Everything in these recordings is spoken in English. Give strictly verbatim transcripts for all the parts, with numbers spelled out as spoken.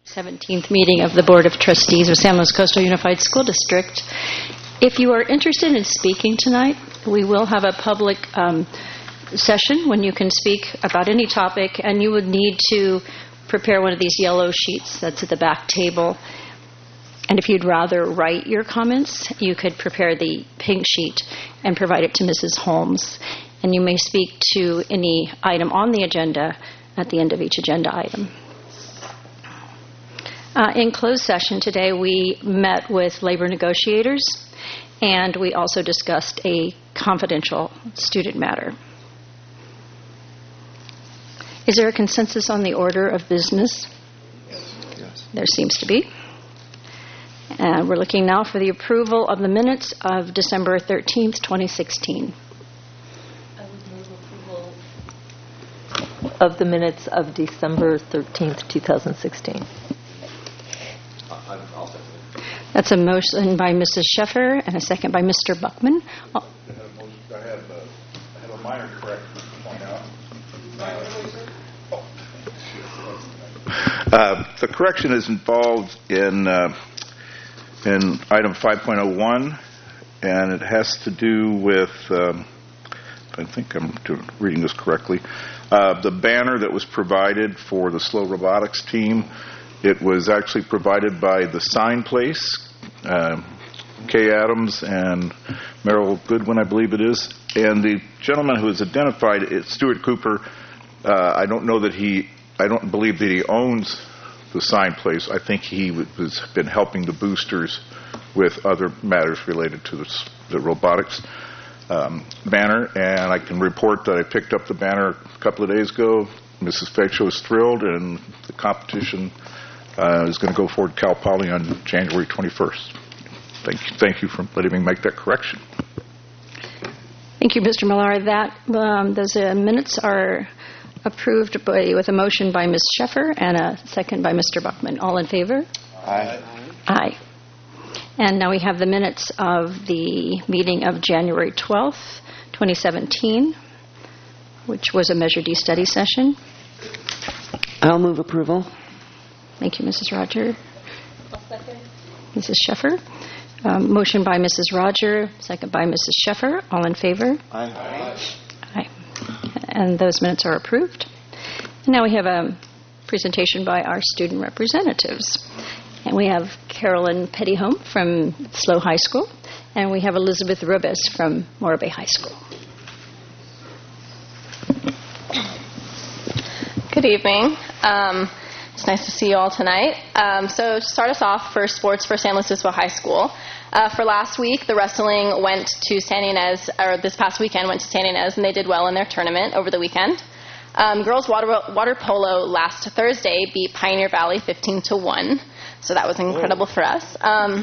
seventeenth meeting of the Board of Trustees of San Luis Coastal Unified School District. If you are interested in speaking tonight, we will have a public um, session when you can speak about any topic, and you would need to prepare one of these yellow sheets that's at the back table. And if you'd rather write your comments, you could prepare the pink sheet and provide it to Missus Holmes. And you may speak to any item on the agenda at the end of each agenda item. Uh, in closed session today, we met with labor negotiators, and we also discussed a confidential student matter. Is there a consensus on the order of business? Yes. Yes. There seems to be. And we're looking now for the approval of the minutes of December thirteenth, twenty sixteen. I would move approval of the minutes of December thirteenth, twenty sixteen. That's a motion by Missus Sheffer and a second by Mister Buckman. I have, a, I have a minor correction to point out. Uh, the correction is involved in uh, in item five point oh one, and it has to do with, um, I think I'm doing, reading this correctly, uh, the banner that was provided for the Slow Robotics team. It was actually provided by the Sign Place, uh, Kay Adams and Merrill Goodwin, I believe it is. And the gentleman who is identified is Stuart Cooper. Uh, I don't know that he, I don't believe that he owns the Sign Place. I think he has been helping the boosters with other matters related to the, the robotics um, banner. And I can report that I picked up the banner a couple of days ago. Missus Fecho is thrilled, and the competition Uh, is going to go forward Cal Poly on January twenty-first. Thank you, thank you for letting me make that correction. Thank you, Mister Millar. That um, those uh, minutes are approved by, with a motion by Miz Sheffer and a second by Mister Buckman. All in favor? Aye. Aye. And now we have the minutes of the meeting of January twelfth, twenty seventeen, which was a Measure D study session. I'll move approval. Thank you, Missus Roger. Missus Sheffer. Um, motion by Missus Roger, second by Missus Sheffer. All in favor? Aye. Aye. And those minutes are approved. And now we have a presentation by our student representatives. And we have Carolyn Pettyhome from Slow High School, and we have Elizabeth Rubes from Morro Bay High School. Good evening. Um, It's nice to see you all tonight. Um, so to start us off for sports for San Luis Obispo High School, uh, for last week, the wrestling went to San Ynez, or this past weekend went to San Ynez, and they did well in their tournament over the weekend. Um, girls water, water polo last Thursday beat Pioneer Valley fifteen to one, so that was incredible for us. Um,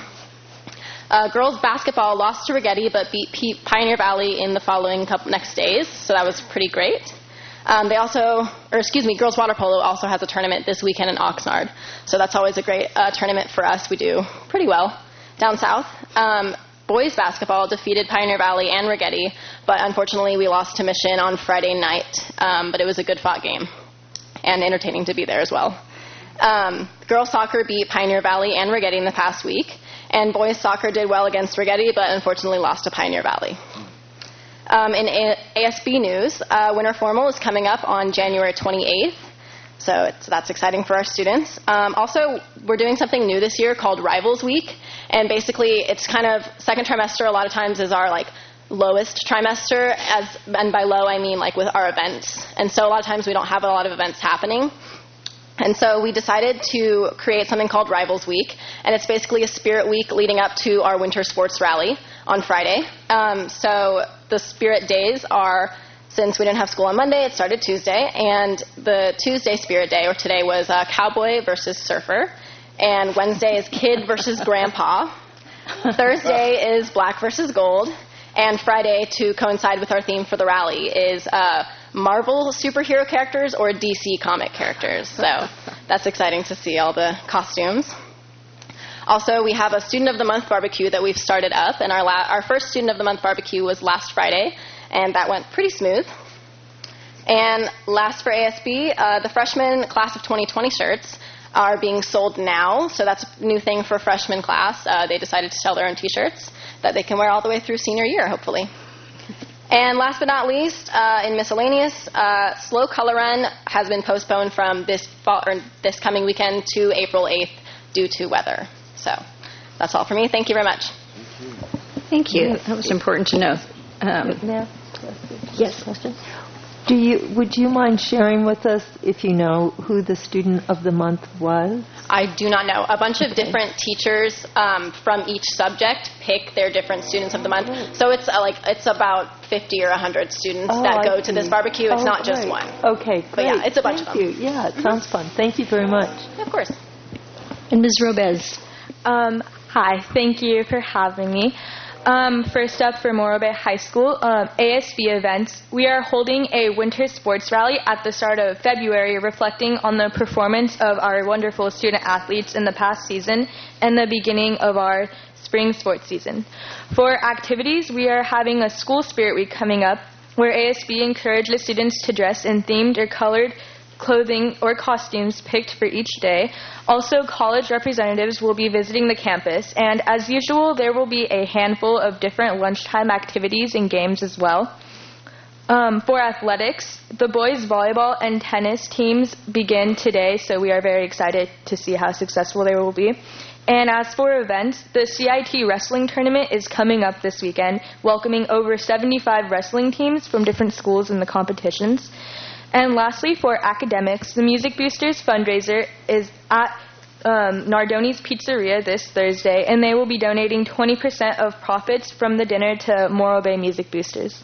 uh, girls basketball lost to Rigetti, but beat P- Pioneer Valley in the following couple next days, so that was pretty great. Um, they also, or excuse me, girls water polo also has a tournament this weekend in Oxnard. So that's always a great uh, tournament for us. We do pretty well down south. Um, boys basketball defeated Pioneer Valley and Rigetti, but unfortunately we lost to Mission on Friday night. Um, but it was a good fought game and entertaining to be there as well. Um, girls soccer beat Pioneer Valley and Rigetti in the past week. And boys soccer did well against Rigetti, but unfortunately lost to Pioneer Valley. Um, in A S B news, uh, Winter Formal is coming up on January twenty-eighth, so it's, that's exciting for our students. Um, also, we're doing something new this year called Rivals Week, and basically it's kind of second trimester a lot of times is our like lowest trimester, as and by low I mean like with our events, and so a lot of times we don't have a lot of events happening. And so we decided to create something called Rivals Week, and it's basically a spirit week leading up to our winter sports rally on Friday. Um, so the spirit days are, since we didn't have school on Monday, it started Tuesday, and the Tuesday spirit day, or today, was uh, cowboy versus surfer, and Wednesday is kid versus grandpa. Thursday is black versus gold, and Friday, to coincide with our theme for the rally, is uh, Marvel superhero characters or D C comic characters. So that's exciting to see all the costumes. Also, we have a Student of the Month barbecue that we've started up, and our la- our first Student of the Month barbecue was last Friday, and that went pretty smooth. And last for A S B, uh, the freshman class of twenty twenty shirts are being sold now. So that's a new thing for freshman class. Uh, they decided to sell their own T-shirts that they can wear all the way through senior year, hopefully. And last but not least, uh, in miscellaneous, uh, Slow Color Run has been postponed from this fall, or this coming weekend to April eighth due to weather. So that's all for me. Thank you very much. Thank you. That was important to know. Um, Now, yes, question. Do you would you mind sharing with us, if you know, who the student of the month was? I do not know. A bunch of different teachers um, from each subject pick their different students of the month. So it's uh, like it's about fifty or one hundred students Oh, that I go to see. this barbecue. It's Oh, not just great. one. Okay, great. But yeah, it's a bunch Thank of them. you. Yeah, it sounds fun. Thank you very much. Of course. and Miz Robez. Um, hi, thank you for having me. Um, first up, for Morro Bay High School, um, A S B events. We are holding a winter sports rally at the start of February, reflecting on the performance of our wonderful student athletes in the past season and the beginning of our spring sports season. For activities, we are having a school spirit week coming up, where A S B encourages students to dress in themed or colored clothing or costumes picked for each day. Also, college representatives will be visiting the campus, and as usual, there will be a handful of different lunchtime activities and games as well. Um, for athletics, the boys' volleyball and tennis teams begin today, so we are very excited to see how successful they will be. And as for events, the C I T wrestling tournament is coming up this weekend, welcoming over seventy-five wrestling teams from different schools in the competitions. And lastly, for academics, the Music Boosters fundraiser is at um, Nardoni's Pizzeria this Thursday, and they will be donating twenty percent of profits from the dinner to Morro Bay Music Boosters.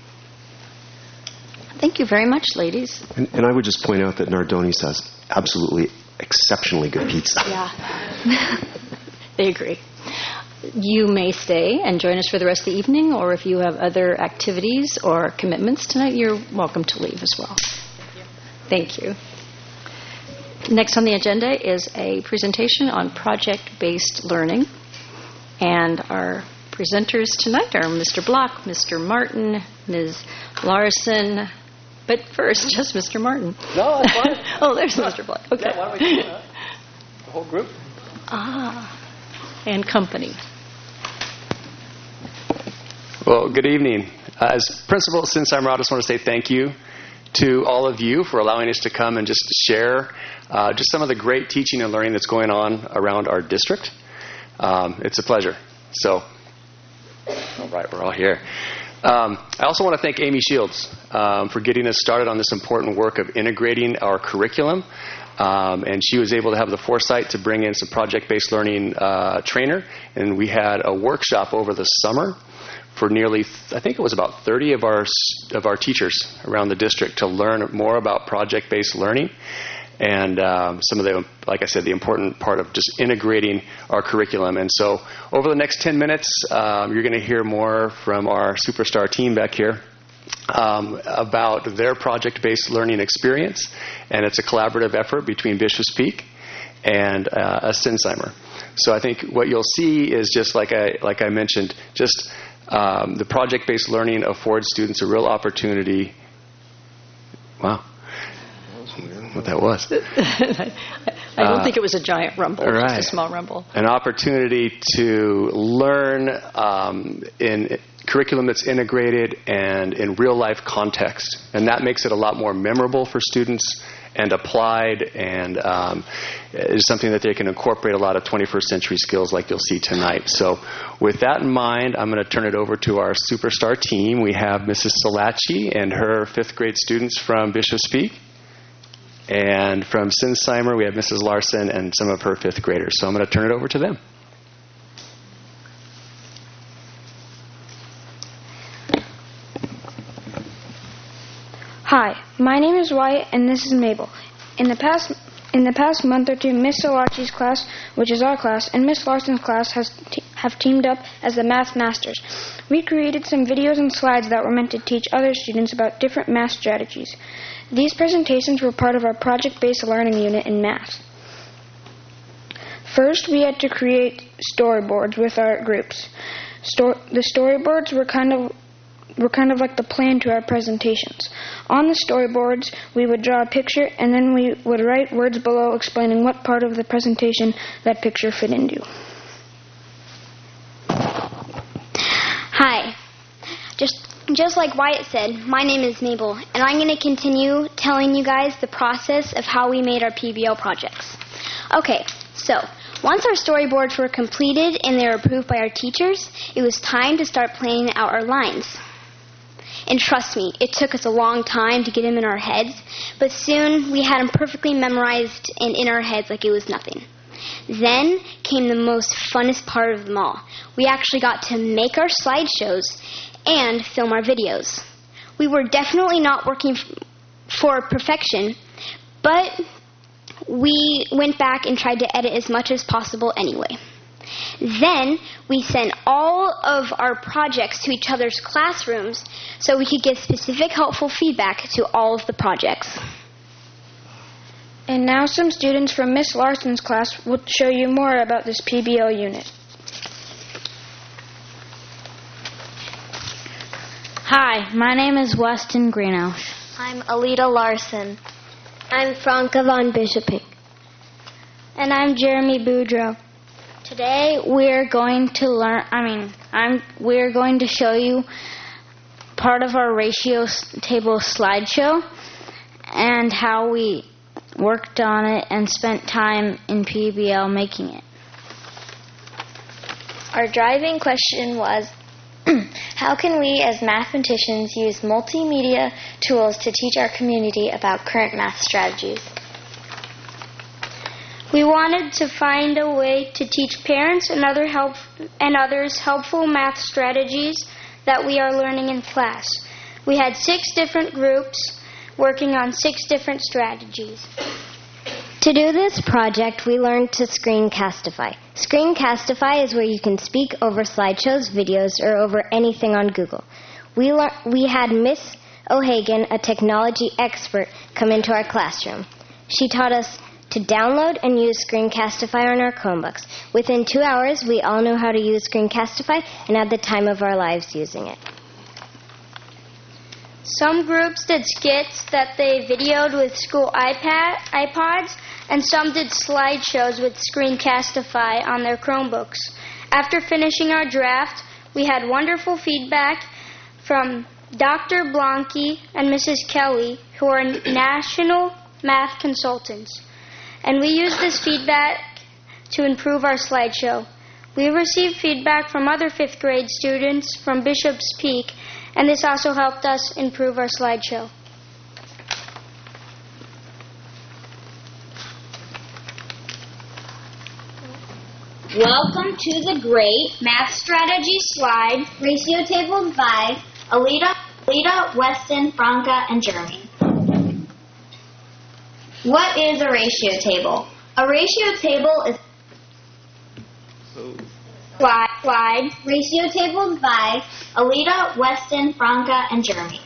Thank you very much, ladies. And, and I would just point out that Nardoni's has absolutely exceptionally good pizza. Yeah. They agree. You may stay and join us for the rest of the evening, or if you have other activities or commitments tonight, you're welcome to leave as well. Thank you. Thank you. Next on the agenda is a presentation on project-based learning. And our presenters tonight are Mister Block, Mister Martin, Miz Larson. But first, just Mister Martin. No, that's fine. Oh, there's Mister Block. Okay. Yeah, why don't we do that? The whole group? Ah, and company. Well, good evening. Uh, as Principal at Sinsheimer, I just want to say thank you to all of you for allowing us to come and just share uh, just some of the great teaching and learning that's going on around our district. Um, it's a pleasure. So, all right, we're all here. Um, I also want to thank Amy Shields um, for getting us started on this important work of integrating our curriculum. Um, and she was able to have the foresight to bring in some project-based learning uh, trainer. And we had a workshop over the summer for nearly, I think it was about thirty of our of our teachers around the district to learn more about project-based learning. And um, some of the, like I said, the important part of just integrating our curriculum. And so over the next ten minutes, um, you're going to hear more from our superstar team back here um, about their project-based learning experience. And it's a collaborative effort between Bishop's Peak and uh, a Sinsheimer. So I think what you'll see is just like I, like I mentioned, just um, the project-based learning affords students a real opportunity. Wow. What that was. I don't uh, think it was a giant rumble, right. just a small rumble. An opportunity to learn um, in curriculum that's integrated and in real-life context. And that makes it a lot more memorable for students and applied, and um, is something that they can incorporate a lot of twenty-first century skills like you'll see tonight. So with that in mind, I'm going to turn it over to our superstar team. We have Missus Salachi and her fifth grade students from Bishop's Peak. And from Sinsheimer, we have Missus Larson and some of her fifth graders. So I'm going to turn it over to them. Hi, my name is Wyatt, and this is Mabel. In the past in the past month or two, Miss Salachi's class, which is our class, and Miss Larson's class has te- have teamed up as the Math Masters. We created some videos and slides that were meant to teach other students about different math strategies. These presentations were part of our project-based learning unit in math. First, we had to create storyboards with our groups. Stor- the storyboards were kind of were kind of like the plan to our presentations. On the storyboards, we would draw a picture, and then we would write words below explaining what part of the presentation that picture fit into. Hi. Just just like Wyatt said, my name is Mabel, and I'm going to continue telling you guys the process of how we made our P B L projects. Okay, so once our storyboards were completed and they were approved by our teachers, it was time to start planning out our lines. And trust me, it took us a long time to get them in our heads, but soon we had them perfectly memorized and in our heads like it was nothing. Then came the most funnest part of them all. We actually got to make our slideshows and film our videos. We were definitely not working f- for perfection, but we went back and tried to edit as much as possible anyway. Then we sent all of our projects to each other's classrooms so we could give specific helpful feedback to all of the projects. And now some students from Miss Larson's class will show you more about this P B L unit. Hi, my name is Weston Greenhouse. I'm Alita Larson. I'm Franca von Bischoping. And I'm Jeremy Boudreau. Today we're going to learn, I mean, I'm, we're going to show you part of our ratio table slideshow and how we worked on it and spent time in P B L making it. Our driving question was, how can we as mathematicians use multimedia tools to teach our community about current math strategies? We wanted to find a way to teach parents and other help and others helpful math strategies that we are learning in class. We had six different groups working on six different strategies. To do this project, we learned to Screencastify. Screencastify is where you can speak over slideshows, videos, or over anything on Google. We, le- we had Miss O'Hagan, a technology expert, come into our classroom. She taught us to download and use Screencastify on our Chromebooks. Within two hours, we all knew how to use Screencastify and had the time of our lives using it. Some groups did skits that they videoed with school iPad, iPods, and some did slideshows with Screencastify on their Chromebooks. After finishing our draft, we had wonderful feedback from Doctor Blanke and Missus Kelly, who are national math consultants. And we used this feedback to improve our slideshow. We received feedback from other fifth grade students from Bishop's Peak, and this also helped us improve our slideshow. Welcome to the great math strategy slide, ratio tables by Alita, Alita, Weston, Franca, and Jeremy. What is a ratio table? A ratio table is slide, slide, ratio tables by Alita, Weston, Franca, and Jeremy.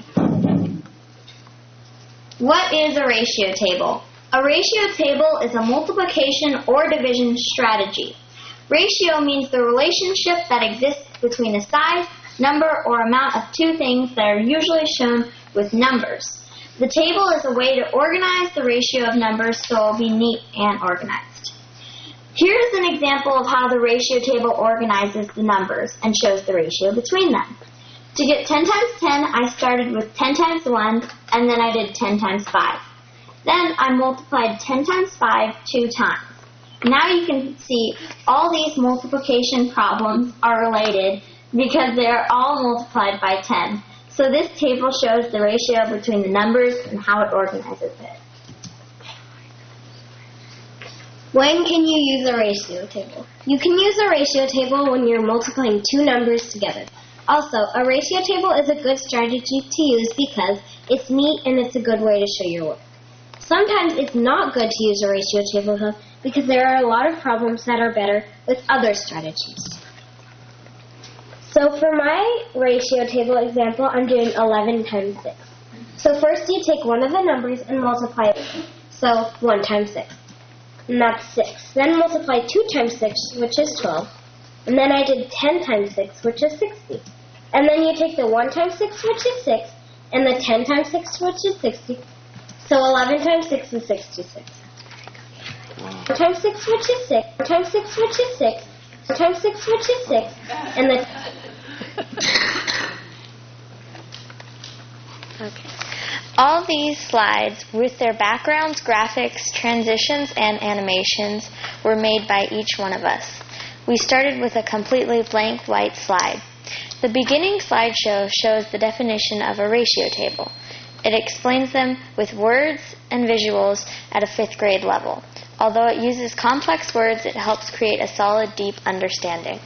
What is a ratio table? A ratio table is a multiplication or division strategy. Ratio means the relationship that exists between a size, number, or amount of two things that are usually shown with numbers. The table is a way to organize the ratio of numbers so it will be neat and organized. Here's an example of how the ratio table organizes the numbers and shows the ratio between them. To get ten times ten, I started with ten times one, and then I did ten times five. Then I multiplied ten times five two times. Now you can see all these multiplication problems are related because they are all multiplied by ten. So this table shows the ratio between the numbers and how it organizes it. When can you use a ratio table? You can use a ratio table when you're multiplying two numbers together. Also, a ratio table is a good strategy to use because it's neat and it's a good way to show your work. Sometimes it's not good to use a ratio table because there are a lot of problems that are better with other strategies. So for my ratio table example, I'm doing eleven times six. So first you take one of the numbers and multiply it. So one times six. And that's six. Then multiply two times six, which is twelve. And then I did ten times six, which is sixty. And then you take the one times six, which is six, and the ten times six, which is sixty. So eleven times six is sixty-six. Wow. one times six, which is six. one times six, which is six. one times six, which is six. And the... Okay. All these slides, with their backgrounds, graphics, transitions, and animations, were made by each one of us. We started with a completely blank white slide. The beginning slideshow shows the definition of a ratio table. It explains them with words and visuals at a fifth grade level. Although it uses complex words, it helps create a solid, deep understanding.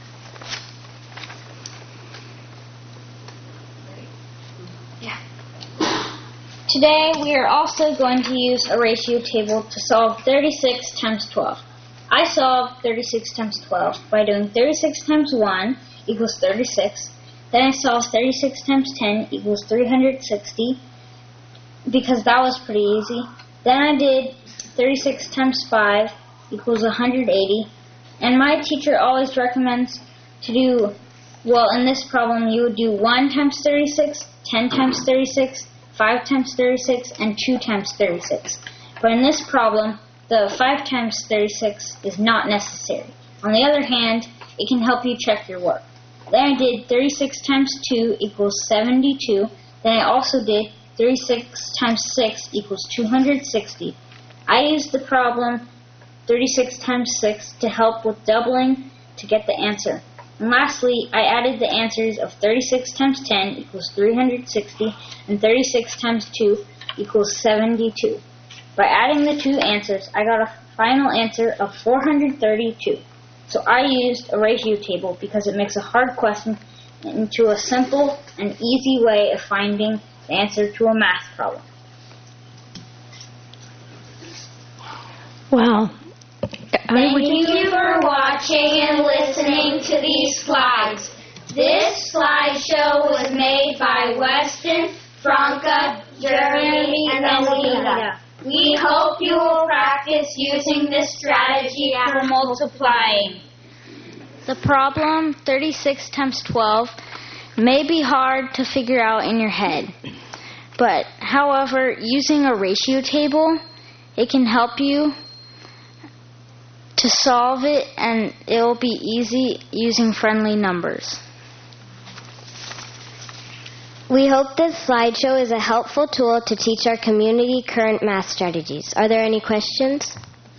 Today we are also going to use a ratio table to solve thirty-six times twelve. I solved thirty-six times twelve by doing thirty-six times one equals thirty-six. Then I solved thirty-six times ten equals three hundred sixty because that was pretty easy. Then I did thirty-six times five equals one hundred eighty. And my teacher always recommends to do, well, in this problem you would do one times thirty-six, ten times thirty-six, five times thirty-six, and two times thirty-six. But in this problem, the five times thirty-six is not necessary. On the other hand, it can help you check your work. Then I did thirty-six times two equals seventy-two. Then I also did thirty-six times six equals two hundred sixty. I used the problem thirty-six times six to help with doubling to get the answer. And lastly, I added the answers of thirty-six times ten equals three hundred sixty and thirty-six times two equals seventy-two. By adding the two answers, I got a final answer of four hundred thirty-two. So I used a ratio table because it makes a hard question into a simple and easy way of finding the answer to a math problem. Wow. Thank you for watching and listening to these slides. This slideshow was made by Weston, Franca, Jeremy, and Alita. We hope you will practice using this strategy for multiplying. The problem, thirty-six times twelve, may be hard to figure out in your head. But, however, using a ratio table, it can help you to solve it, and it will be easy using friendly numbers. We hope this slideshow is a helpful tool to teach our community current math strategies. Are there any questions?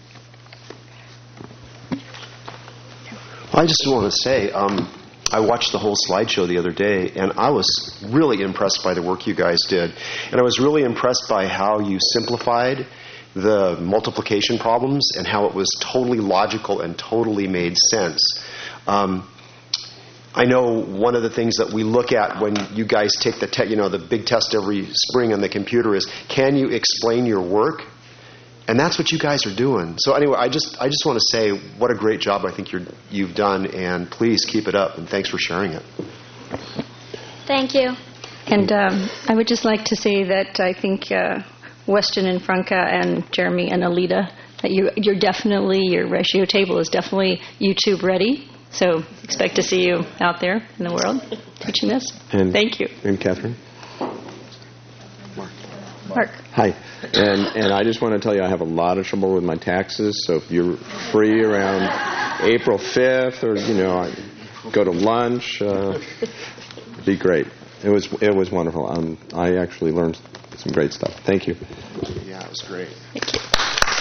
I just want to say, um, I watched the whole slideshow the other day, and I was really impressed by the work you guys did. And I was really impressed by how you simplified the multiplication problems and how it was totally logical and totally made sense. Um, I know one of the things that we look at when you guys take the te- you know the big test every spring on the computer is, can you explain your work? And that's what you guys are doing. So anyway, I just I just want to say what a great job I think you're you've done, and please keep it up. And thanks for sharing it. Thank you. And um, I would just like to say that I think uh, Weston and Franca and Jeremy and Alita, that you you're definitely your ratio table is definitely YouTube ready. So expect to see you out there in the world teaching this. And, Thank you. And Catherine? Mark. Mark. Hi. And and I just want to tell you I have a lot of trouble with my taxes, so if you're free around April fifth or, you know, go to lunch, uh, it'd be great. It was it was wonderful. Um, I actually learned some great stuff. Thank you. Yeah, it was great. Thank you.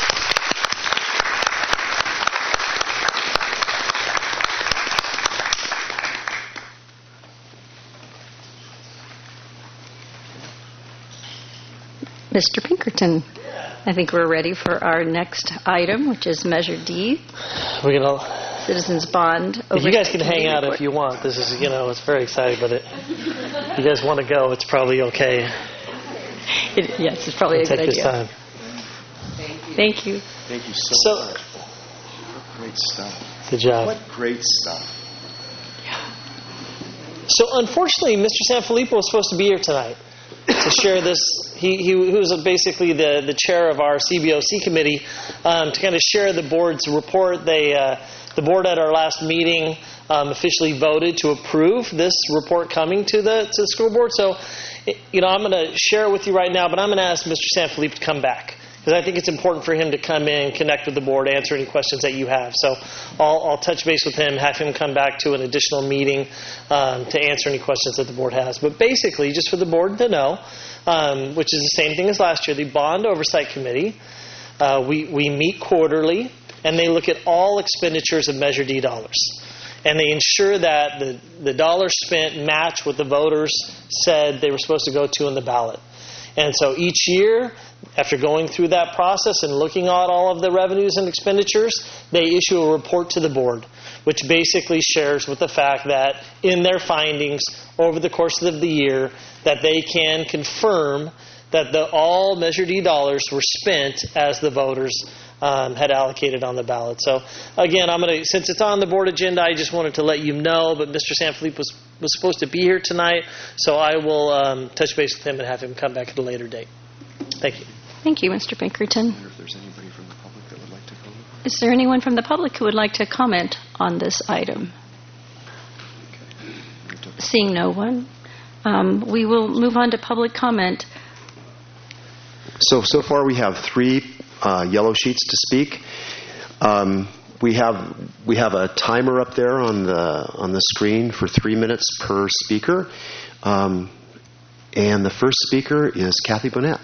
Mister Pinkerton, I think we're ready for our next item, which is Measure D. We're gonna Citizens Bond. You guys can Oversight hang out Report. if you want. This is, you know, it's very exciting, but it, if you guys want to go, it's probably okay. It, yes, it's probably We'll a good take this idea. time. Thank you. Thank you so, So- much. What great stuff. Good job. What great stuff. So unfortunately, Mister Sanfilippo was supposed to be here tonight to share this. He, he, he was basically the, the chair of our C B O C committee um, to kind of share the board's report. They uh, the board at our last meeting um, officially voted to approve this report coming to the to the school board. So, you know, I'm going to share it with you right now, but I'm going to ask Mister Sanfilippo to come back, because I think it's important for him to come in, connect with the board, answer any questions that you have. So I'll, I'll touch base with him, have him come back to an additional meeting um, to answer any questions that the board has. But basically, just for the board to know, um, which is the same thing as last year, the Bond Oversight Committee, uh, we, we meet quarterly, and they look at all expenditures of Measure D dollars. And they ensure that the, the dollars spent match what the voters said they were supposed to go to in the ballot. And so each year, after going through that process and looking at all of the revenues and expenditures, they issue a report to the board, which basically shares with the fact that in their findings over the course of the year, that they can confirm that the all Measure D dollars were spent as the voters um, had allocated on the ballot. So again, I'm going to, since it's on the board agenda, I just wanted to let you know, but Mister Sanfilippo was was supposed to be here tonight, so I will um, touch base with him and have him come back at a later date. Thank you. Thank you, Mister Pinkerton. I wonder if there's anybody from the public that would like to comment. Is there anyone from the public who would like to comment on this item? Okay. Seeing no one, um, we will move on to public comment. So, so far we have three uh, yellow sheets to speak. Um, we have we have a timer up there on the on the screen for three minutes per speaker. Um, and the first speaker is Kathy Bonnet.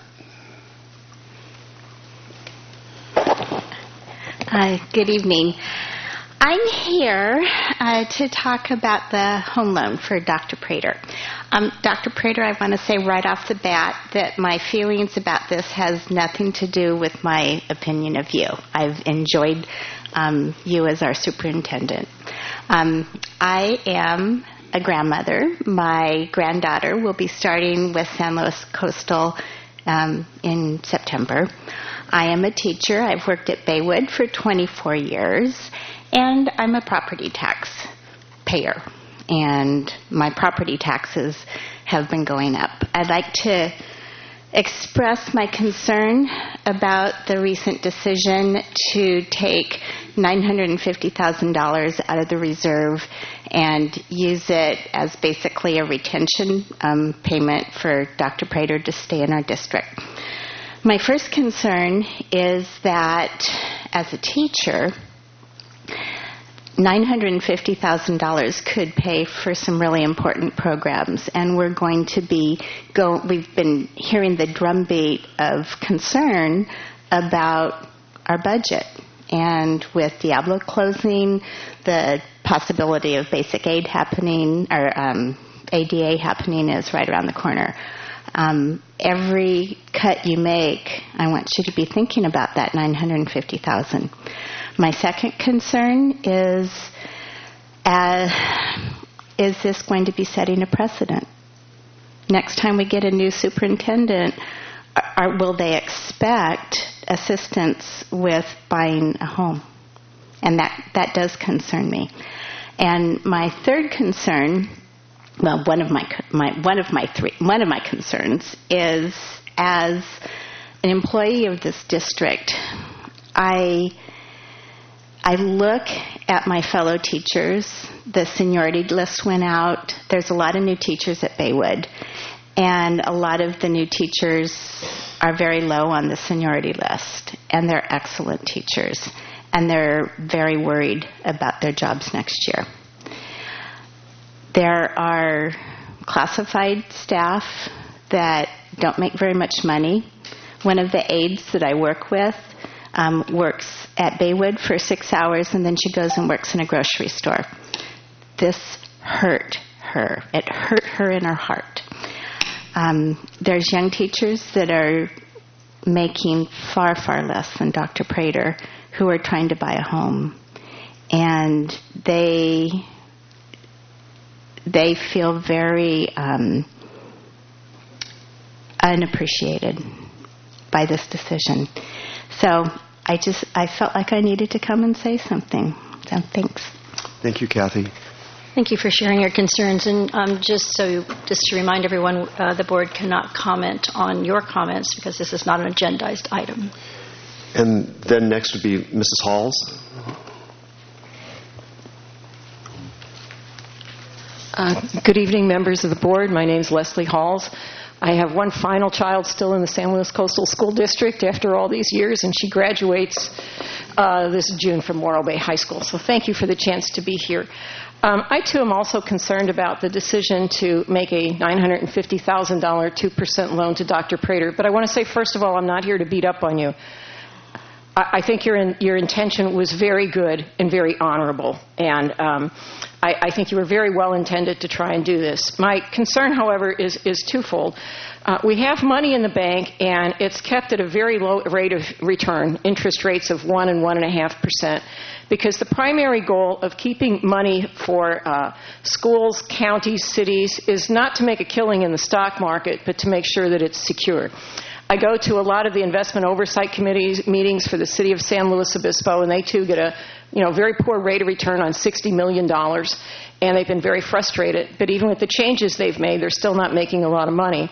Uh, good evening. I'm here uh, to talk about the home loan for Doctor Prater. Um, Doctor Prater, I want to say right off the bat that my feelings about this has nothing to do with my opinion of you. I've enjoyed um, you as our superintendent. Um, I am a grandmother. My granddaughter will be starting with San Luis Coastal um, in September. I am a teacher. I've worked at Baywood for twenty-four years, and I'm a property tax payer, and my property taxes have been going up. I'd like to express my concern about the recent decision to take nine hundred fifty thousand dollars out of the reserve and use it as basically a retention um, payment for Doctor Prater to stay in our district. My first concern is that as a teacher, nine hundred fifty thousand dollars could pay for some really important programs, and we're going to be go. We've been hearing the drumbeat of concern about our budget, and with Diablo closing, the possibility of basic aid happening, or um, A D A happening, is right around the corner. Um, every cut you make, I want you to be thinking about that nine hundred fifty thousand dollars. My second concern is, uh, is this going to be setting a precedent? Next time we get a new superintendent, are, will they expect assistance with buying a home? And that, that does concern me. And my third concern, well, one of my, my one of my three one of my concerns is, as an employee of this district, I. I look at my fellow teachers. The seniority list went out. There's a lot of new teachers at Baywood, and a lot of the new teachers are very low on the seniority list, and they're excellent teachers, and they're very worried about their jobs next year. There are classified staff that don't make very much money. One of the aides that I work with Um, works at Baywood for six hours, and then she goes and works in a grocery store. This hurt her. It hurt her in her heart. Um, there's young teachers that are making far, far less than Doctor Prater who are trying to buy a home. And they, they feel very um, unappreciated by this decision. So I just, I felt like I needed to come and say something. So thanks. Thank you, Kathy. Thank you for sharing your concerns. And um, just so, just to remind everyone, uh, the board cannot comment on your comments because this is not an agendized item. And then next would be Missus Halls. Uh, good evening, members of the board. My name is Leslie Halls. I have one final child still in the San Luis Coastal School District after all these years, and she graduates uh, this June from Morro Bay High School. So thank you for the chance to be here. Um, I, too, am also concerned about the decision to make a nine hundred fifty thousand dollars two percent loan to Doctor Prater. But I want to say, first of all, I'm not here to beat up on you. I, I think your, in, your intention was very good and very honorable. And um, I, I think you were very well intended to try and do this. My concern, however, is, is twofold. Uh, we have money in the bank, and it's kept at a very low rate of return, interest rates of one and one and a half percent, because the primary goal of keeping money for uh, schools, counties, cities is not to make a killing in the stock market, but to make sure that it's secure. I go to a lot of the investment oversight committees meetings for the city of San Luis Obispo, and they too get a you know very poor rate of return on sixty million dollars, and they've been very frustrated. But even with the changes they've made, they're still not making a lot of money.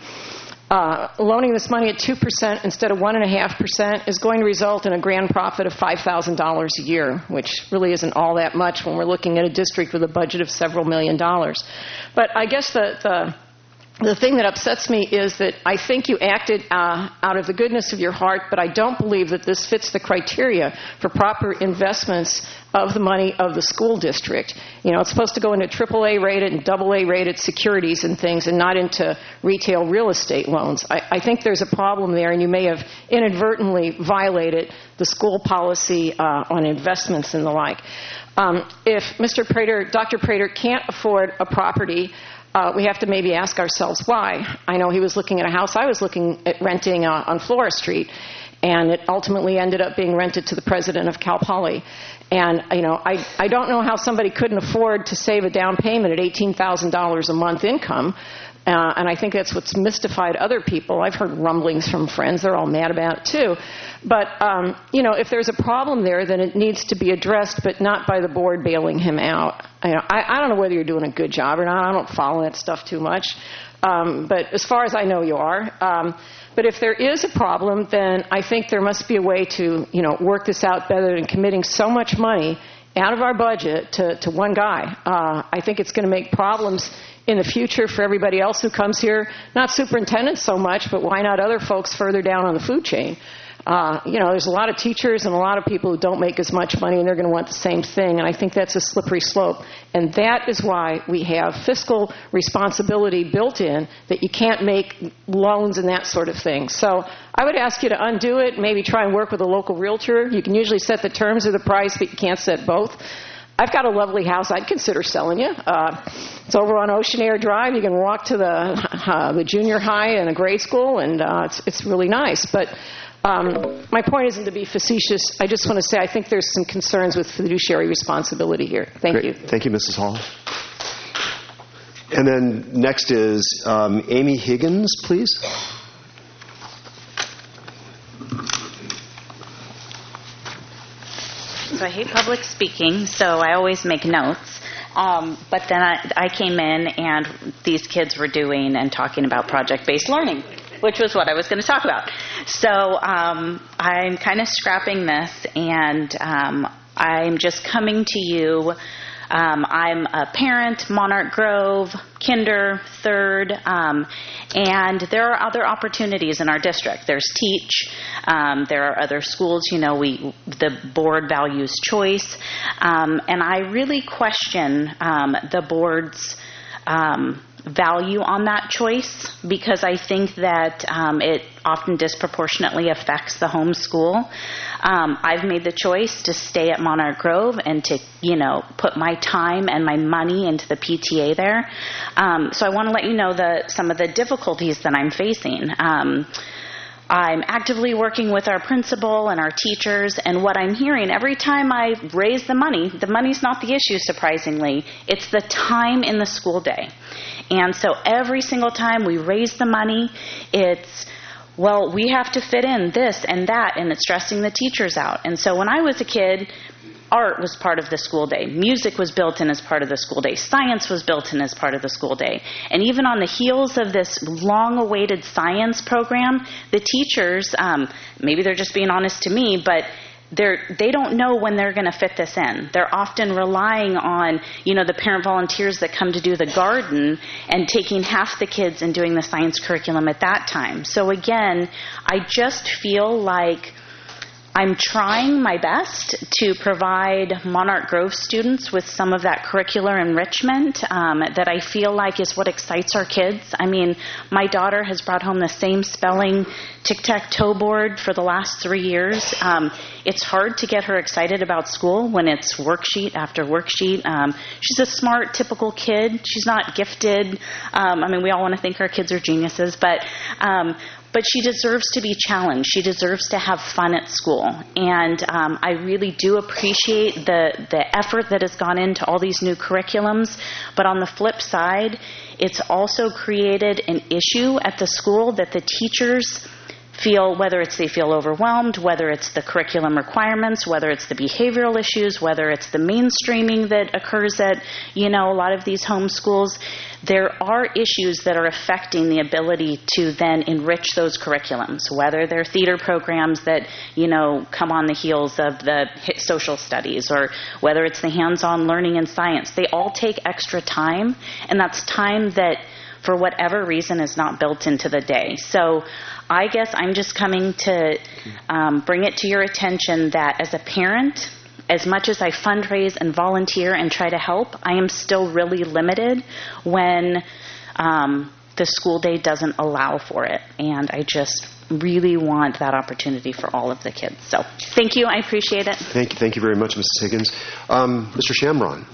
Uh, loaning this money at two percent instead of one point five percent is going to result in a grand profit of five thousand dollars a year, which really isn't all that much when we're looking at a district with a budget of several million dollars. But I guess the, the, the thing that upsets me is that I think you acted uh, out of the goodness of your heart, but I don't believe that this fits the criteria for proper investments of the money of the school district. You know, it's supposed to go into triple A rated and double A rated securities and things, and not into retail real estate loans. I, I think there's a problem there, and you may have inadvertently violated the school policy uh, on investments and the like. Um, if Mister Prater, Doctor Prater can't afford a property, Uh, we have to maybe ask ourselves why. I know he was looking at a house. I was looking at renting uh, on Flora Street, and it ultimately ended up being rented to the president of Cal Poly. And, you know, I, I don't know how somebody couldn't afford to save a down payment at eighteen thousand dollars a month income. Uh, and I think that's what's mystified other people. I've heard rumblings from friends. They're all mad about it, too. But, um, you know, if there's a problem there, then it needs to be addressed, but not by the board bailing him out. You know, I, I don't know whether you're doing a good job or not. I don't follow that stuff too much. Um, but as far as I know, you are. Um, but if there is a problem, then I think there must be a way to, you know, work this out better than committing so much money out of our budget to, to one guy. Uh, I think it's going to make problems in the future for everybody else who comes here, not superintendents so much, but why not other folks further down on the food chain? Uh, you know, there's a lot of teachers and a lot of people who don't make as much money, and they're going to want the same thing, and I think that's a slippery slope. And that is why we have fiscal responsibility built in, that you can't make loans and that sort of thing. So I would ask you to undo it, maybe try and work with a local realtor. You can usually set the terms of the price, but you can't set both. I've got a lovely house I'd consider selling you. Uh, it's over on Ocean Air Drive. You can walk to the uh, the junior high and a grade school, and uh, it's it's really nice. But um, my point isn't to be facetious. I just want to say I think there's some concerns with fiduciary responsibility here. Thank Great. you. Thank you, Missus Hall. And then next is um, Amy Higgins, please. So I hate public speaking, so I always make notes. Um, but then I, I came in, and these kids were doing and talking about project-based learning, which was what I was going to talk about. So um, I'm kind of scrapping this, and um, I'm just coming to you. Um, I'm a parent, Monarch Grove, Kinder, Third, um, and there are other opportunities in our district. There's Teach. Um, there are other schools. You know, we the board values choice, um, and I really question um, the board's um, value on that choice, because I think that um, it often disproportionately affects the home school. Um, I've made the choice to stay at Monarch Grove and to, you know, put my time and my money into the P T A there. Um, so I want to let you know the, some of the difficulties that I'm facing. Um, I'm actively working with our principal and our teachers, and what I'm hearing every time I raise the money, the money's not the issue, surprisingly. It's the time in the school day. And so every single time we raise the money, it's, well, we have to fit in this and that, and it's stressing the teachers out. And so when I was a kid, art was part of the school day. Music was built in as part of the school day. Science was built in as part of the school day. And even on the heels of this long-awaited science program, the teachers, um, maybe they're just being honest to me, but they're, they don't know when they're going to fit this in. They're often relying on, you know, the parent volunteers that come to do the garden and taking half the kids and doing the science curriculum at that time. So again, I just feel like I'm trying my best to provide Monarch Grove students with some of that curricular enrichment um, that I feel like is what excites our kids. I mean, my daughter has brought home the same spelling tic-tac-toe board for the last three years. Um, it's hard to get her excited about school when it's worksheet after worksheet. Um, she's a smart, typical kid. She's not gifted. Um, I mean, we all want to think our kids are geniuses, but um, But she deserves to be challenged. She deserves to have fun at school. And um, I really do appreciate the, the effort that has gone into all these new curriculums. But on the flip side, it's also created an issue at the school that the teachers feel, whether it's they feel overwhelmed, whether it's the curriculum requirements, whether it's the behavioral issues, whether it's the mainstreaming that occurs at, you know, a lot of these home schools, there are issues that are affecting the ability to then enrich those curriculums, whether they're theater programs that, you know, come on the heels of the social studies, or whether it's the hands-on learning in science. They all take extra time, and that's time that, for whatever reason, is not built into the day. So I guess I'm just coming to um, bring it to your attention that as a parent, as much as I fundraise and volunteer and try to help, I am still really limited when um, the school day doesn't allow for it. And I just really want that opportunity for all of the kids. So thank you. I appreciate it. Thank you. Thank you very much, Missus Higgins. Um, Mister Shamron.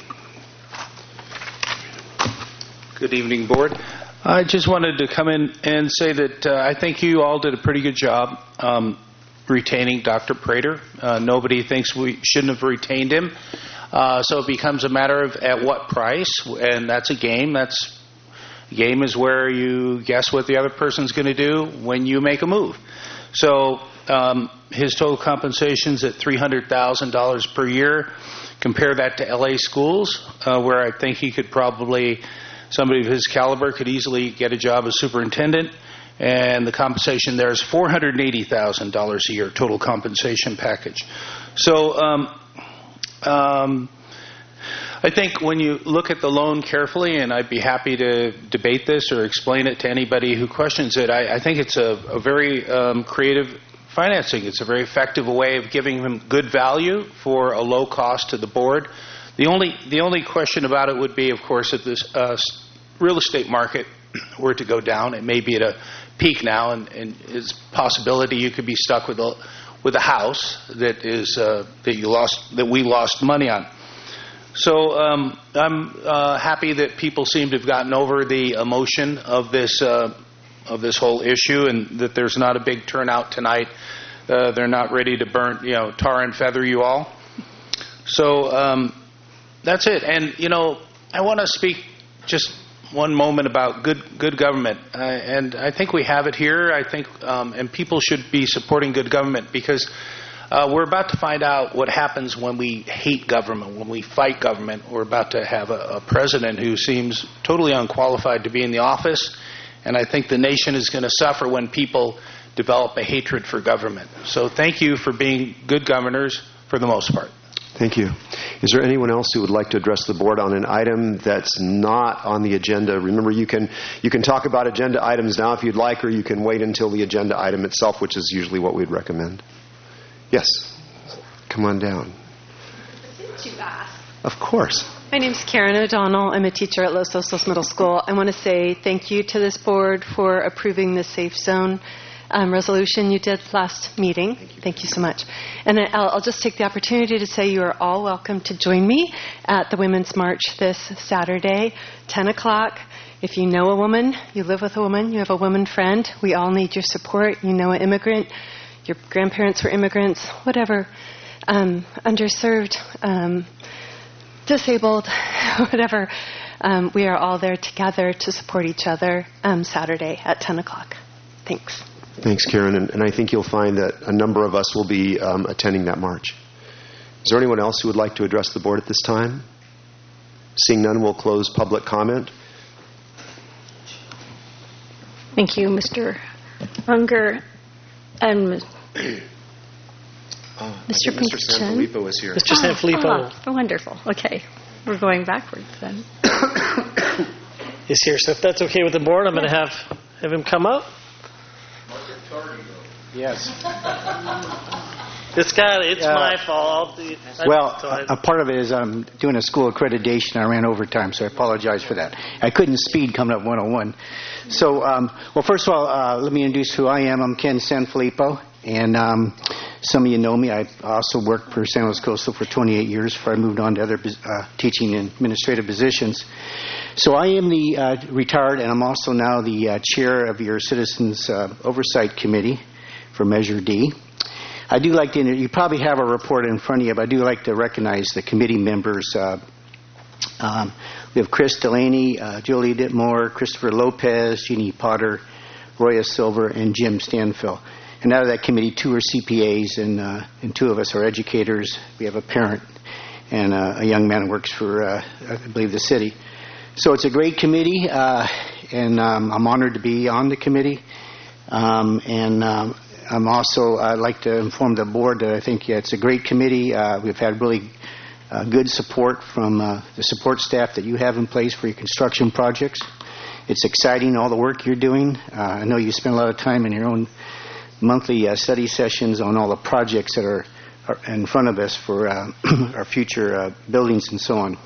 Good evening, Board. I just wanted to come in and say that uh, I think you all did a pretty good job um, retaining Doctor Prater. Uh, nobody thinks we shouldn't have retained him. Uh, so it becomes a matter of at what price, and that's a game. That's a game is where you guess what the other person's going to do when you make a move. So um, his total compensation is at three hundred thousand dollars per year. Compare that to L A schools, uh, where I think he could probably, somebody of his caliber could easily get a job as superintendent, and the compensation there is four hundred eighty thousand dollars a year, total compensation package. So um, um, I think when you look at the loan carefully, and I'd be happy to debate this or explain it to anybody who questions it, I, I think it's a, a very um, creative financing. It's a very effective way of giving him good value for a low cost to the board. The only the only question about it would be, of course, if this uh, real estate market were to go down, it may be at a peak now, and, and it's a possibility you could be stuck with a with a house that is uh, that you lost that we lost money on. So um, I'm uh, happy that people seem to have gotten over the emotion of this uh, of this whole issue, and that there's not a big turnout tonight. Uh, they're not ready to burn, you know, tar and feather you all. So. Um, That's it. And, you know, I want to speak just one moment about good good government. Uh, and I think we have it here. I think, um, and people should be supporting good government, because uh, we're about to find out what happens when we hate government, when we fight government. We're about to have a, a president who seems totally unqualified to be in the office. And I think the nation is going to suffer when people develop a hatred for government. So thank you for being good governors for the most part. Thank you. Is there anyone else who would like to address the board on an item that's not on the agenda? Remember, you can you can talk about agenda items now if you'd like, or you can wait until the agenda item itself, which is usually what we'd recommend. Yes. Come on down. Too fast. Of course. My name's Karen O'Donnell. I'm a teacher at Los Osos Middle School. I want to say thank you to this board for approving the Safe Zone Um, resolution you did last meeting. Thank you, Thank you so much. And I'll, I'll just take the opportunity to say you are all welcome to join me at the Women's March this Saturday, ten o'clock. If you know a woman, you live with a woman, you have a woman friend, we all need your support. You know an immigrant, your grandparents were immigrants, whatever, um, underserved, um, disabled, whatever. Um, we are all there together to support each other um, Saturday at ten o'clock. Thanks. Thanks, Karen. And, and I think you'll find that a number of us will be um, attending that march. Is there anyone else who would like to address the board at this time? Seeing none, we'll close public comment. Thank you, Mister Unger. And Oh, Mister Mister Sanfilippo is here. Mister Sanfilippo Oh, wonderful. Okay. We're going backwards then. is here. So if that's okay with the board, I'm going to have have him come up. Yes. It's got it's Uh, my fault. I- Well, so I- a, a part of it is I'm doing a school accreditation. I ran overtime, so I apologize for that. I couldn't speed coming up one oh one. So, um, well, first of all, uh, let me introduce who I am. I'm Ken Sanfilippo, and um, some of you know me. I also worked for San Luis Coastal for twenty-eight years before I moved on to other uh, teaching and administrative positions. So I am the uh, retired, and I'm also now the uh, chair of your Citizens uh, Oversight Committee for Measure D. I do like to, you probably have a report in front of you, but I do like to recognize the committee members. Uh, um, we have Chris Delaney, uh, Jolie Ditmore, Christopher Lopez, Jeannie Potter, Roya Silver, and Jim Stanfill. And out of that committee, two are C P As, and, uh, and two of us are educators. We have a parent and uh, a young man who works for, uh, I believe, the city. So it's a great committee, uh, and um, I'm honored to be on the committee. Um, and um, I'm also, I'd like to inform the board that I think yeah, it's a great committee. Uh, we've had really uh, good support from uh, the support staff that you have in place for your construction projects. It's exciting, all the work you're doing. Uh, I know you spend a lot of time in your own monthly uh, study sessions on all the projects that are, are in front of us for uh, our future uh, buildings and so on.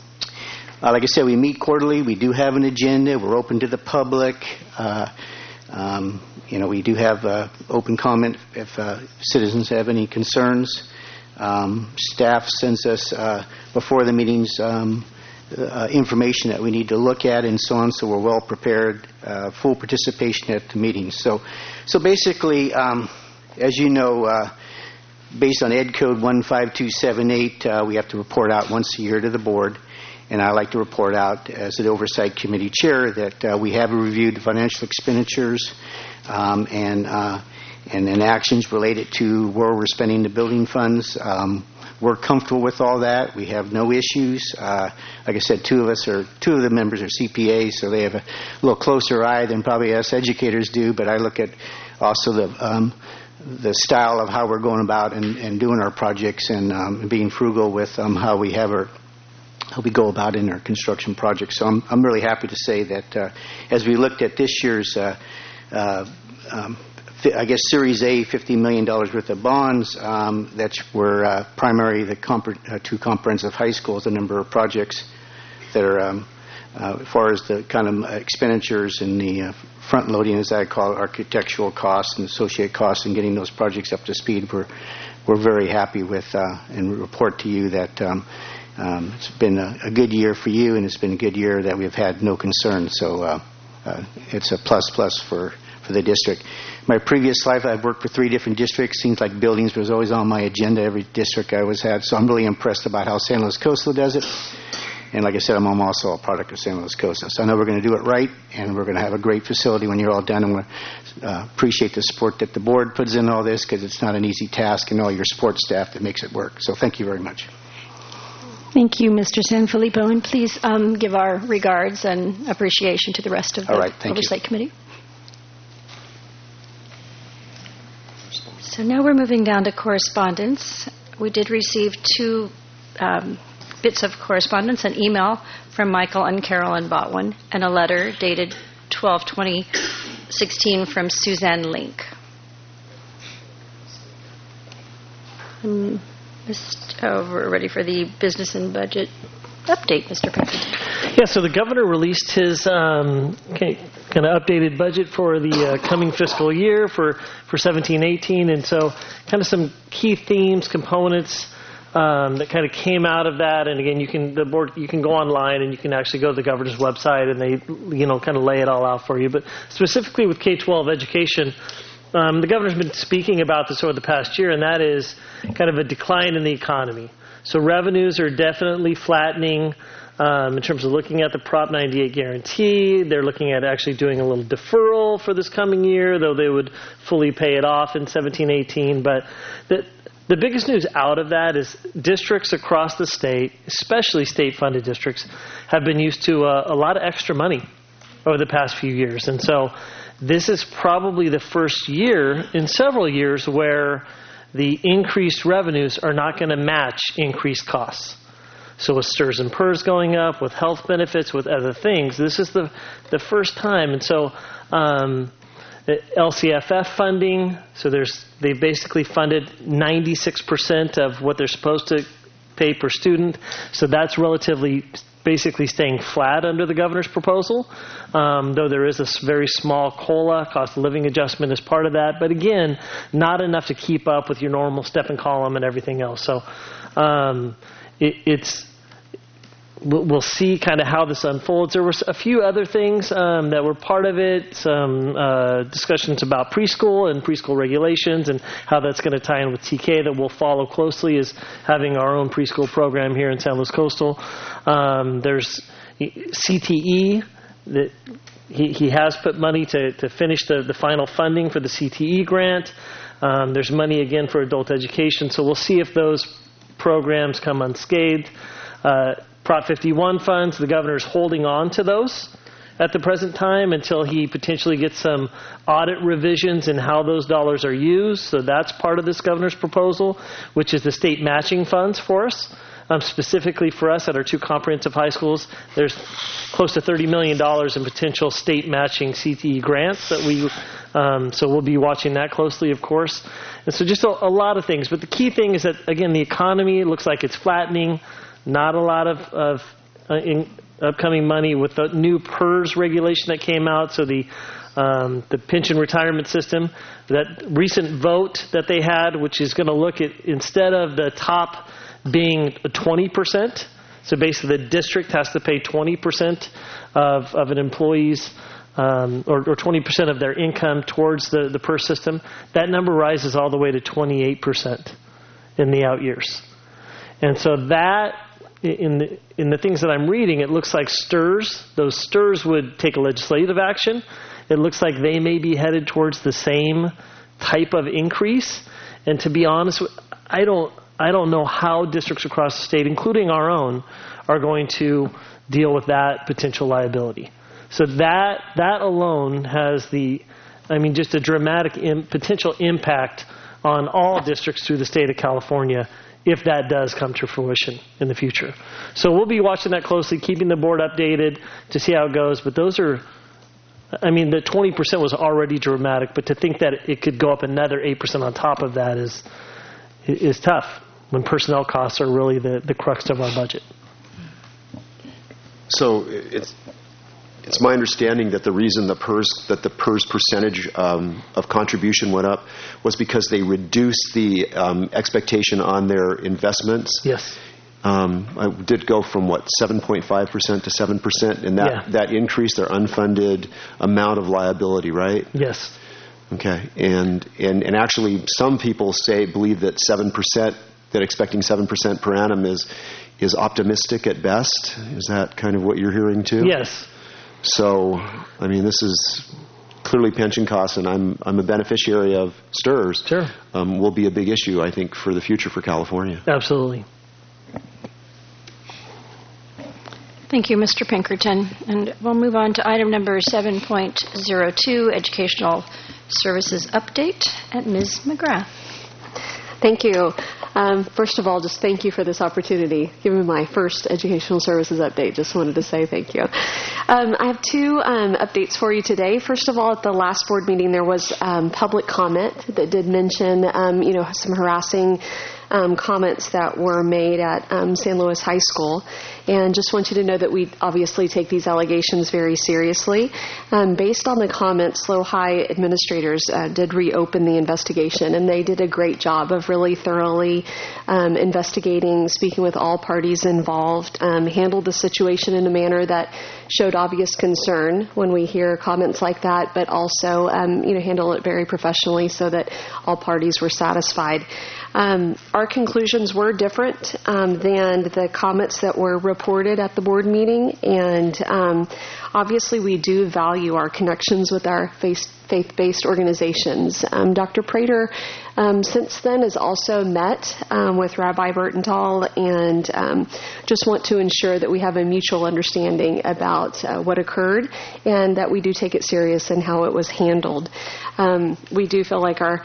Uh, like I said, we meet quarterly. We do have an agenda. We're open to the public. Uh, um, you know, we do have uh, open comment if uh, citizens have any concerns. Um, staff sends us uh, before the meetings um, uh, information that we need to look at and so on, so we're well prepared. Uh, full participation at the meetings. So, so basically, um, as you know, uh, based on Ed Code one five two seven eight, uh, we have to report out once a year to the board. And I like to report out as the Oversight Committee Chair that uh, we have reviewed the financial expenditures um, and uh, and then actions related to where we're spending the building funds. Um, we're comfortable with all that. We have no issues. Uh, like I said, two of us are two of the members are C P As, so they have a little closer eye than probably us educators do. But I look at also the um, the style of how we're going about and, and doing our projects and um, being frugal with um, how we have our how we go about in our construction projects. So I'm, I'm really happy to say that uh, as we looked at this year's, uh, uh, um, fi- I guess, Series A, fifty million dollars worth of bonds um, that were uh, primary the compre- uh, two comprehensive high schools, the number of projects that are, um, uh, as far as the kind of expenditures and the uh, front loading, as I call it, architectural costs and associated costs and getting those projects up to speed, we're, we're very happy with uh, and report to you that um, Um, it's been a, a good year for you, and it's been a good year that we've had no concerns. So uh, uh, it's a plus plus for, for the district. My previous life, I've worked for three different districts. Seems like buildings was always on my agenda, every district I always had. So I'm really impressed about how San Luis Coastal does it. And like I said, I'm also a product of San Luis Coastal. So I know we're going to do it right, and we're going to have a great facility when you're all done. I'm going to uh, appreciate the support that the board puts in all this, because it's not an easy task, and all your support staff that makes it work. So thank you very much. Thank you, Mister Sanfilippo, and please um, give our regards and appreciation to the rest of the All right, thank Oversight you. Committee. So now we're moving down to correspondence. We did receive two um, bits of correspondence, an email from Michael and Carolyn Botwin, and a letter dated twelve twenty sixteen from Suzanne Link. Um, Oh, we're ready for the business and budget update, Mister President. Yeah, so the governor released his um, kind of updated budget for the uh, coming fiscal year for, for seventeen eighteen, and so kind of some key themes, components um, that kind of came out of that. And again, you can the board you can go online and you can actually go to the governor's website and they you know kind of lay it all out for you. But specifically with K twelve education, Um, the governor's been speaking about this over the past year, and that is kind of a decline in the economy. So revenues are definitely flattening um, in terms of looking at the Prop ninety-eight guarantee. They're looking at actually doing a little deferral for this coming year, though they would fully pay it off in seventeen eighteen. But the, the biggest news out of that is districts across the state, especially state-funded districts, have been used to a, a lot of extra money over the past few years. And so this is probably the first year in several years where the increased revenues are not going to match increased costs. So with S T R S and P E R S going up, with health benefits, with other things, this is the the first time. And so um, L C F F funding, so there's they basically funded ninety-six percent of what they're supposed to pay per student. So that's relatively basically staying flat under the governor's proposal, um, though there is a very small COLA, cost of living adjustment as part of that. But again, not enough to keep up with your normal step and column and everything else. So um, it, it's we'll see kind of how this unfolds. There were a few other things um, that were part of it, some uh, discussions about preschool and preschool regulations and how that's going to tie in with T K that we'll follow closely as having our own preschool program here in San Luis Coastal. Um, there's C T E. That he, he has put money to, to finish the, the final funding for the C T E grant. Um, there's money again for adult education, so we'll see if those programs come unscathed. Uh, Prop fifty-one funds, the governor's holding on to those at the present time until he potentially gets some audit revisions in how those dollars are used. So that's part of this governor's proposal, which is the state matching funds for us. Um, specifically for us at our two comprehensive high schools, there's close to thirty million dollars in potential state matching C T E grants that we, um, so we'll be watching that closely, of course. And so just a, a lot of things. But the key thing is that, again, the economy looks like it's flattening. Not a lot of, of uh, in upcoming money with the new P E R S regulation that came out, so the um, the pension retirement system, that recent vote that they had, which is going to look at, instead of the top being twenty percent, so basically the district has to pay twenty percent of, of an employee's, um, or, or twenty percent of their income towards the, the P E R S system, that number rises all the way to twenty-eight percent in the out years. And so that, in the, in the things that I'm reading, it looks like S T R S, those S T R S would take a legislative action. It looks like they may be headed towards the same type of increase. And to be honest, I don't, I don't know how districts across the state, including our own, are going to deal with that potential liability. So that, that alone has the, I mean, just a dramatic im- potential impact on all districts through the state of California if that does come to fruition in the future. So we'll be watching that closely, keeping the board updated to see how it goes. But those are, I mean, the twenty percent was already dramatic, but to think that it could go up another eight percent on top of that is is tough when personnel costs are really the, the crux of our budget. So it's it's my understanding that the reason the P E R S that the P E R S percentage um, of contribution went up was because they reduced the um, expectation on their investments. Yes. Um, I did go from what seven point five percent to seven percent, and that Yeah. that increased their unfunded amount of liability, right? Yes. Okay, and and and actually, some people say believe that seven percent, that expecting seven percent per annum is is optimistic at best. Is that kind of what you're hearing too? Yes. So, I mean, this is clearly pension costs, and I'm I'm a beneficiary of S T R S. Sure. Um, will be a big issue, I think, for the future for California. Absolutely. Thank you, Mister Pinkerton. And we'll move on to item number seven point oh two, Educational Services Update, at Miz McGrath. Thank you. Um, first of all, just thank you for this opportunity. Given my first educational services update, just wanted to say thank you. Um, I have two um, updates for you today. First of all, at the last board meeting, there was um, public comment that did mention, um, you know, some harassing um, comments that were made at um, San Luis High School. And just want you to know that we obviously take these allegations very seriously. Um, based on the comments, S L O High administrators uh, did reopen the investigation, and they did a great job of really thoroughly um, investigating, speaking with all parties involved, um, handled the situation in a manner that showed obvious concern when we hear comments like that, but also um, you know, handle it very professionally so that all parties were satisfied. Um, our conclusions were different um, than the comments that were reported at the board meeting, and um, obviously we do value our connections with our faith- faith-based organizations. Um, Doctor Prater, um, since then, has also met um, with Rabbi Bertenthal, and um, just want to ensure that we have a mutual understanding about uh, what occurred and that we do take it serious and how it was handled. Um, we do feel like our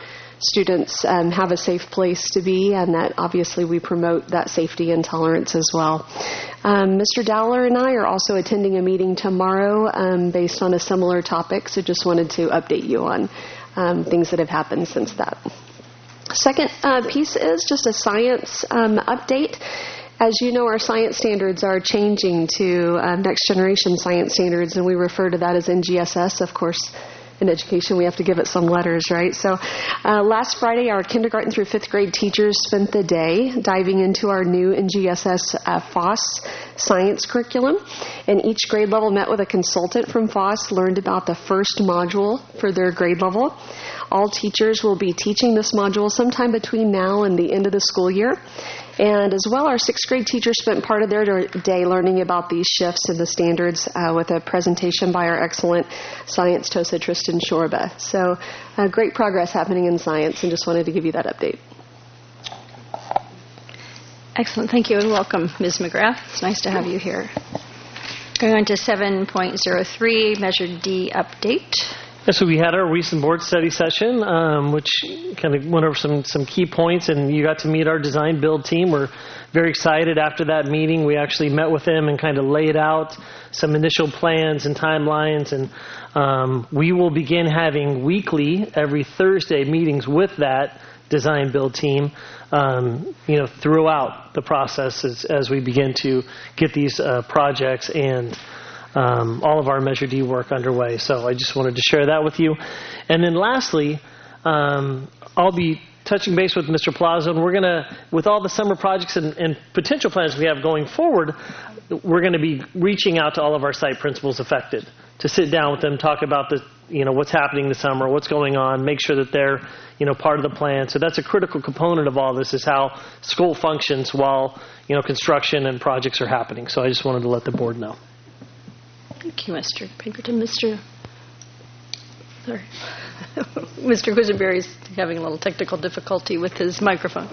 students um, have a safe place to be, and that obviously we promote that safety and tolerance as well. Um, Mister Dowler and I are also attending a meeting tomorrow um, based on a similar topic, so just wanted to update you on um, things that have happened since that. Second uh, piece is just a science um, update. As you know, our science standards are changing to uh, next generation science standards, and we refer to that as N G S S. Of course, in education, we have to give it some letters, right? So uh, last Friday, our kindergarten through fifth grade teachers spent the day diving into our new N G S S uh, F O S science curriculum, and each grade level met with a consultant from F O S, learned about the first module for their grade level. All teachers will be teaching this module sometime between now and the end of the school year. And as well, our sixth grade teachers spent part of their day learning about these shifts in the standards uh, with a presentation by our excellent science TOSA, Tristan Shorba. So uh, great progress happening in science, and just wanted to give you that update. Excellent. Thank you, and welcome, Miz McGrath. It's nice to have you here. Going on to seven point oh three, Measure D update. Yeah, so we had our recent board study session, um, which kind of went over some, some key points, and you got to meet our design build team. We're very excited after that meeting. We actually met with them and kind of laid out some initial plans and timelines, and um, we will begin having weekly, every Thursday, meetings with that design build team, um, you know, throughout the process as, as we begin to get these uh, projects and Um, all of our Measure D work underway. So I just wanted to share that with you. And then lastly, um, I'll be touching base with Mister Plaza, and we're going to, with all the summer projects and, and potential plans we have going forward, we're going to be reaching out to all of our site principals affected to sit down with them, talk about the, you know, what's happening this summer, what's going on, make sure that they're, you know, part of the plan. So that's a critical component of all this, is how school functions while, you know, construction and projects are happening. So I just wanted to let the board know. Thank you, Mister Pinkerton. Mister Sorry. Mister Quisenberry is having a little technical difficulty with his microphone.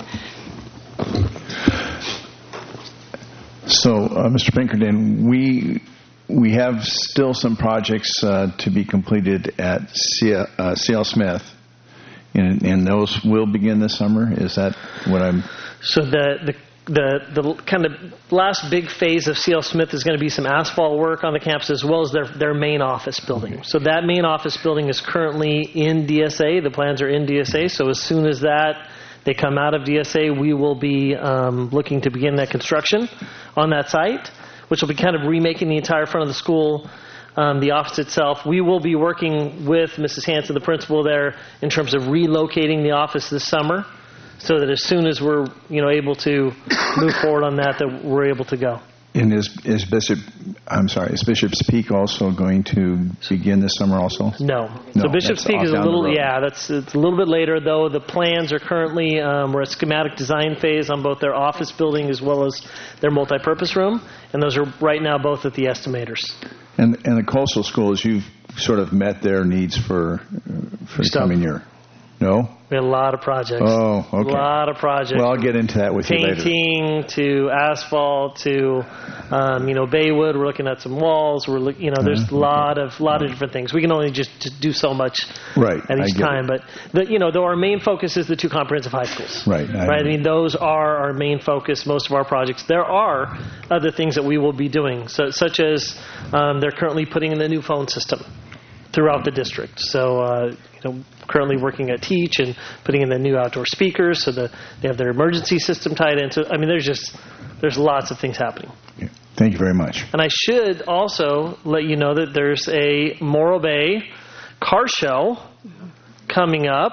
So, uh, Mister Pinkerton, we we have still some projects uh, to be completed at C L, uh, C L Smith, and, and those will begin this summer. Is that what I'm? So the the. The the kind of last big phase of C L Smith is going to be some asphalt work on the campus, as well as their their main office building. Okay. So that main office building is currently in D S A. The plans are in D S A. So as soon as that they come out of D S A, we will be um, looking to begin that construction on that site, which will be kind of remaking the entire front of the school, um, the office itself. We will be working with Missus Hanson, the principal there, in terms of relocating the office this summer, so that as soon as we're, you know, able to move forward on that, that we're able to go. And is is Bishop, I'm sorry, is Bishop's Peak also going to begin this summer also? No. no so Bishop's Peak is a little, yeah, that's it's a little bit later, though. The plans are currently, um, we're at schematic design phase on both their office building as well as their multipurpose room, and those are right now both at the estimators. And and the coastal schools, you've sort of met their needs for, for the coming year? No? We had a lot of projects. Oh, okay. A lot of projects. Well, I'll get into that with Painting, you later. Painting to asphalt to, um, you know, Baywood. We're looking at some walls. We're, look, you know, there's a lot of lot of different things. We can only just, just do so much right. at each I time. But the, you know, though our main focus is the two comprehensive high schools. Right. I right. I mean, those are our main focus. Most of our projects. There are other things that we will be doing, so, such as um, they're currently putting in the new phone system throughout the district. So, uh, you know, currently working at Teach and putting in the new outdoor speakers so that they have their emergency system tied in. So, I mean, there's just, there's lots of things happening. Yeah. Thank you very much. And I should also let you know that there's a Morro Bay car show coming up.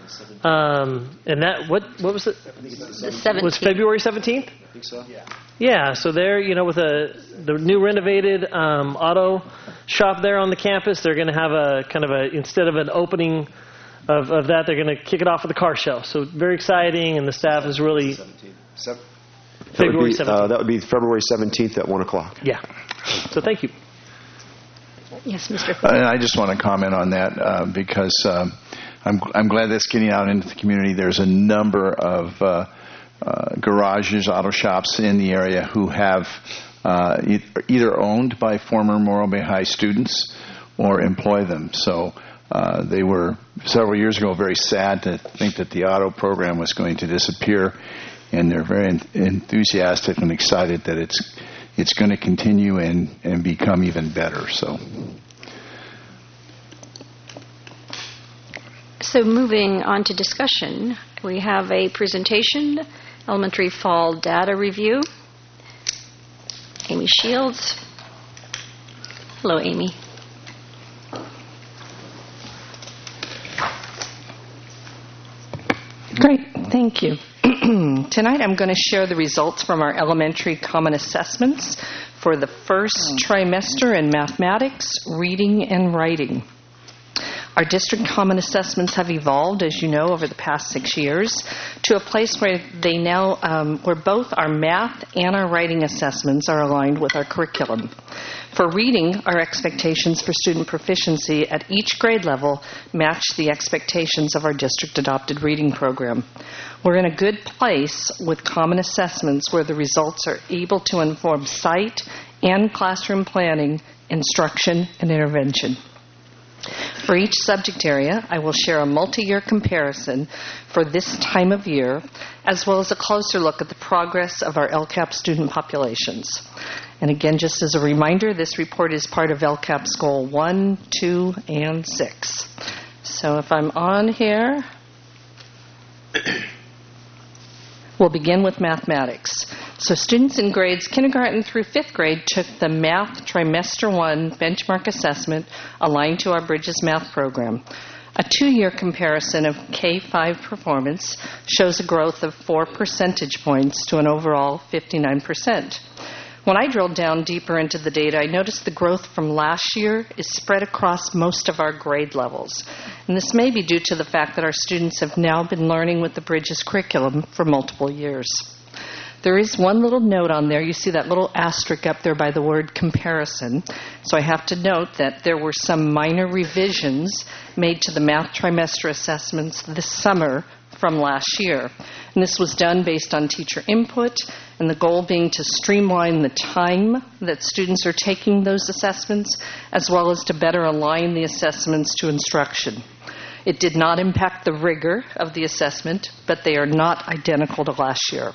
Um, and that, what, what was it? The seventeenth. Was February seventeenth? I think so. Yeah. Yeah, so they're, you know, with a the new renovated um, auto shop there on the campus, they're going to have a kind of a, instead of an opening of, of that, they're going to kick it off with a car show. So very exciting, and the staff is really... Seven. February seventeenth. Uh, that would be February seventeenth at one o'clock. Yeah. So thank you. Yes, Mister And I just want to comment on that uh, because um, I'm, I'm glad that's getting out into the community. There's a number of... Uh, Uh, garages, auto shops in the area who have uh, e- either owned by former Morro Bay High students or employ them. So Uh, they were, several years ago, very sad to think that the auto program was going to disappear, and they're very en- enthusiastic and excited that it's it's going to continue and, and become even better. So. So moving on to discussion, we have a presentation, Elementary Fall Data Review. Amy Shields. Hello, Amy. Great, thank you. Tonight I'm going to share the results from our elementary common assessments for the first trimester in mathematics, reading, and writing. Our district common assessments have evolved, as you know, over the past six years to a place where they now, um, where both our math and our writing assessments are aligned with our curriculum. For reading, our expectations for student proficiency at each grade level match the expectations of our district-adopted reading program. We're in a good place with common assessments where the results are able to inform sight and classroom planning, instruction, and intervention. For each subject area, I will share a multi-year comparison for this time of year, as well as a closer look at the progress of our LCAP student populations. And again, just as a reminder, this report is part of LCAP's Goal one, two, and six. So if I'm on here, we'll begin with mathematics. So students in grades kindergarten through fifth grade took the Math Trimester one benchmark assessment aligned to our Bridges Math program. A two-year comparison of K five performance shows a growth of four percentage points to an overall fifty-nine percent. When I drilled down deeper into the data, I noticed the growth from last year is spread across most of our grade levels. And this may be due to the fact that our students have now been learning with the Bridges curriculum for multiple years. There is one little note on there. You see that little asterisk up there by the word comparison. So I have to note that there were some minor revisions made to the math trimester assessments this summer from last year. And this was done based on teacher input, and the goal being to streamline the time that students are taking those assessments, as well as to better align the assessments to instruction. It did not impact the rigor of the assessment, but they are not identical to last year.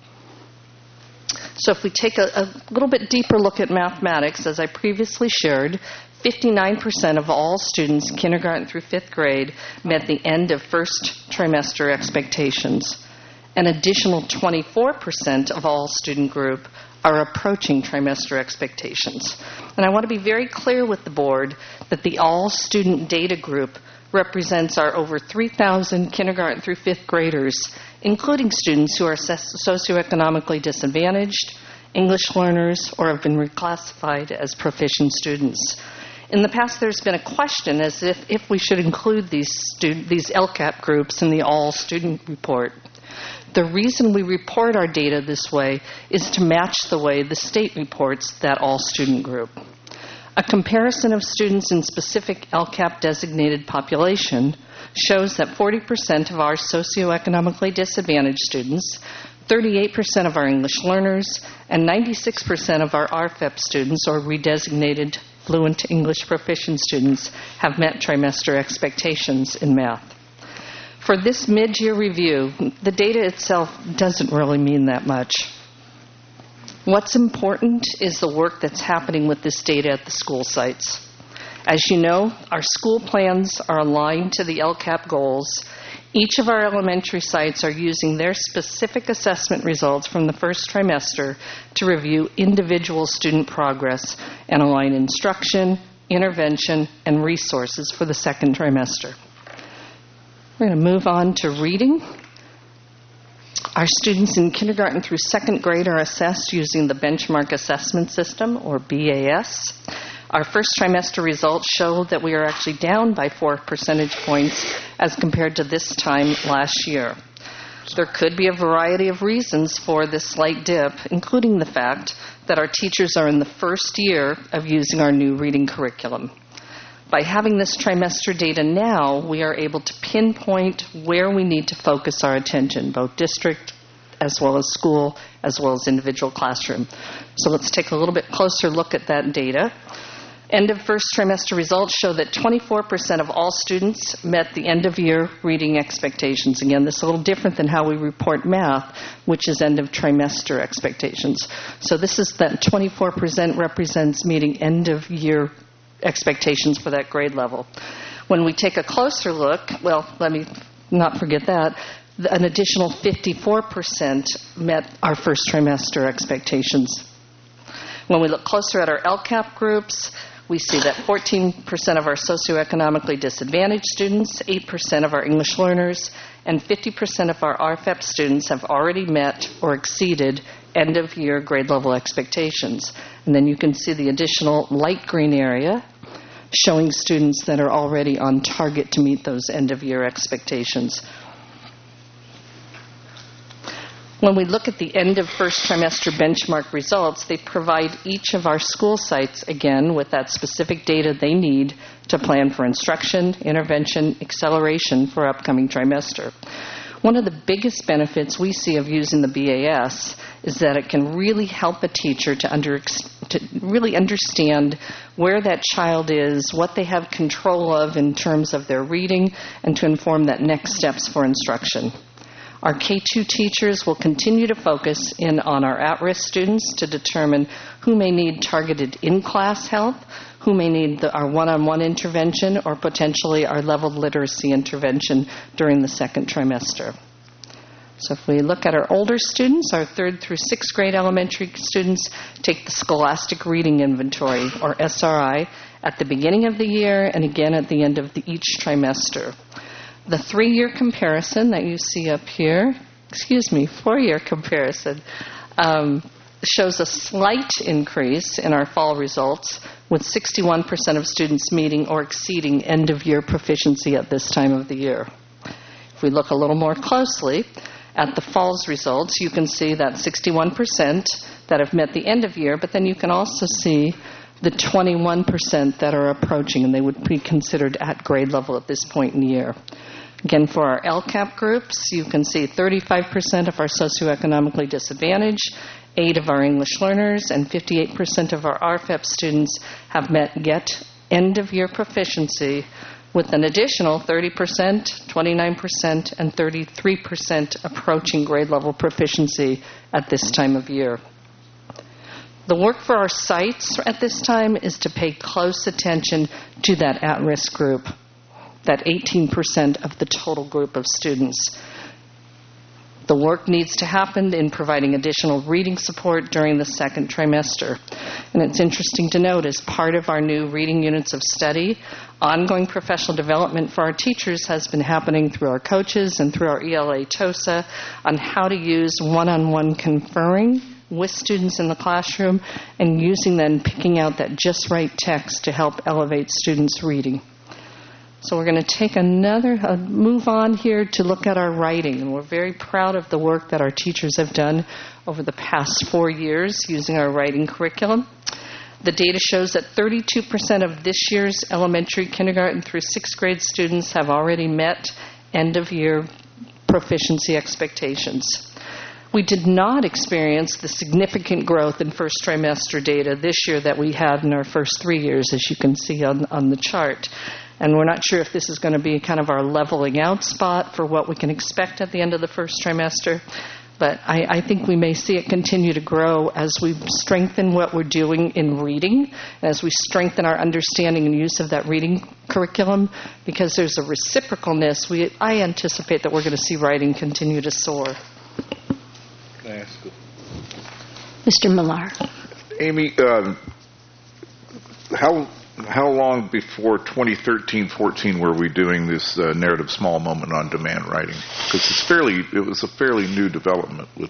So if we take a, a little bit deeper look at mathematics, as I previously shared, fifty-nine percent of all students kindergarten through fifth grade met the end of first trimester expectations. An additional twenty-four percent of all student group are approaching trimester expectations. And I want to be very clear with the board that the all student data group represents our over three thousand kindergarten through fifth graders, including students who are socioeconomically disadvantaged, English learners, or have been reclassified as proficient students. In the past, there's been a question as if, if we should include these, student, these LCAP groups in the all-student report. The reason we report our data this way is to match the way the state reports that all-student group. A comparison of students in specific LCAP-designated population shows that forty percent of our socioeconomically disadvantaged students, thirty-eight percent of our English learners, and ninety-six percent of our R F E P students, or redesignated fluent English proficient students, have met trimester expectations in math. For this mid-year review, the data itself doesn't really mean that much. What's important is the work that's happening with this data at the school sites. As you know, our school plans are aligned to the LCAP goals. Each of our elementary sites are using their specific assessment results from the first trimester to review individual student progress and align instruction, intervention, and resources for the second trimester. We're going to move on to reading. Our students in kindergarten through second grade are assessed using the Benchmark Assessment System, or B A S. Our first trimester results show that we are actually down by four percentage points as compared to this time last year. There could be a variety of reasons for this slight dip, including the fact that our teachers are in the first year of using our new reading curriculum. By having this trimester data now, we are able to pinpoint where we need to focus our attention, both district as well as school, as well as individual classroom. So let's take a little bit closer look at that data. End of first trimester results show that twenty-four percent of all students met the end of year reading expectations. Again, this is a little different than how we report math, which is end of trimester expectations. So this is that twenty-four percent represents meeting end of year expectations for that grade level. When we take a closer look, well, let me not forget that, an additional fifty-four percent met our first trimester expectations. When we look closer at our L C A P groups, we see that fourteen percent of our socioeconomically disadvantaged students, eight percent of our English learners, and fifty percent of our R F E P students have already met or exceeded end-of-year grade level expectations. And then you can see the additional light green area showing students that are already on target to meet those end-of-year expectations. When we look at the end of first trimester benchmark results, they provide each of our school sites, again, with that specific data they need to plan for instruction, intervention, acceleration for upcoming trimester. One of the biggest benefits we see of using the B A S is that it can really help a teacher to, under, to really understand where that child is, what they have control of in terms of their reading, and to inform that next steps for instruction. Our K two teachers will continue to focus in on our at-risk students to determine who may need targeted in-class help, who may need the, our one-on-one intervention, or potentially our leveled literacy intervention during the second trimester. So if we look at our older students, our third through sixth grade elementary students take the Scholastic Reading Inventory, or S R I, at the beginning of the year and again at the end of the, each trimester. The three-year comparison that you see up here, excuse me, four-year comparison, um, shows a slight increase in our fall results, with sixty-one percent of students meeting or exceeding end-of-year proficiency at this time of the year. If we look a little more closely at the fall's results, you can see that sixty-one percent that have met the end of year, but then you can also see the twenty-one percent that are approaching, and they would be considered at grade level at this point in the year. Again, for our L C A P groups, you can see thirty-five percent of our socioeconomically disadvantaged, eight of our English learners, and fifty-eight percent of our R F E P students have met get end-of-year proficiency, with an additional thirty percent, twenty-nine percent, and thirty-three percent approaching grade level proficiency at this time of year. The work for our sites at this time is to pay close attention to that at-risk group, that eighteen percent of the total group of students. The work needs to happen in providing additional reading support during the second trimester. And it's interesting to note, as part of our new reading units of study, ongoing professional development for our teachers has been happening through our coaches and through our E L A TOSA on how to use one-on-one conferring with students in the classroom and using then picking out that just right text to help elevate students' reading. So we're going to take another uh, move on here to look at our writing. And we're very proud of the work that our teachers have done over the past four years using our writing curriculum. The data shows that thirty-two percent of this year's elementary, kindergarten through sixth grade students have already met end-of-year proficiency expectations. We did not experience the significant growth in first trimester data this year that we had in our first three years, as you can see on, on the chart. And we're not sure if this is going to be kind of our leveling out spot for what we can expect at the end of the first trimester. But I, I think we may see it continue to grow as we strengthen what we're doing in reading, as we strengthen our understanding and use of that reading curriculum, because there's a reciprocalness. We, I anticipate that we're going to see writing continue to soar. Can I ask you? Mister Millar. Amy, um, how how long before twenty thirteen fourteen were we doing this uh, narrative small moment on demand writing? Because it's fairly, it was a fairly new development. With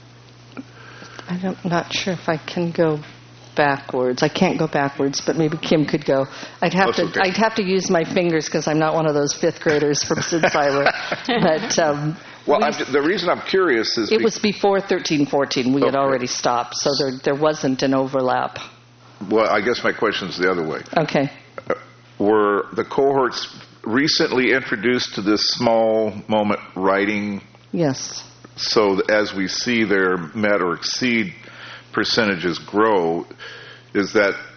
I'm not sure if I can go backwards. I can't go backwards, but maybe Kim could go. I'd have That's to. okay. I'd have to use my fingers because I'm not one of those fifth graders from Sinclair. But um, well, we, I'm, the reason I'm curious is it be- was before thirteen fourteen. We okay. had already stopped, so there there wasn't an overlap. Well, I guess my question is the other way. Okay. Uh, were the cohorts recently introduced to this small moment writing? Yes. So as we see their met or exceed percentages grow, is that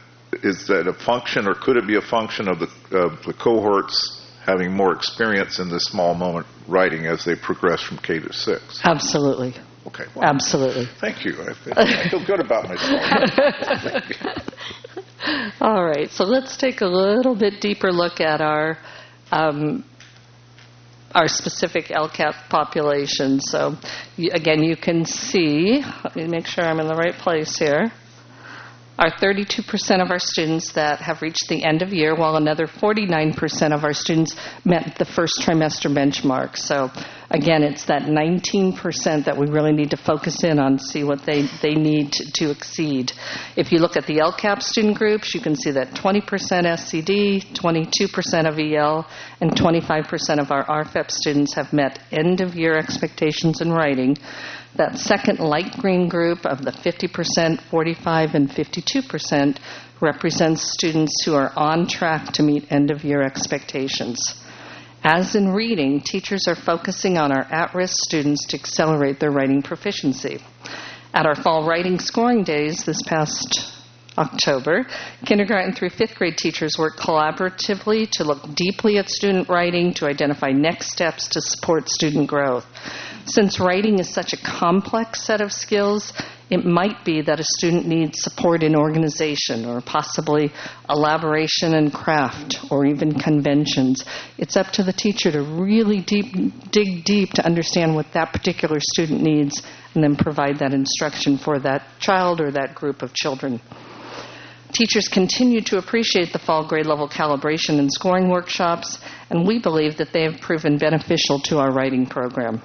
is that a function, or could it be a function of the, of the cohorts having more experience in this small moment writing as they progress from K to six? Absolutely. Okay. Well, Absolutely. Thank you. I feel, I feel good about myself. All right, so let's take a little bit deeper look at our um, our specific L C A P population. So, you, again, you can see, let me make sure I'm in the right place here, are thirty-two percent of our students that have reached the end of year, while another forty-nine percent of our students met the first trimester benchmark. So, again, it's that nineteen percent that we really need to focus in on, see what they, they need to, to exceed. If you look at the L C A P student groups, you can see that twenty percent S C D, twenty-two percent of E L, and twenty-five percent of our R F E P students have met end-of-year expectations in writing. That second light green group of the fifty percent, forty-five, and fifty-two percent represents students who are on track to meet end-of-year expectations. As in reading, teachers are focusing on our at-risk students to accelerate their writing proficiency. At our fall writing scoring days this past October, kindergarten through fifth grade teachers worked collaboratively to look deeply at student writing to identify next steps to support student growth. Since writing is such a complex set of skills, it might be that a student needs support in organization or possibly elaboration and craft or even conventions. It's up to the teacher to really deep, dig deep to understand what that particular student needs and then provide that instruction for that child or that group of children. Teachers continue to appreciate the fall grade level calibration and scoring workshops, and we believe that they have proven beneficial to our writing program.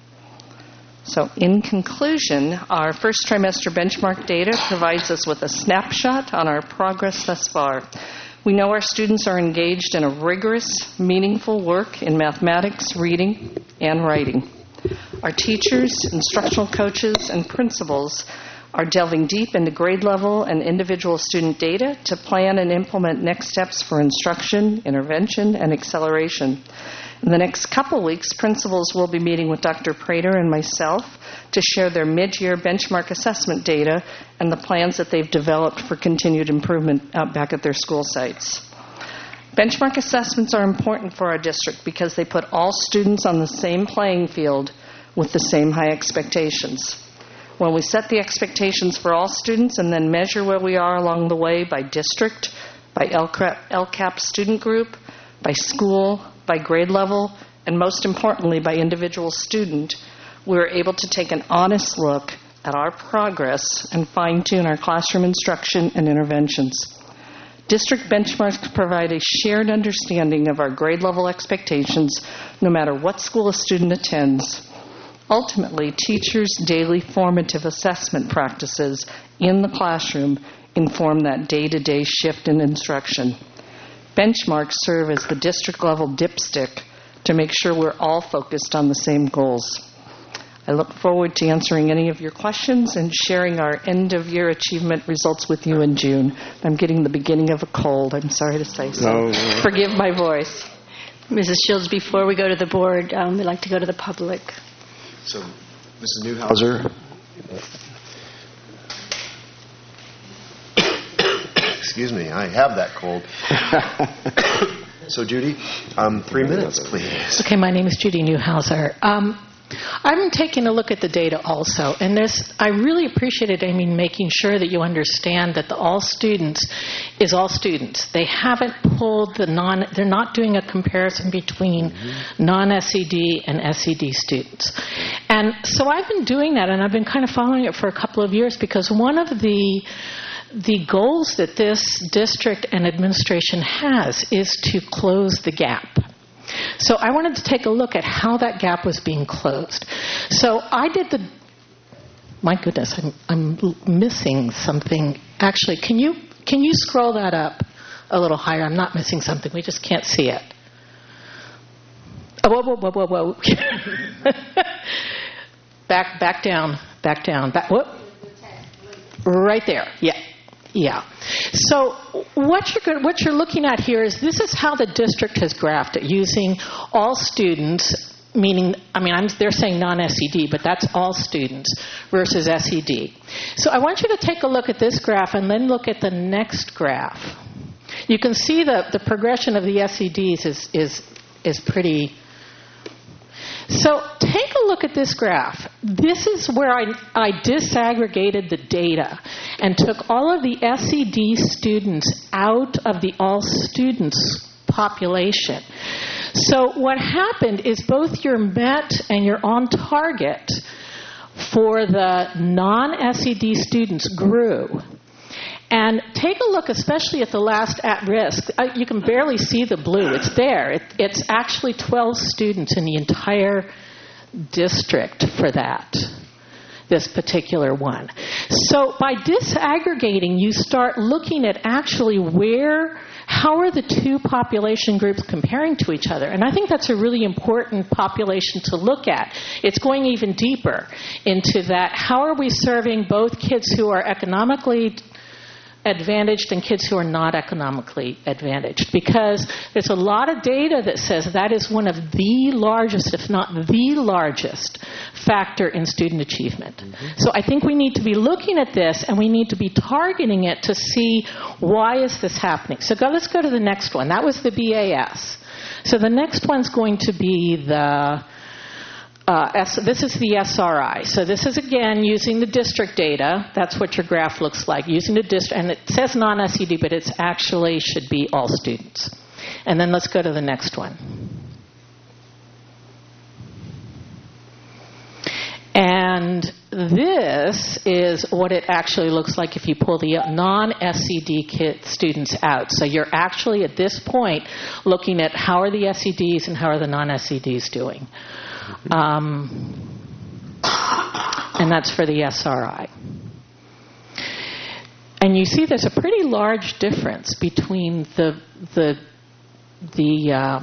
So in conclusion, our first trimester benchmark data provides us with a snapshot on our progress thus far. We know our students are engaged in a rigorous, meaningful work in mathematics, reading, and writing. Our teachers, instructional coaches, and principals are delving deep into grade level and individual student data to plan and implement next steps for instruction, intervention, and acceleration. In the next couple weeks, principals will be meeting with Doctor Prater and myself to share their mid-year benchmark assessment data and the plans that they've developed for continued improvement out back at their school sites. Benchmark assessments are important for our district because they put all students on the same playing field with the same high expectations. When we set the expectations for all students and then measure where we are along the way by district, by L C A P student group, by school, by grade level, and most importantly, by individual student, we're able to take an honest look at our progress and fine-tune our classroom instruction and interventions. District benchmarks provide a shared understanding of our grade level expectations no matter what school a student attends. Ultimately, teachers' daily formative assessment practices in the classroom inform that day-to-day shift in instruction. Benchmarks serve as the district-level dipstick to make sure we're all focused on the same goals. I look forward to answering any of your questions and sharing our end-of-year achievement results with you in June. I'm getting the beginning of a cold, I'm sorry to say so. No. Forgive my voice. Missus Shields, before we go to the board, um, we'd like to go to the public. So, Missus Newhouser. Excuse me, I have that cold. So, Judy, um, three minutes, please. Okay, my name is Judy Newhouser. Um, I've been taking a look at the data also, and there's, I really appreciated, Amy, making sure that you understand that the all students is all students. They haven't pulled the non, they're not doing a comparison between mm-hmm. non-S E D and S E D students. And so I've been doing that, and I've been kind of following it for a couple of years because one of the the goals that this district and administration has is to close the gap. So I wanted to take a look at how that gap was being closed. So I did the, my goodness, I'm, I'm missing something. Actually, can you can you scroll that up a little higher? I'm not missing something. We just can't see it. Oh, whoa, whoa, whoa, whoa, whoa. back, back down, back down. Back, whoop. Right there. Yeah. Yeah. So what you're what you're looking at here is this is how the district has graphed it using all students meaning, I mean, I'm, they're saying non-S E D, but that's all students versus S E D. So I want you to take a look at this graph and then look at the next graph. You can see the, the progression of the S E Ds is, is, is pretty... So take a look at this graph. This is where I, I disaggregated the data and took all of the S E D students out of the all students population. So what happened is both your MET and your on target for the non-S E D students grew. And take a look, especially at the last at-risk. Uh, you can barely see the blue. It's there. It, it's actually twelve students in the entire district for that, this particular one. So by disaggregating, you start looking at actually where, how are the two population groups comparing to each other? And I think that's a really important population to look at. It's going even deeper into that. How are we serving both kids who are economically advantaged and kids who are not economically advantaged? Because there's a lot of data that says that is one of the largest, if not the largest, factor in student achievement. Mm-hmm. So I think we need to be looking at this and we need to be targeting it to see why is this happening. So go, let's go to the next one. That was the B A S. So the next one's going to be the Uh, S, this is the S R I. So this is, again, using the district data. That's what your graph looks like. Using the district, and it says non-S E D, but it actually should be all students. And then let's go to the next one. And this is what it actually looks like if you pull the non-S E D kid students out. So you're actually, at this point, looking at how are the S E Ds and how are the non-S E Ds doing. Um, and that's for the S R I. And you see there's a pretty large difference between the the the uh,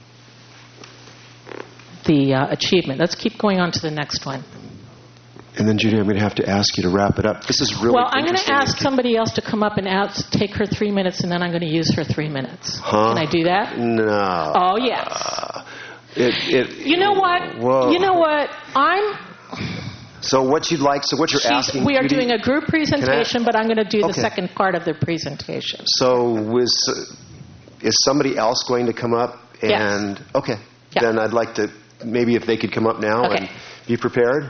the uh, achievement. Let's keep going on to the next one. And then, Judy, I'm going to have to ask you to wrap it up. This is really well. I'm going to interesting. ask somebody else to come up and out, take her three minutes, and then I'm going to use her three minutes. Huh? Can I do that? No. Oh yes. Uh, it, it, you know what? Whoa. You know what? I'm. So what you'd like? So what you're She's, asking? we are Judy, doing a group presentation, I, but I'm going to do the okay. second part of the presentation. So was is somebody else going to come up? And yes. Okay. Yeah. Then I'd like to maybe if they could come up now okay. and be prepared.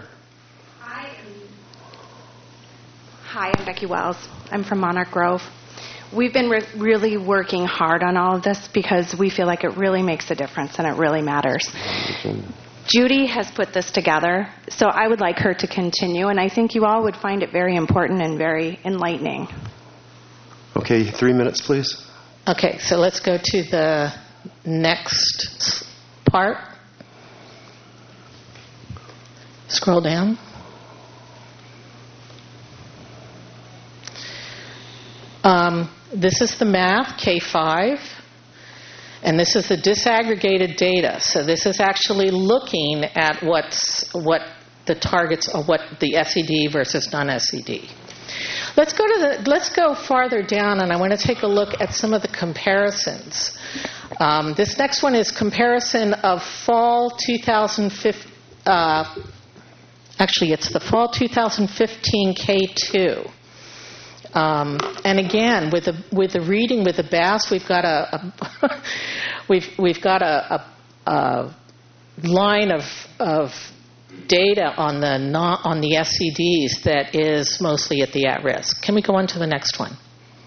Hi, I'm Becky Wells. I'm from Monarch Grove. We've been re- really working hard on all of this because we feel like it really makes a difference and it really matters. Judy has put this together, so I would like her to continue, and I think you all would find it very important and very enlightening. Okay, three minutes, please. Okay, so let's go to the next part. Scroll down. Um, this is the math, K five, and this is the disaggregated data. So this is actually looking at what's, what the targets are, what the S E D versus non-S E D. Let's go to the. Let's go farther down, and I want to take a look at some of the comparisons. Um, this next one is comparison of fall two thousand fifteen. Uh, actually, it's the fall two thousand fifteen K two. Um, and again, with the with the reading with the B A S, we've got a, a we've we've got a, a, a line of of data on the not, on the S E Ds that is mostly at the at risk. Can we go on to the next one?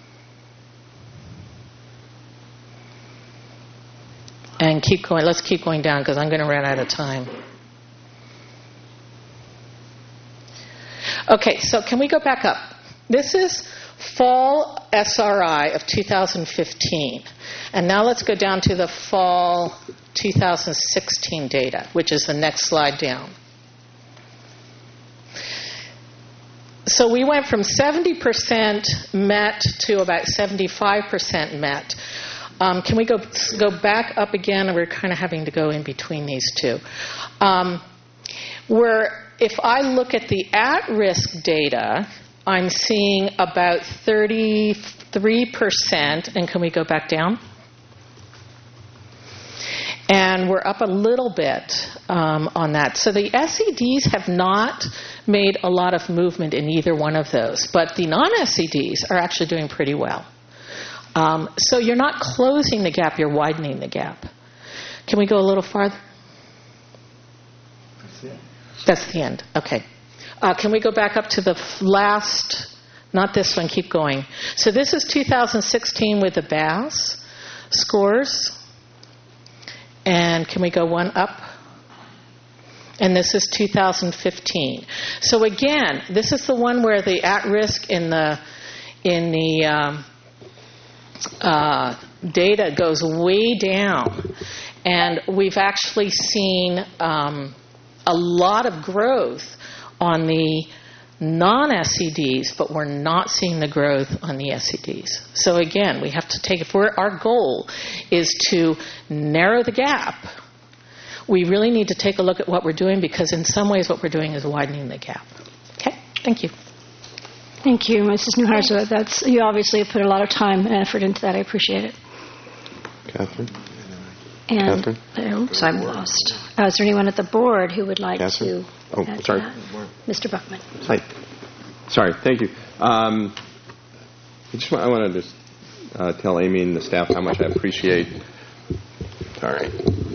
And keep going. Let's keep going down because I'm going to run out of time. Okay, so can we go back up? This is fall S R I of two thousand fifteen. And now let's go down to the fall two thousand sixteen data, which is the next slide down. So we went from seventy percent met to about seventy-five percent met. Um, can we go go back up again? We're kind of having to go in between these two. Um, where if I look at the at-risk data, I'm seeing about thirty-three percent, and can we go back down? And we're up a little bit um, on that. So the S E Ds have not made a lot of movement in either one of those, but the non-S E Ds are actually doing pretty well. Um, so you're not closing the gap, you're widening the gap. Can we go a little farther? That's it. That's the end. Okay. Uh, can we go back up to the f- last, not this one, keep going. So this is two thousand sixteen with the B A S scores. And can we go one up? And this is two thousand fifteen. So again, this is the one where the at-risk in the in the um, uh, data goes way down, and we've actually seen um, a lot of growth on the non-S E Ds, but we're not seeing the growth on the S E Ds. So again, we have to take, if we're, our goal is to narrow the gap, we really need to take a look at what we're doing, because in some ways what we're doing is widening the gap. Okay, thank you. Thank you, Missus Neuhauser. That's, you obviously have put a lot of time and effort into that. I appreciate it. Catherine? And, Catherine? oops, I'm lost. Uh, is there anyone at the board who would like Catherine? to Oh, add to sorry. that? Mister Buckman. Hi. Sorry, thank you. Um, I just want, I want to just uh, tell Amy and the staff how much I appreciate. Sorry.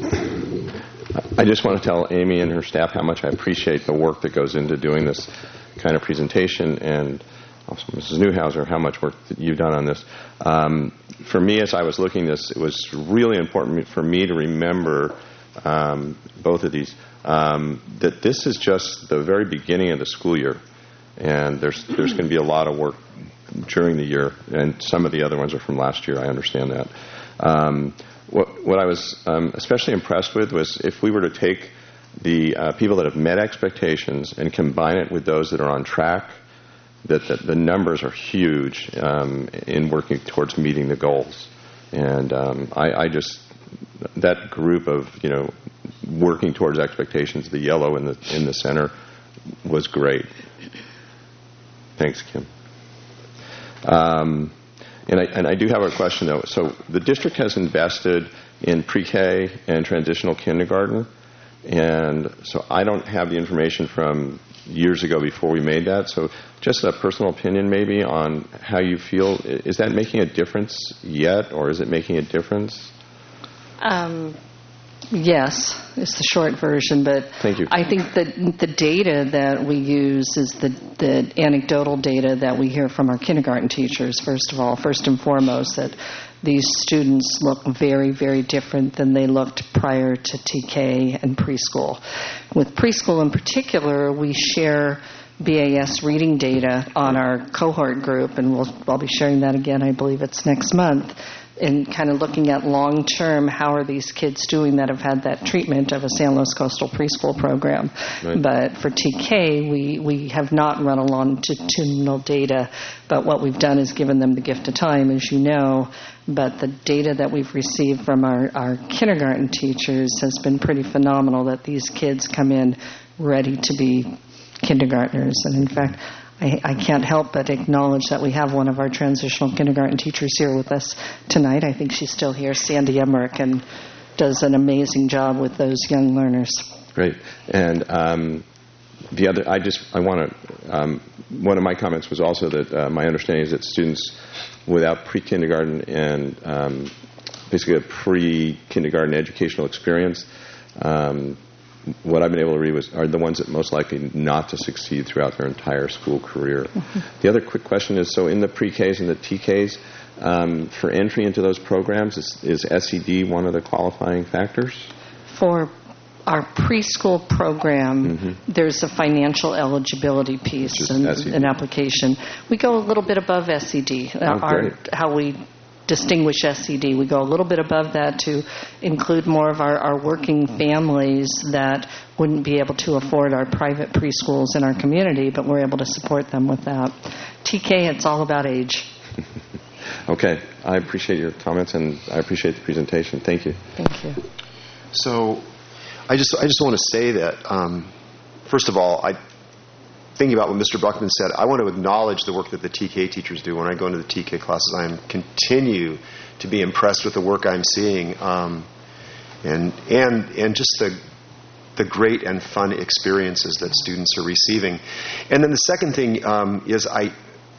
I just want to tell Amy and her staff how much I appreciate the work that goes into doing this kind of presentation, and also Missus Neuhauser, how much work that you've done on this. Um, for me, as I was looking at this, it was really important for me to remember um, both of these, um, that this is just the very beginning of the school year, and there's there's going to be a lot of work during the year, and some of the other ones are from last year. I understand that. Um, what, what I was um, especially impressed with was if we were to take the uh, people that have met expectations and combine it with those that are on track, that the, the numbers are huge um, in working towards meeting the goals. And um, I, I just, that group of, you know, working towards expectations, the yellow in the in the center, was great. Thanks, Kim. Um, and I and I do have a question though. So the district has invested in pre-K and transitional kindergarten, and so I don't have the information from years ago before we made that. So just a personal opinion maybe on how you feel. Is that making a difference yet, or is it making a difference? Um, yes, is the short version. But Thank you. I think that the data that we use is the, the anecdotal data that we hear from our kindergarten teachers, first of all, first and foremost, that these students look very, very different than they looked prior to T K and preschool. With preschool in particular, we share B A S reading data on our cohort group, and we'll, I'll be sharing that again, I believe it's next month, and kind of looking at long-term, how are these kids doing that have had that treatment of a San Luis Coastal preschool program. Right. But for T K, we, we have not run a longitudinal data, but what we've done is given them the gift of time, as you know. But the data that we've received from our, our kindergarten teachers has been pretty phenomenal, that these kids come in ready to be kindergartners. And in fact, I, I can't help but acknowledge that we have one of our transitional kindergarten teachers here with us tonight. I think she's still here, Sandy Emmerich, and does an amazing job with those young learners. Great. And um, the other, I just, I want to, um, one of my comments was also that uh, my understanding is that students without pre-kindergarten and um, basically a pre-kindergarten educational experience, um, what I've been able to read was are the ones that most likely not to succeed throughout their entire school career. Mm-hmm. The other quick question is, so in the pre-Ks and the T Ks, um, for entry into those programs, is, is S E D one of the qualifying factors? For our preschool program, mm-hmm. there's a financial eligibility piece and an application. We go a little bit above S E D. Oh, our, great. how we distinguish S E D. We go a little bit above that to include more of our, our working families that wouldn't be able to afford our private preschools in our community, but we're able to support them with that. T K, it's all about age. Okay. I appreciate your comments, and I appreciate the presentation. Thank you. Thank you. So I just I just want to say that, um, first of all, I thinking about what Mister Buckman said, I want to acknowledge the work that the T K teachers do. When I go into the T K classes, I am continue to be impressed with the work I'm seeing, um, and and and just the the great and fun experiences that students are receiving. And then the second thing um, is I,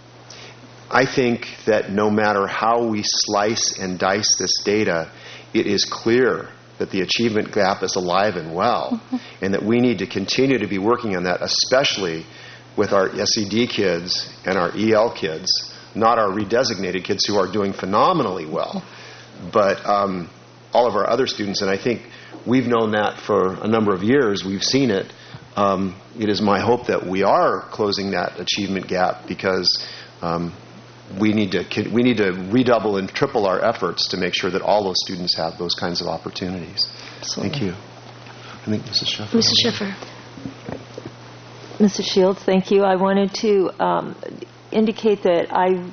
I think that no matter how we slice and dice this data, it is clear that the achievement gap is alive and well, mm-hmm. and that we need to continue to be working on that, especially with our S E D kids and our E L kids, not our redesignated kids who are doing phenomenally well, but um, all of our other students. And I think we've known that for a number of years. We've seen it. Um, it is my hope that we are closing that achievement gap, because um, we need to we need to redouble and triple our efforts to make sure that all those students have those kinds of opportunities. Absolutely. Thank you. I think Missus Schiffer. Missus Schiffer. Missus Shields, thank you. I wanted to um, indicate that I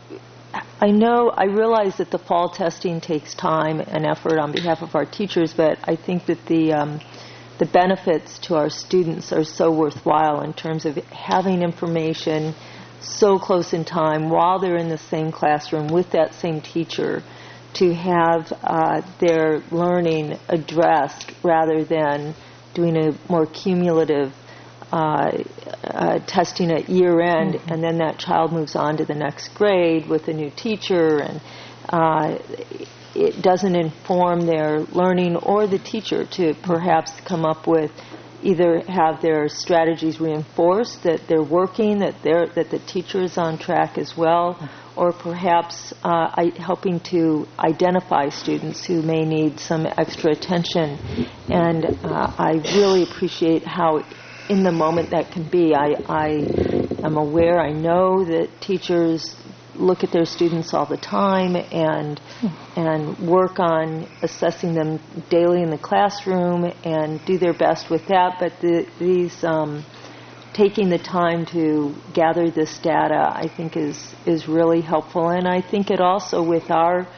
I know, I realize that the fall testing takes time and effort on behalf of our teachers, but I think that the um, the benefits to our students are so worthwhile in terms of having information so close in time while they're in the same classroom with that same teacher, to have uh, their learning addressed rather than doing a more cumulative uh, uh, testing at year end, mm-hmm. and then that child moves on to the next grade with a new teacher, and uh, it doesn't inform their learning or the teacher to perhaps come up with either have their strategies reinforced, that they're working, that they're that the teacher is on track as well, or perhaps uh, I, helping to identify students who may need some extra attention. And uh, I really appreciate how in the moment that can be. I, I am aware, I know that teachers look at their students all the time and and work on assessing them daily in the classroom and do their best with that. But the, these um, taking the time to gather this data, I think, is is really helpful. And I think it also, with our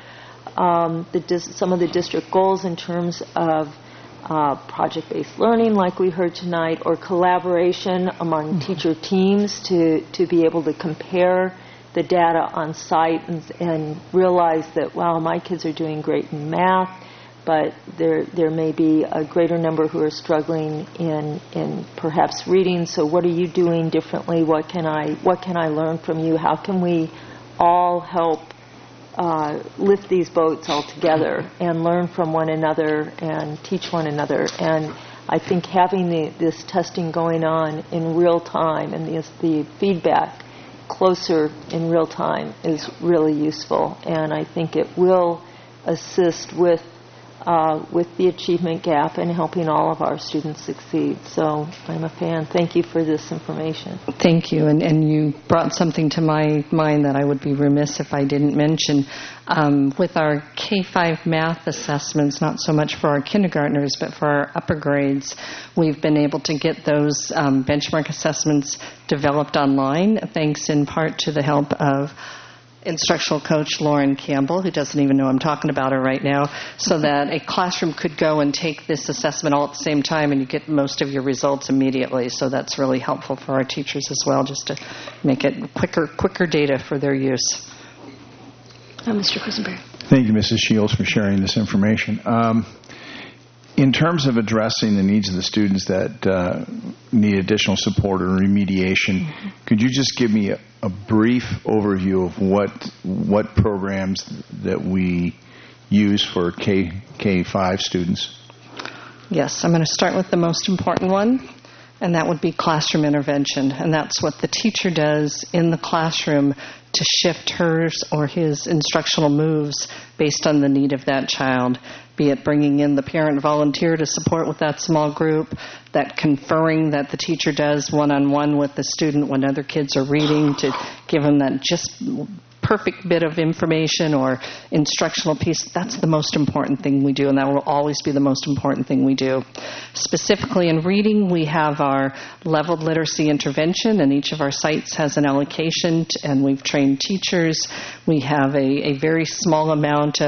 um, the dis- some of the district goals in terms of uh, project-based learning, like we heard tonight, or collaboration among mm-hmm. teacher teams to to be able to compare the data on site and, and realize that, wow, my kids are doing great in math, but there there may be a greater number who are struggling in in perhaps reading. So what are you doing differently? What can I what can I learn from you? How can we all help uh, lift these boats all together and learn from one another and teach one another? And I think having the, this testing going on in real time and the, the feedback closer in real time is really useful, and I think it will assist with uh, with the achievement gap and helping all of our students succeed. So I'm a fan. Thank you for this information. Thank you, and, and you brought something to my mind that I would be remiss if I didn't mention. Um, with our K five math assessments, not so much for our kindergartners, but for our upper grades, we've been able to get those um, benchmark assessments developed online, thanks in part to the help of instructional coach Lauren Campbell, who doesn't even know I'm talking about her right now, so that a classroom could go and take this assessment all at the same time and you get most of your results immediately. So that's really helpful for our teachers as well, just to make it quicker, quicker data for their use. Oh, Mister Quisenberry. Thank you, Missus Shields, for sharing this information. Um, in terms of addressing the needs of the students that uh, need additional support or remediation, mm-hmm. could you just give me a, a brief overview of what what programs that we use for K K five students? Yes, I'm going to start with the most important one, and that would be classroom intervention. And that's what the teacher does in the classroom to shift hers or his instructional moves based on the need of that child, be it bringing in the parent volunteer to support with that small group, that conferring that the teacher does one-on-one with the student when other kids are reading to give them that just perfect bit of information or instructional piece. That's the most important thing we do, and that will always be the most important thing we do. Specifically in reading, we have our leveled literacy intervention, and each of our sites has an allocation, and we've trained teachers. We have a, a very small amount of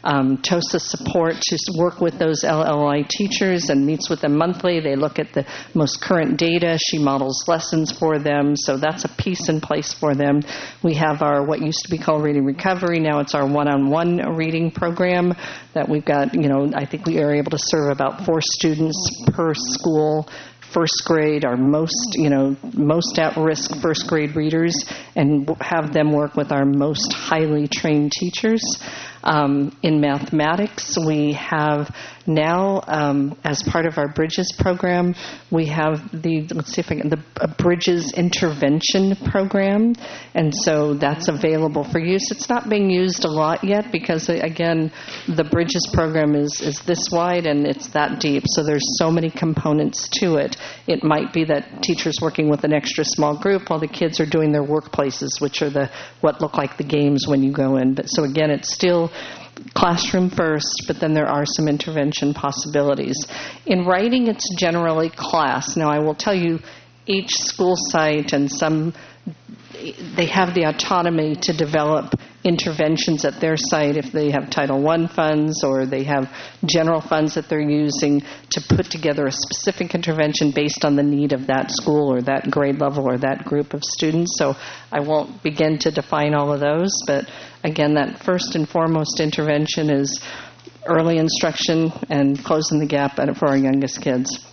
um, TOSA support to work with those L L I teachers and meets with them monthly. They look at the most current data. She models lessons for them, so that's a piece in place for them. We have our what used to be called Reading Recovery. Now it's our one-on-one reading program that we've got. You know, I think we are able to serve about four students per school. First grade, our most, you know, most at-risk first grade readers, and have them work with our most highly trained teachers. Um, in mathematics, we have now, um, as part of our Bridges program, we have the, let's see if I can, the uh, Bridges Intervention program, and so that's available for use. It's not being used a lot yet because, again, the Bridges program is, is this wide and it's that deep, so there's so many components to it. It might be that teachers working with an extra small group while the kids are doing their workplaces, which are the what look like the games when you go in. But so again, it's still classroom first, but then there are some intervention possibilities. In writing, it's generally class. Now, I will tell you, each school site and some, they have the autonomy to develop interventions at their site if they have Title one funds or they have general funds that they're using to put together a specific intervention based on the need of that school or that grade level or that group of students. So I won't begin to define all of those, but again, that first and foremost intervention is early instruction and closing the gap for our youngest kids.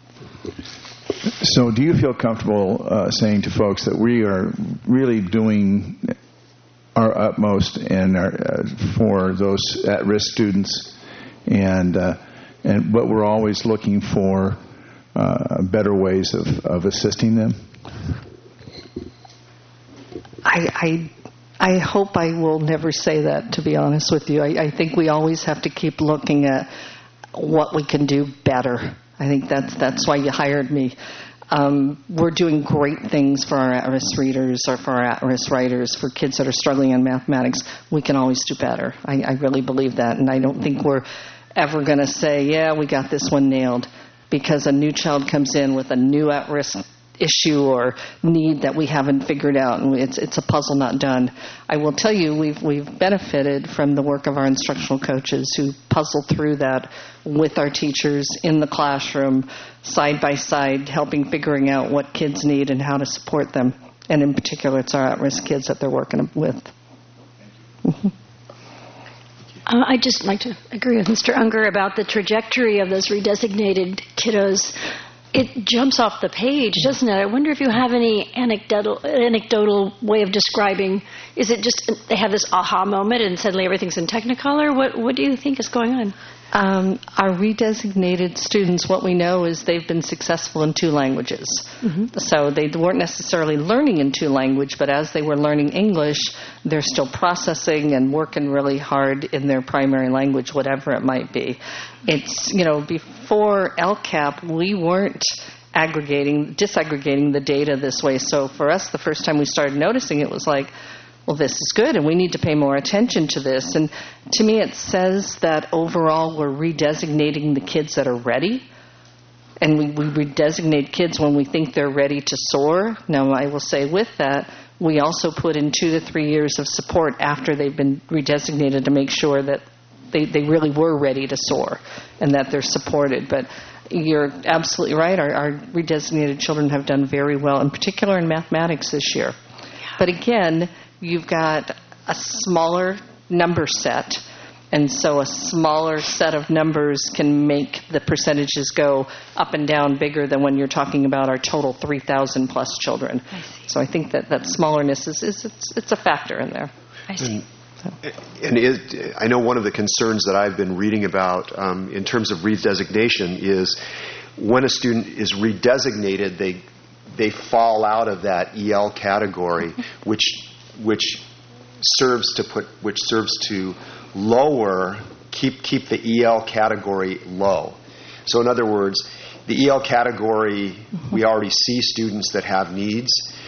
So do you feel comfortable uh, saying to folks that we are really doing our utmost and our, uh, for those at-risk students, and uh, and but we're always looking for uh, better ways of, of assisting them? I, I I hope I will never say that, to be honest with you. I, I think we always have to keep looking at what we can do better. I think that's that's why you hired me. Um, we're doing great things for our at-risk readers or for our at-risk writers, for kids that are struggling in mathematics. We can always do better. I, I really believe that, and I don't think we're ever going to say, yeah, we got this one nailed, because a new child comes in with a new at-risk issue or need that we haven't figured out, and it's it's a puzzle not done. I will tell you, we've we've benefited from the work of our instructional coaches who puzzle through that with our teachers in the classroom, side by side, helping figuring out what kids need and how to support them. And in particular, it's our at-risk kids that they're working with. Mm-hmm. Uh, I'd just like to agree with Mister Unger about the trajectory of those redesignated kiddos. It jumps off the page, doesn't it? I wonder if you have any anecdotal anecdotal way of describing. Is it just they have this aha moment and suddenly everything's in Technicolor? What What do you think is going on? Um, our redesignated students, what we know is they've been successful in two languages. Mm-hmm. So they weren't necessarily learning in two languages, but as they were learning English, they're still processing and working really hard in their primary language, whatever it might be. It's, you know, before L C A P, we weren't aggregating, disaggregating the data this way. So for us, the first time we started noticing it was like, well, this is good, and we need to pay more attention to this. And to me, it says that overall we're redesignating the kids that are ready, and we, we redesignate kids when we think they're ready to soar. Now, I will say with that, we also put in two to three years of support after they've been redesignated to make sure that they, they really were ready to soar and that they're supported. But you're absolutely right. Our, our redesignated children have done very well, in particular in mathematics this year. But again, you've got a smaller number set, and so a smaller set of numbers can make the percentages go up and down bigger than when you're talking about our total three thousand plus children. I see. So I think that that smallerness is, is it's, it's a factor in there. I see. And it, I know one of the concerns that I've been reading about um, in terms of redesignation is when a student is redesignated, they they fall out of that E L category, which which serves to put which serves to lower keep keep the E L category low. So in other words, the E L category, we already see students that have needs.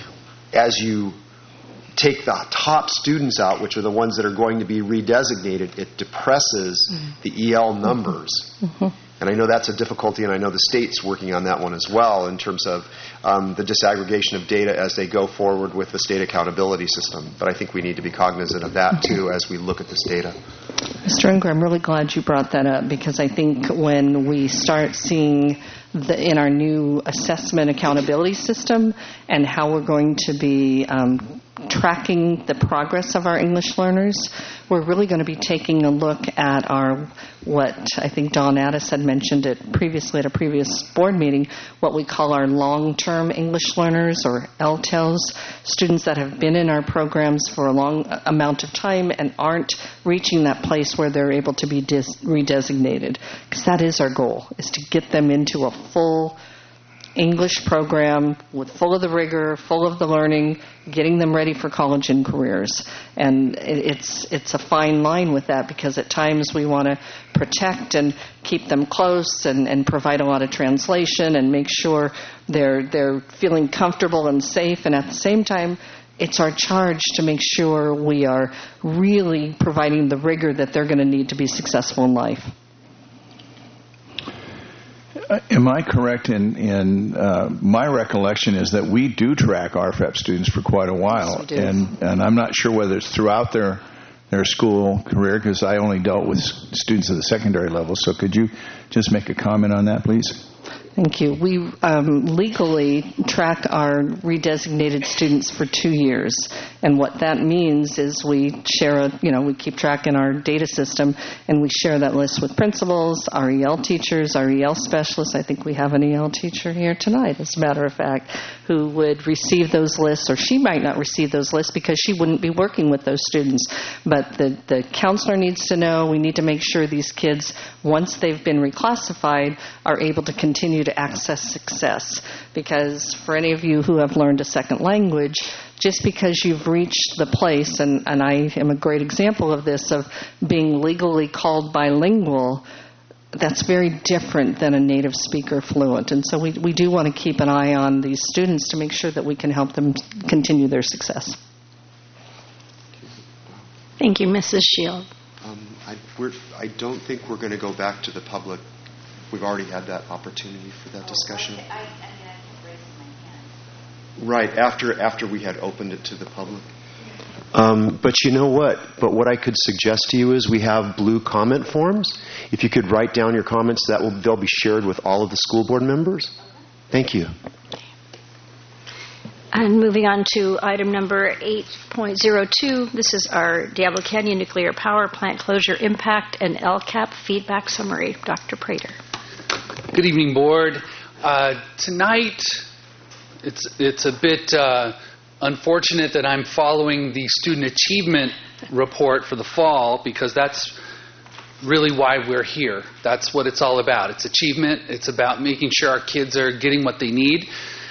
As you take the top students out, which are the ones that are going to be redesignated, it depresses mm-hmm. the E L numbers. Mm-hmm. And I know that's a difficulty, and I know the state's working on that one as well in terms of um, the disaggregation of data as they go forward with the state accountability system. But I think we need to be cognizant of that, too, as we look at this data. Mister Unger, I'm really glad you brought that up, because I think when we start seeing the, in our new assessment accountability system and how we're going to be um, tracking the progress of our English learners, we're really going to be taking a look at our, what I think Dawn Addis had mentioned it previously at a previous board meeting, what we call our long-term English learners, or L T E Ls, students that have been in our programs for a long amount of time and aren't reaching that place where they're able to be dis- redesignated. Because that is our goal, is to get them into a full English program with full of the rigor, full of the learning, getting them ready for college and careers. And it's it's a fine line with that, because at times we want to protect and keep them close and, and provide a lot of translation and make sure they're they're feeling comfortable and safe. And at the same time, it's our charge to make sure we are really providing the rigor that they're going to need to be successful in life. Am I correct in, in uh, my recollection is that we do track R F E P students for quite a while, yes, we do. and and I'm not sure whether it's throughout their their school career, because I only dealt with students at the secondary level. So could you just make a comment on that, please? Thank you. We um, legally track our redesignated students for two years, and what that means is we share a, you know, we keep track in our data system, and we share that list with principals, our E L teachers, our E L specialists. I think we have an E L teacher here tonight, as a matter of fact, who would receive those lists, or she might not receive those lists because she wouldn't be working with those students. But the, the counselor needs to know. We need to make sure these kids, once they've been reclassified, are able to continue to access success. Because for any of you who have learned a second language, just because you've reached the place, and, and I am a great example of this, of being legally called bilingual, that's very different than a native speaker fluent. And so we, we do want to keep an eye on these students to make sure that we can help them continue their success. Thank you, Missus Shield. Um, I, we're, I don't think we're going to go back to the public. We've already had that opportunity for that discussion. I, I mean, I can raise my hand. Right, after after we had opened it to the public. Um, but you know what? But what I could suggest to you is we have blue comment forms. If you could write down your comments, that will they'll be shared with all of the school board members. Thank you. And moving on to item number eight point oh two, this is our Diablo Canyon Nuclear Power Plant Closure Impact and L C A P Feedback Summary. Doctor Prater. Good evening, Board. Uh, tonight, it's it's a bit uh, unfortunate that I'm following the student achievement report for the fall, because that's really why we're here. That's what it's all about. It's achievement. It's about making sure our kids are getting what they need.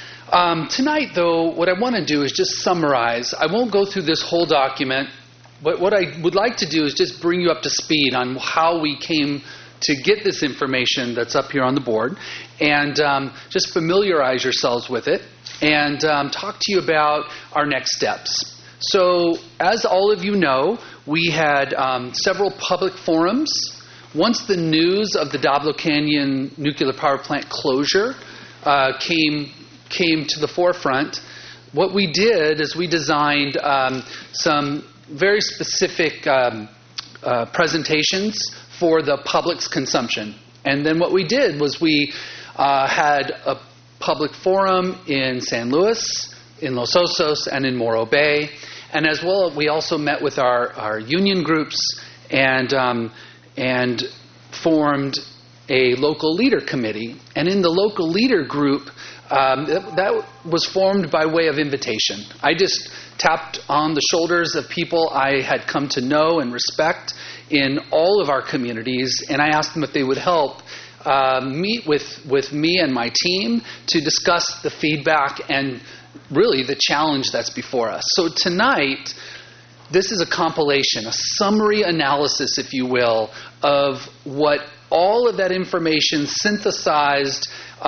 Um, tonight, though, what I want to do is just summarize. I won't go through this whole document, but what I would like to do is just bring you up to speed on how we came to get this information that's up here on the board, and um, just familiarize yourselves with it, and um, talk to you about our next steps. So, as all of you know, we had um, several public forums. Once the news of the Diablo Canyon nuclear power plant closure uh, came came to the forefront, what we did is we designed um, some very specific um, uh, presentations for the public's consumption. And then what we did was we uh, had a public forum in San Luis, in Los Osos, and in Morro Bay. And as well, we also met with our, our union groups and um, and formed a local leader committee. And in the local leader group, um, that, that was formed by way of invitation. I just tapped on the shoulders of people I had come to know and respect in all of our communities, and I asked them if they would help uh, meet with, with me and my team to discuss the feedback and really the challenge that's before us. So tonight, this is a compilation, a summary analysis, if you will, of what all of that information synthesized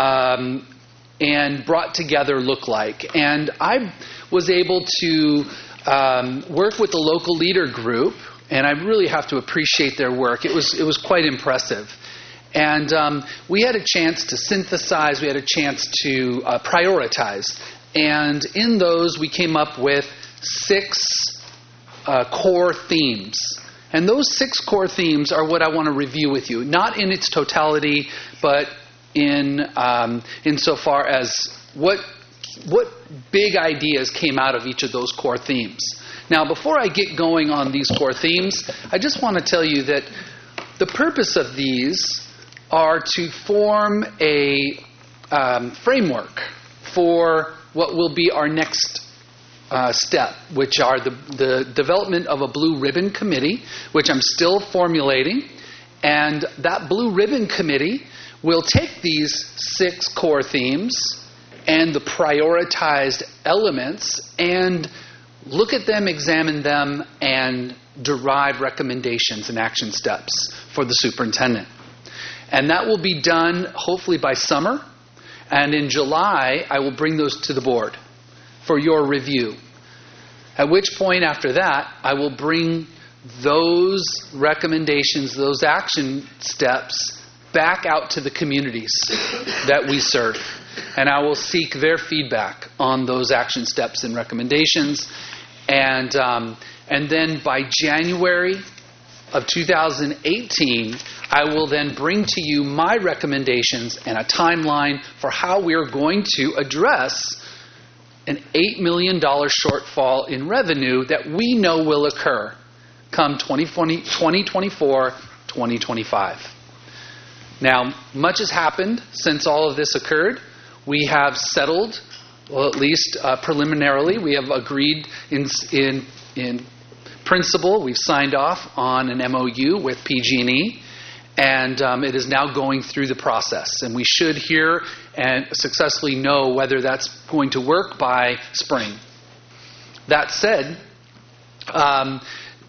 um, and brought together look like. And I was able to um, work with the local leader group, and I really have to appreciate their work. It was it was quite impressive. And um, we had a chance to synthesize, we had a chance to uh, prioritize. And in those, we came up with six uh, core themes. And those six core themes are what I want to review with you, not in its totality, but in um, insofar as what what big ideas came out of each of those core themes. Now, before I get going on these core themes, I just want to tell you that the purpose of these are to form a um, framework for what will be our next uh, step, which are the, the development of a blue ribbon committee, which I'm still formulating. And that blue ribbon committee will take these six core themes and the prioritized elements and look at them, examine them, and derive recommendations and action steps for the superintendent. And that will be done hopefully by summer. And in July, I will bring those to the board for your review. At which point after that, I will bring those recommendations, those action steps, back out to the communities that we serve. And I will seek their feedback on those action steps and recommendations. And um, and then by January of two thousand eighteen, I will then bring to you my recommendations and a timeline for how we are going to address an eight million dollars shortfall in revenue that we know will occur come twenty twenty-four, twenty twenty-five. Now, much has happened since all of this occurred. We have settled, well, at least uh, preliminarily, we have agreed in in in principle. We've signed off on an M O U with P G and E, and um, it is now going through the process. And we should hear and successfully know whether that's going to work by spring. That said, um,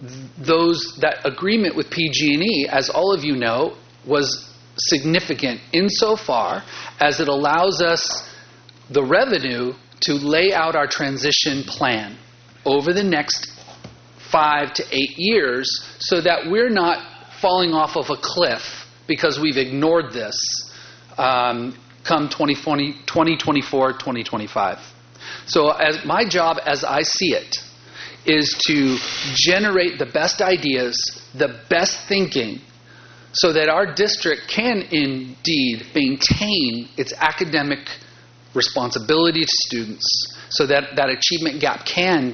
those that agreement with P G and E, as all of you know, was significant insofar as it allows us the revenue to lay out our transition plan over the next five to eight years so that we're not falling off of a cliff because we've ignored this um, come twenty twenty, twenty twenty-four, twenty twenty-five. So as my job as I see it is to generate the best ideas, the best thinking, so that our district can indeed maintain its academic responsibility to students, so that that achievement gap can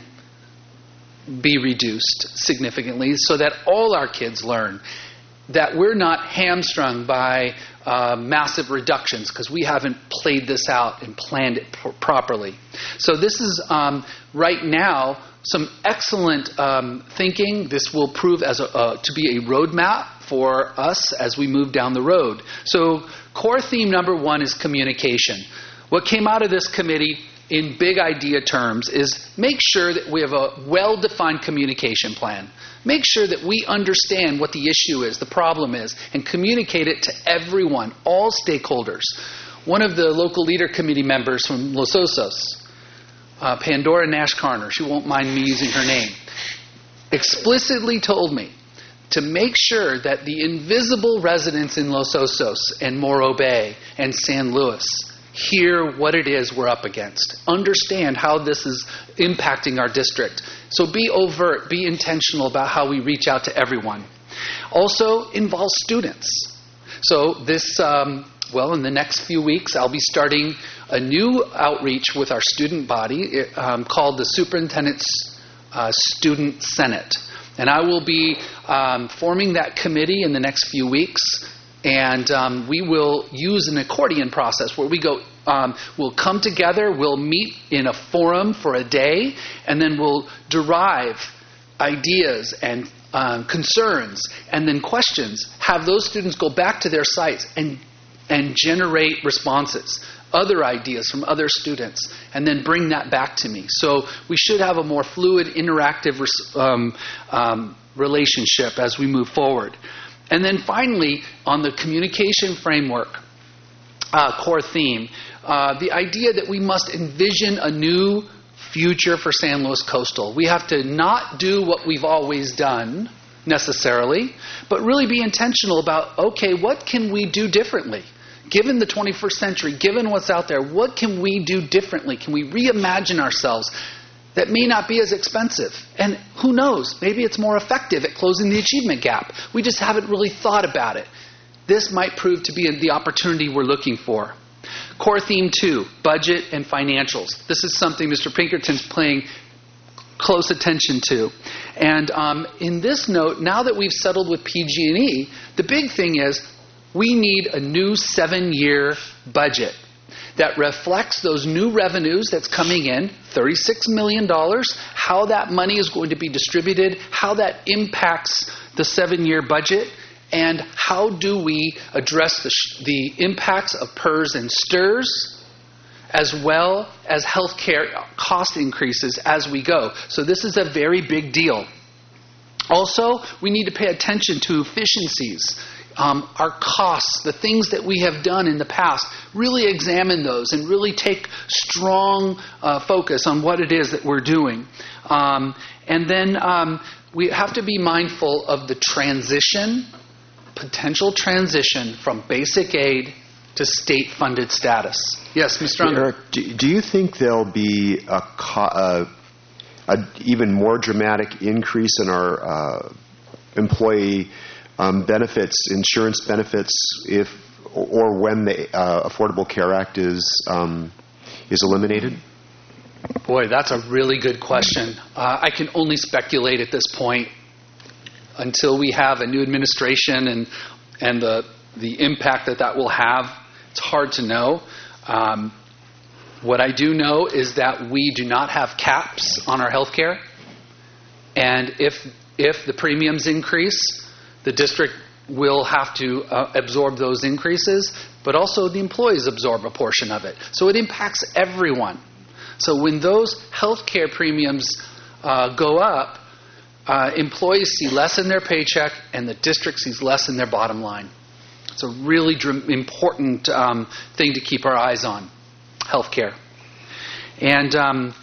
be reduced significantly, so that all our kids learn, that we're not hamstrung by uh, massive reductions because we haven't played this out and planned it pr- properly. So this is um, right now some excellent um, thinking. This will prove as a, uh, to be a roadmap for us as we move down the road. So core theme number one is communication. What came out of this committee in big idea terms is make sure that we have a well-defined communication plan. Make sure that we understand what the issue is, the problem is, and communicate it to everyone, all stakeholders. One of the local leader committee members from Los Osos, uh, Pandora Nash-Carner, she won't mind me using her name, explicitly told me to make sure that the invisible residents in Los Osos and Morro Bay and San Luis hear what it is we're up against. Understand how this is impacting our district. So be overt, be intentional about how we reach out to everyone. Also involve students. So this, um, well, in the next few weeks, I'll be starting a new outreach with our student body um, called the Superintendent's uh, Student Senate. And I will be um, forming that committee in the next few weeks. And um, we will use an accordion process where we go, um, we'll come together, we'll meet in a forum for a day, and then we'll derive ideas and um, concerns and then questions. Have those students go back to their sites and and generate responses, other ideas from other students, and then bring that back to me. So we should have a more fluid, interactive um, um, relationship as we move forward. And then finally, on the communication framework, uh, core theme, uh, the idea that we must envision a new future for San Luis Coastal. We have to not do what we've always done necessarily, but really be intentional about, okay, what can we do differently? Given the twenty-first century, given what's out there, what can we do differently? Can we reimagine ourselves that may not be as expensive? And who knows, maybe it's more effective at closing the achievement gap. We just haven't really thought about it. This might prove to be the opportunity we're looking for. Core theme two, budget and financials. This is something Mister Pinkerton's paying close attention to. And um, in this note, now that we've settled with P G and E, the big thing is we need a new seven-year budget that reflects those new revenues that's coming in, thirty-six million dollars, how that money is going to be distributed, how that impacts the seven-year budget, and how do we address the, sh- the impacts of P E R S and S T E R S, as well as healthcare cost increases as we go. So this is a very big deal. Also, we need to pay attention to efficiencies. Um, our costs, the things that we have done in the past, really examine those and really take strong uh, focus on what it is that we're doing. Um, and then um, we have to be mindful of the transition, potential transition from basic aid to state-funded status. Yes, Mister Unger. Eric, do, do you think there'll be a, co- a, a even more dramatic increase in our uh, employee Um, benefits, insurance benefits, if or when the uh, Affordable Care Act is um, is eliminated? Boy, that's a really good question. Uh, I can only speculate at this point until we have a new administration and and the the impact that that will have. It's hard to know. Um, what I do know is that we do not have caps on our health care, and if if the premiums increase, the district will have to uh, absorb those increases, but also the employees absorb a portion of it. So it impacts everyone. So when those health care premiums uh, go up, uh, employees see less in their paycheck and the district sees less in their bottom line. It's a really dr- important um, thing to keep our eyes on, health care. And um,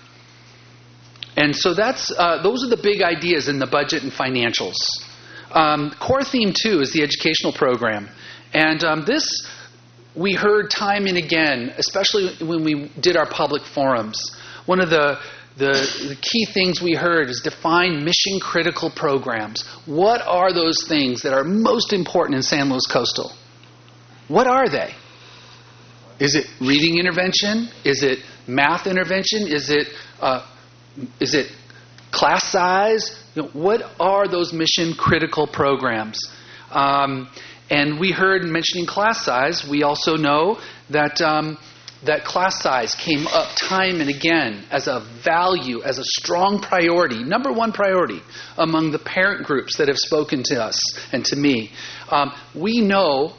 and so that's uh, those are the big ideas in the budget and financials. Um, core theme two is the educational program. And um, this we heard time and again, especially when we did our public forums. One of the, the, the key things we heard is define mission critical programs. What are those things that are most important in San Luis Coastal? What are they? Is it reading intervention? Is it math intervention? Is it uh, is it class size? You know, what are those mission critical programs? Um, and we heard mentioning class size. We also know that um, that class size came up time and again as a value, as a strong priority, number one priority among the parent groups that have spoken to us and to me. Um, we know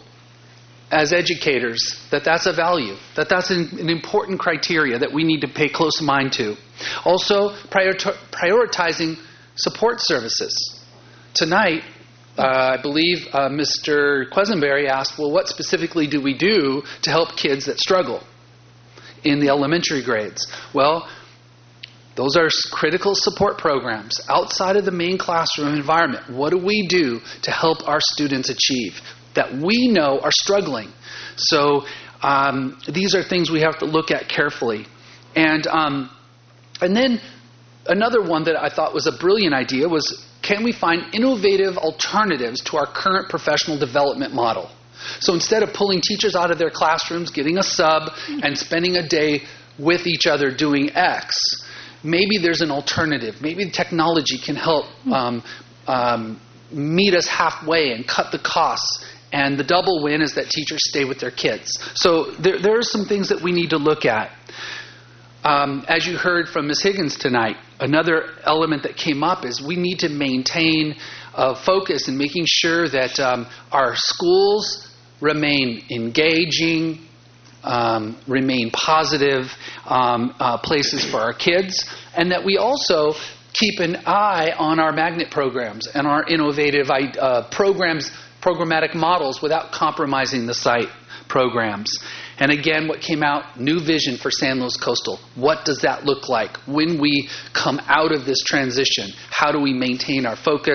as educators that that's a value, that that's an, an important criteria that we need to pay close mind to. Also, prior- prioritizing support services. Tonight, uh, I believe uh, Mister Quesenberry asked, well, what specifically do we do to help kids that struggle in the elementary grades? Well, those are critical support programs outside of the main classroom environment. What do we do to help our students achieve that we know are struggling? So um, these are things we have to look at carefully. And um, and then another one that I thought was a brilliant idea was, can we find innovative alternatives to our current professional development model? So instead of pulling teachers out of their classrooms, getting a sub, and spending a day with each other doing X, maybe there's an alternative. Maybe the technology can help um, um, meet us halfway and cut the costs. And the double win is that teachers stay with their kids. So there, there are some things that we need to look at. Um, as you heard from Miz Higgins tonight, another element that came up is we need to maintain uh, focus in making sure that um, our schools remain engaging, um, remain positive um, uh, places for our kids, and that we also keep an eye on our magnet programs and our innovative uh, programs, programmatic models without compromising the site programs. And again, what came out, new vision for San Luis Coastal. What does that look like when we come out of this transition? How do we maintain our focus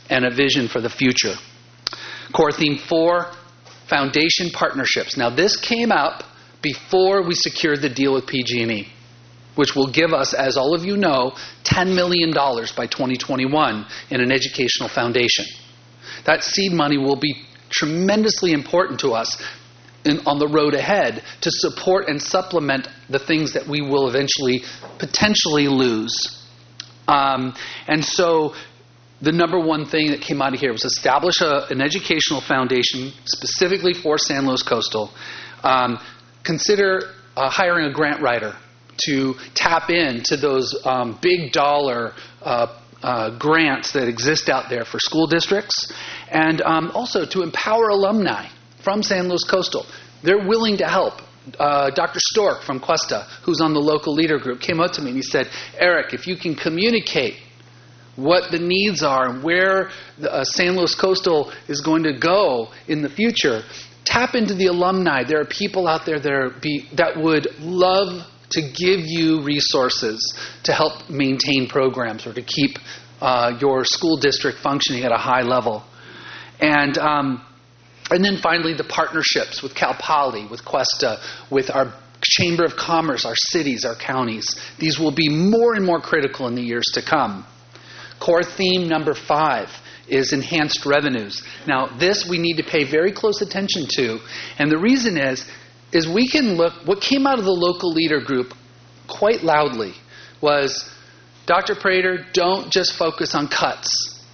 and a vision for the future. Core theme four, foundation partnerships. Now this came up before we secured the deal with P G and E, which will give us, as all of you know, ten million dollars by twenty twenty-one in an educational foundation. That seed money will be tremendously important to us in, on the road ahead to support and supplement the things that we will eventually potentially lose. Um, and so the number one thing that came out of here was establish a, an educational foundation specifically for San Luis Coastal. Um, consider uh, hiring a grant writer to tap into those um, big dollar uh, uh, grants that exist out there for school districts, and um, also to empower alumni from San Luis Coastal. They're willing to help. Uh, Doctor Stork from Cuesta, who's on the local leader group, came up to me and he said, Eric, if you can communicate what the needs are and where the, uh, San Luis Coastal is going to go in the future, tap into the alumni. There are people out there that, are be, that would love to give you resources to help maintain programs or to keep uh, your school district functioning at a high level. And um, and then finally the partnerships with Cal Poly, with Cuesta, with our Chamber of Commerce, our cities, our counties. These will be more and more critical in the years to come. Core theme number five is enhanced revenues. Now, this we need to pay very close attention to. And the reason is, is we can look, what came out of the local leader group quite loudly was, Doctor Prater, don't just focus on cuts.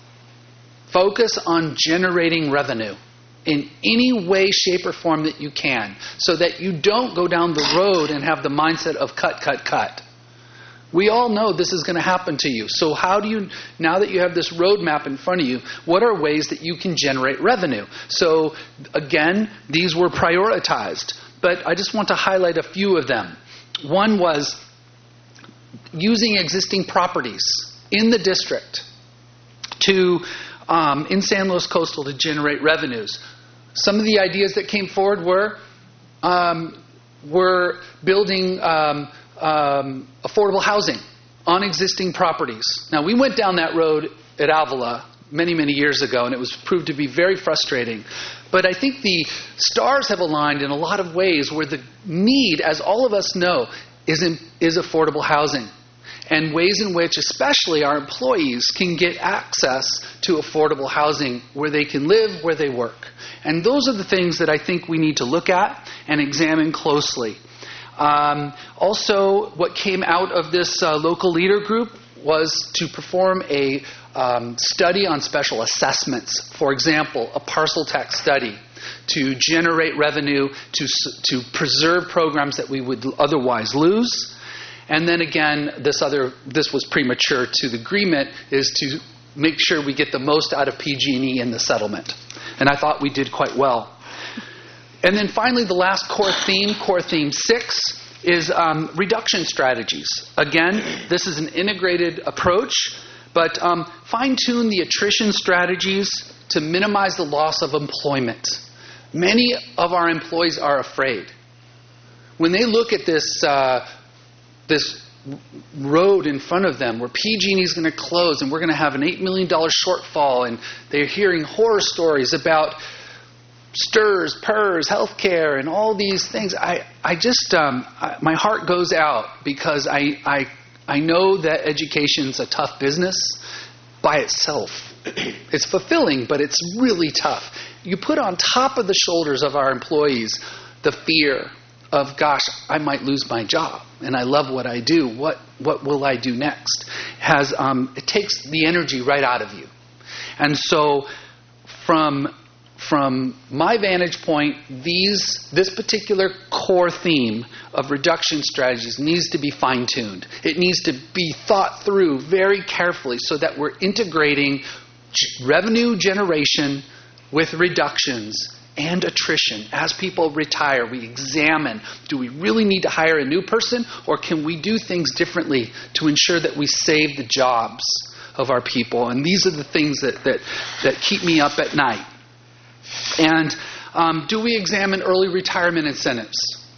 Focus on generating revenue in any way, shape, or form that you can, so that you don't go down the road and have the mindset of cut, cut, cut. We all know this is going to happen to you. So how do you, now that you have this roadmap in front of you, what are ways that you can generate revenue? So again, these were prioritized, but I just want to highlight a few of them. One was using existing properties in the district to, um, in San Luis Coastal to generate revenues. Some of the ideas that came forward were, um, were building um, Um, affordable housing on existing properties. Now, we went down that road at Avila many, many years ago, and it was proved to be very frustrating. But I think the stars have aligned in a lot of ways where the need, as all of us know, is, in, is affordable housing, and ways in which especially our employees can get access to affordable housing where they can live, where they work. And those are the things that I think we need to look at and examine closely. Um, also, what came out of this uh, local leader group was to perform a um, study on special assessments. For example, a parcel tax study to generate revenue, to to preserve programs that we would otherwise lose. And then again, this other this was premature to the agreement, is to make sure we get the most out of P G and E in the settlement. And I thought we did quite well. And then finally, the last core theme, core theme six, is um, reduction strategies. Again, this is an integrated approach, but um, fine-tune the attrition strategies to minimize the loss of employment. Many of our employees are afraid. When they look at this, uh, this road in front of them where P G and E is going to close and we're going to have an eight million dollars shortfall, and they're hearing horror stories about STRS, PERS, healthcare, and all these things. I, I just, um, I, my heart goes out because I, I, I know that education's a tough business by itself. It's fulfilling, but it's really tough. You put on top of the shoulders of our employees the fear of, gosh, I might lose my job, and I love what I do. What, what will I do next? Has, um, it takes the energy right out of you. And so, from From my vantage point, these this particular core theme of reduction strategies needs to be fine-tuned. It needs to be thought through very carefully so that we're integrating revenue generation with reductions and attrition. As people retire, we examine, do we really need to hire a new person, or can we do things differently to ensure that we save the jobs of our people? And these are the things that, that, that keep me up at night. And um, do we examine early retirement incentives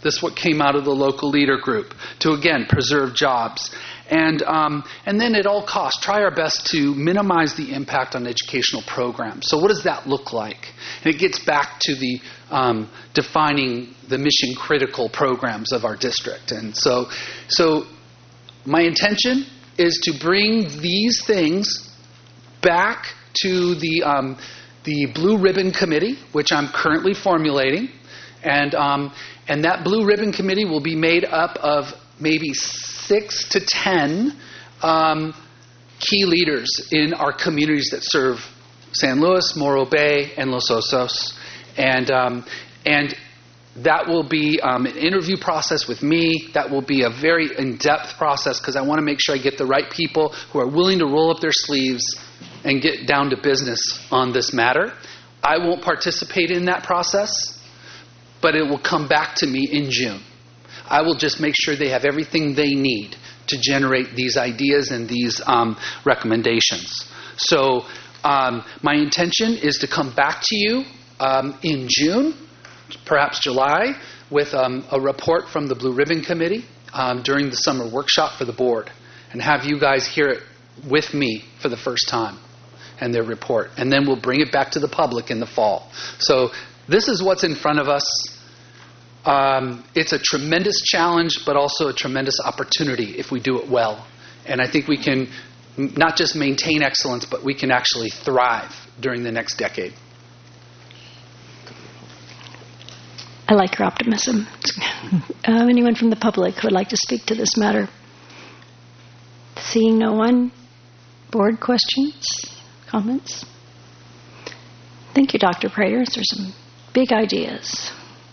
This is what came out of the local leader group to, again, preserve jobs. And, um, and then at all costs, try our best to minimize the impact on educational programs. So what does that look like? And it gets back to the um, defining the mission-critical programs of our district. And so, so my intention is to bring these things back to the, um, the Blue Ribbon Committee, which I'm currently formulating. And, um, and that Blue Ribbon Committee will be made up of maybe six to ten um, key leaders in our communities that serve San Luis, Morro Bay, and Los Osos. And, um, and that will be um, an interview process with me. That will be a very in-depth process because I want to make sure I get the right people who are willing to roll up their sleeves and get down to business on this matter. I won't participate in that process, but it will come back to me in June. I will just make sure they have everything they need to generate these ideas and these um, recommendations. So um, my intention is to come back to you um, in June, perhaps July, with um, a report from the Blue Ribbon Committee um, during the summer workshop for the board, and have you guys hear it with me for the first time and their report. And then we'll bring it back to the public in the fall. So this is what's in front of us. Um, it's a tremendous challenge, but also a tremendous opportunity if we do it well. And I think we can not just maintain excellence, but we can actually thrive during the next decade. I like your optimism. Uh, anyone from the public who would like to speak to this matter? Seeing no one, board questions, comments? Thank you, Doctor Prater. There's some big ideas.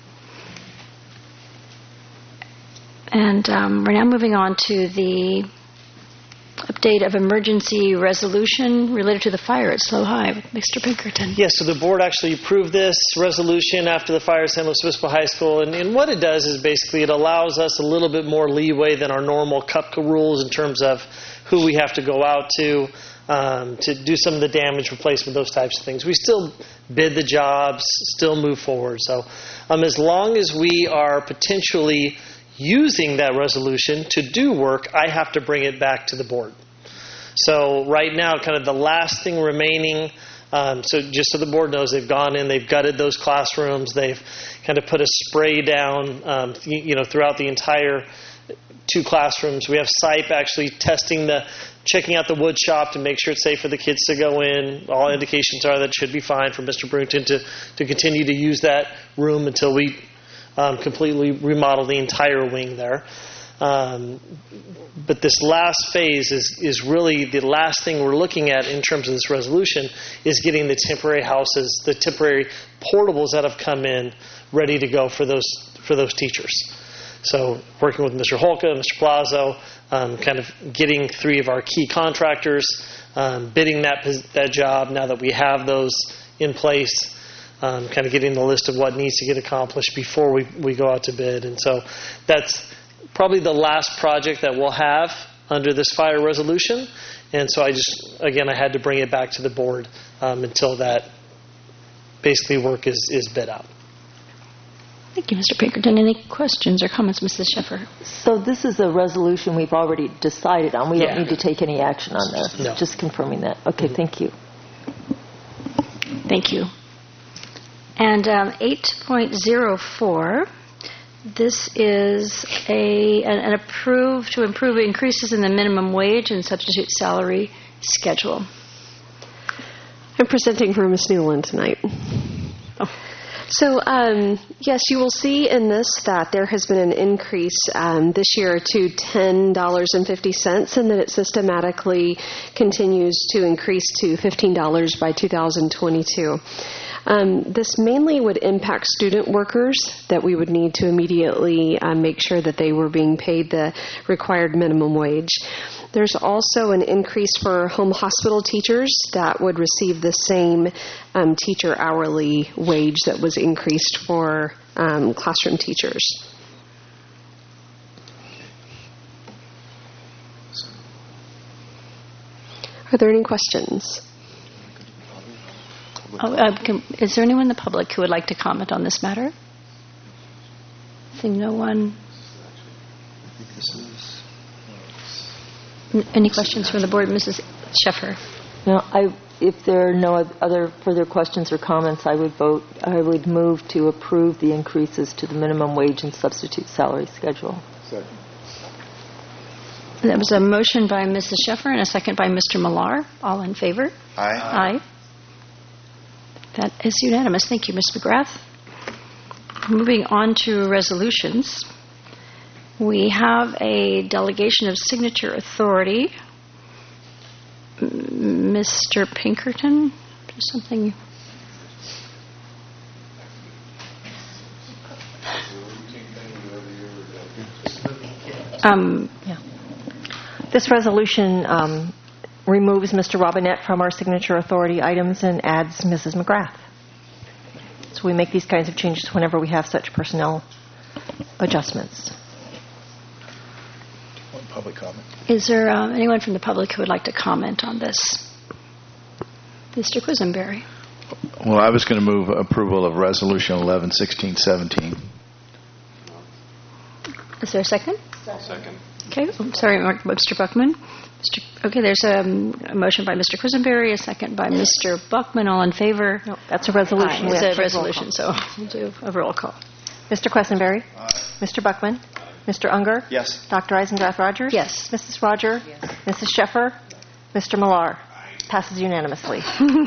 And um, we're now moving on to the update of emergency resolution related to the fire at Slow High. Mister Pinkerton. Yes, so the board actually approved this resolution after the fire at San Luis Obispo High School. And, and what it does is basically it allows us a little bit more leeway than our normal C U P C A rules in terms of who we have to go out to um, to do some of the damage replacement, those types of things. We still bid the jobs, still move forward. So um, as long as we are potentially using that resolution to do work, I have to bring it back to the board. So right now, kind of the last thing remaining, um, so just so the board knows, they've gone in, they've gutted those classrooms, they've kind of put a spray down, um, you, you know, throughout the entire two classrooms. We have S I P actually testing the, checking out the wood shop to make sure it's safe for the kids to go in. All indications are that it should be fine for Mister Brewington to, to continue to use that room until we Um, completely remodel the entire wing there. Um, but this last phase is, is really the last thing we're looking at in terms of this resolution is getting the temporary houses, the temporary portables that have come in ready to go for those for those teachers. So working with Mister Holka, Mister Plazo, um, kind of getting three of our key contractors, um, bidding that that job now that we have those in place. Um, kind of getting the list of what needs to get accomplished before we, we go out to bid. And so that's probably the last project that we'll have under this fire resolution. And so I just, again, I had to bring it back to the board um, until that basically work is, is bid out. Thank you, Mister Pinkerton. Any questions or comments, Missus Sheffer? So this is a resolution we've already decided on. We Yeah. don't need to take any action on this. No. Just confirming that. Okay, mm-hmm. Thank you. Thank you. And um, eight point oh four, this is a an, an approved to improve increases in the minimum wage and substitute salary schedule. I'm presenting for Miz Newland tonight. Oh. So, um, yes, you will see in this that there has been an increase um, this year to ten dollars and fifty cents, and that it systematically continues to increase to fifteen dollars by two thousand twenty-two. Um, this mainly would impact student workers that we would need to immediately uh, make sure that they were being paid the required minimum wage. There's also an increase for home hospital teachers that would receive the same um, teacher hourly wage that was increased for um, classroom teachers. Are there any questions? Oh, uh, can, is there anyone in the public who would like to comment on this matter? Seeing no one. N- Any questions from the board? Missus Sheffer. No, I, if there are no other further questions or comments, I would vote, I would move to approve the increases to the minimum wage and substitute salary schedule. Second. That was a motion by Missus Sheffer and a second by Mister Millar. All in favor? Aye. Aye. That is unanimous. Thank you, Miz McGrath. Moving on to resolutions. We have a delegation of signature authority. M- Mister Pinkerton, something. Um, yeah. This resolution um, removes Mister Robinette from our signature authority items and adds Missus McGrath. So we make these kinds of changes whenever we have such personnel adjustments. One public comment. Is there uh, anyone from the public who would like to comment on this? Mister Quisenberry. Well, I was going to move approval of Resolution eleven sixteen seventeen. Is there a second? Second. Okay, I'm sorry, Mister Buckman. Mister Okay, there's a, a motion by Mister Quisenberry, a second by Mister Buckman. All in favor? No, that's a resolution. Aye, We it's have a to do roll resolution, so we'll do a roll call. Mister Quessenberry? Mister Buckman? Mister Unger? Yes. Doctor Eisendrath Rogers? Yes. Missus Roger? Yes. Missus Sheffer? Mister Millar? Passes unanimously.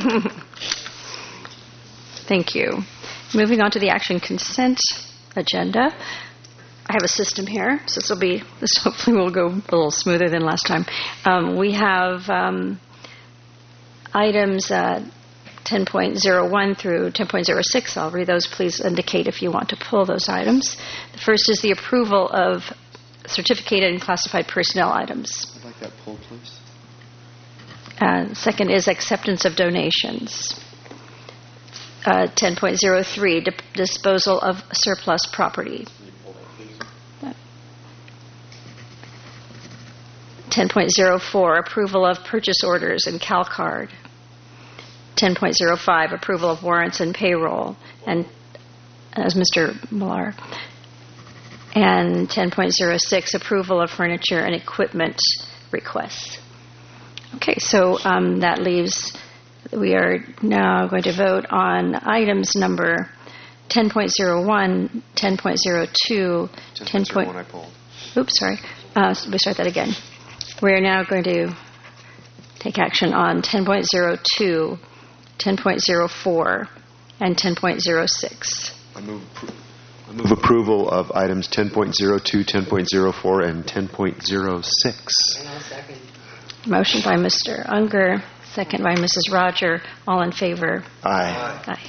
Thank you. Moving on to the action consent agenda. I have a system here, so this will be, this hopefully will go a little smoother than last time. Um, we have um, items uh, ten point oh one through ten point oh six. I'll read those. Please indicate if you want to pull those items. The first is the approval of certificated and classified personnel items. I'd like that pulled, please. Uh, second is acceptance of donations. Uh, ten point oh three, di- disposal of surplus property. ten point oh four, approval of purchase orders and CalCard. ten point oh five, approval of warrants and payroll, and as Mister Millar. And ten point oh six, approval of furniture and equipment requests. Okay, so um, that leaves, we are now going to vote on items number ten point oh one, ten point oh two, ten point oh one. I pulled. Oops, sorry. Uh, we start that again. We are now going to take action on ten point oh two, ten point oh four, and ten point oh six. I move, I move approval of items ten point oh two, ten point oh four, and ten point oh six. And I'll second. Motion by Mister Unger, second by Missus Roger. All in favor? Aye. Aye.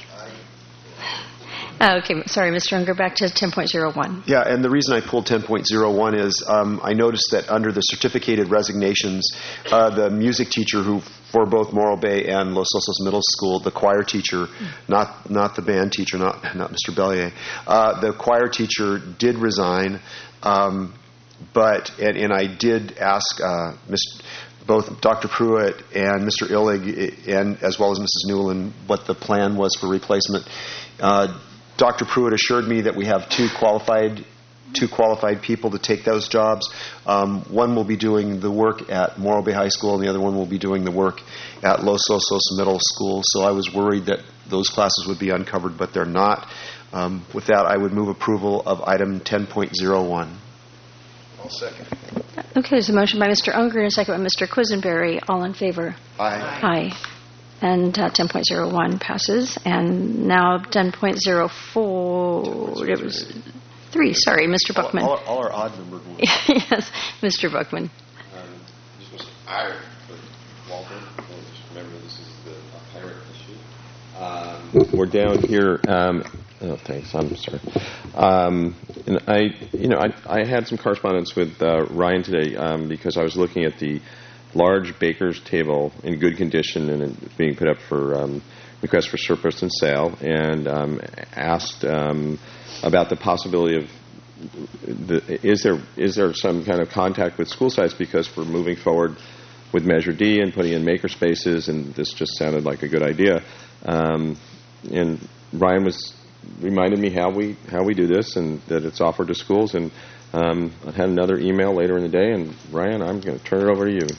Uh, okay, sorry, Mister Unger, back to ten point oh one. Yeah, and the reason I pulled ten point oh one is um, I noticed that under the certificated resignations, uh, the music teacher who for both Morro Bay and Los Osos Middle School, the choir teacher, not not the band teacher, not not Mister Bellier, uh, the choir teacher did resign, um, but and, and I did ask uh, Mister both Doctor Pruitt and Mister Illig, and as well as Missus Newland, what the plan was for replacement. Uh, Doctor Pruitt assured me that we have two qualified two qualified people to take those jobs. Um, one will be doing the work at Morro Bay High School, and the other one will be doing the work at Los Osos Middle School. So I was worried that those classes would be uncovered, but they're not. Um, with that, I would move approval of item ten point oh one. I'll second. Okay, there's a motion by Mister Unger and a second by Mister Quisenberry. All in favor? Aye. Aye. And uh, ten point oh one passes. And now ten point oh four. It was three. Sorry, Mister Buckman. All, all, all our odd numbered ones. Yes, Mister Buckman. Um, this was I, but Walter, just remember this is the pirate issue. Um, we're down here. Um, oh, thanks. I'm sorry. Um, and I, you know, I, I had some correspondence with uh, Ryan today um, because I was looking at the large baker's table in good condition and it's being put up for um, request for surplus and sale, and um, asked um, about the possibility of the, is there is there some kind of contact with school sites, because we're moving forward with Measure D and putting in maker spaces, and this just sounded like a good idea. Um, and Ryan was reminded me how we how we do this and that it's offered to schools. And um, I had another email later in the day. And Ryan, I'm going to turn it over to you.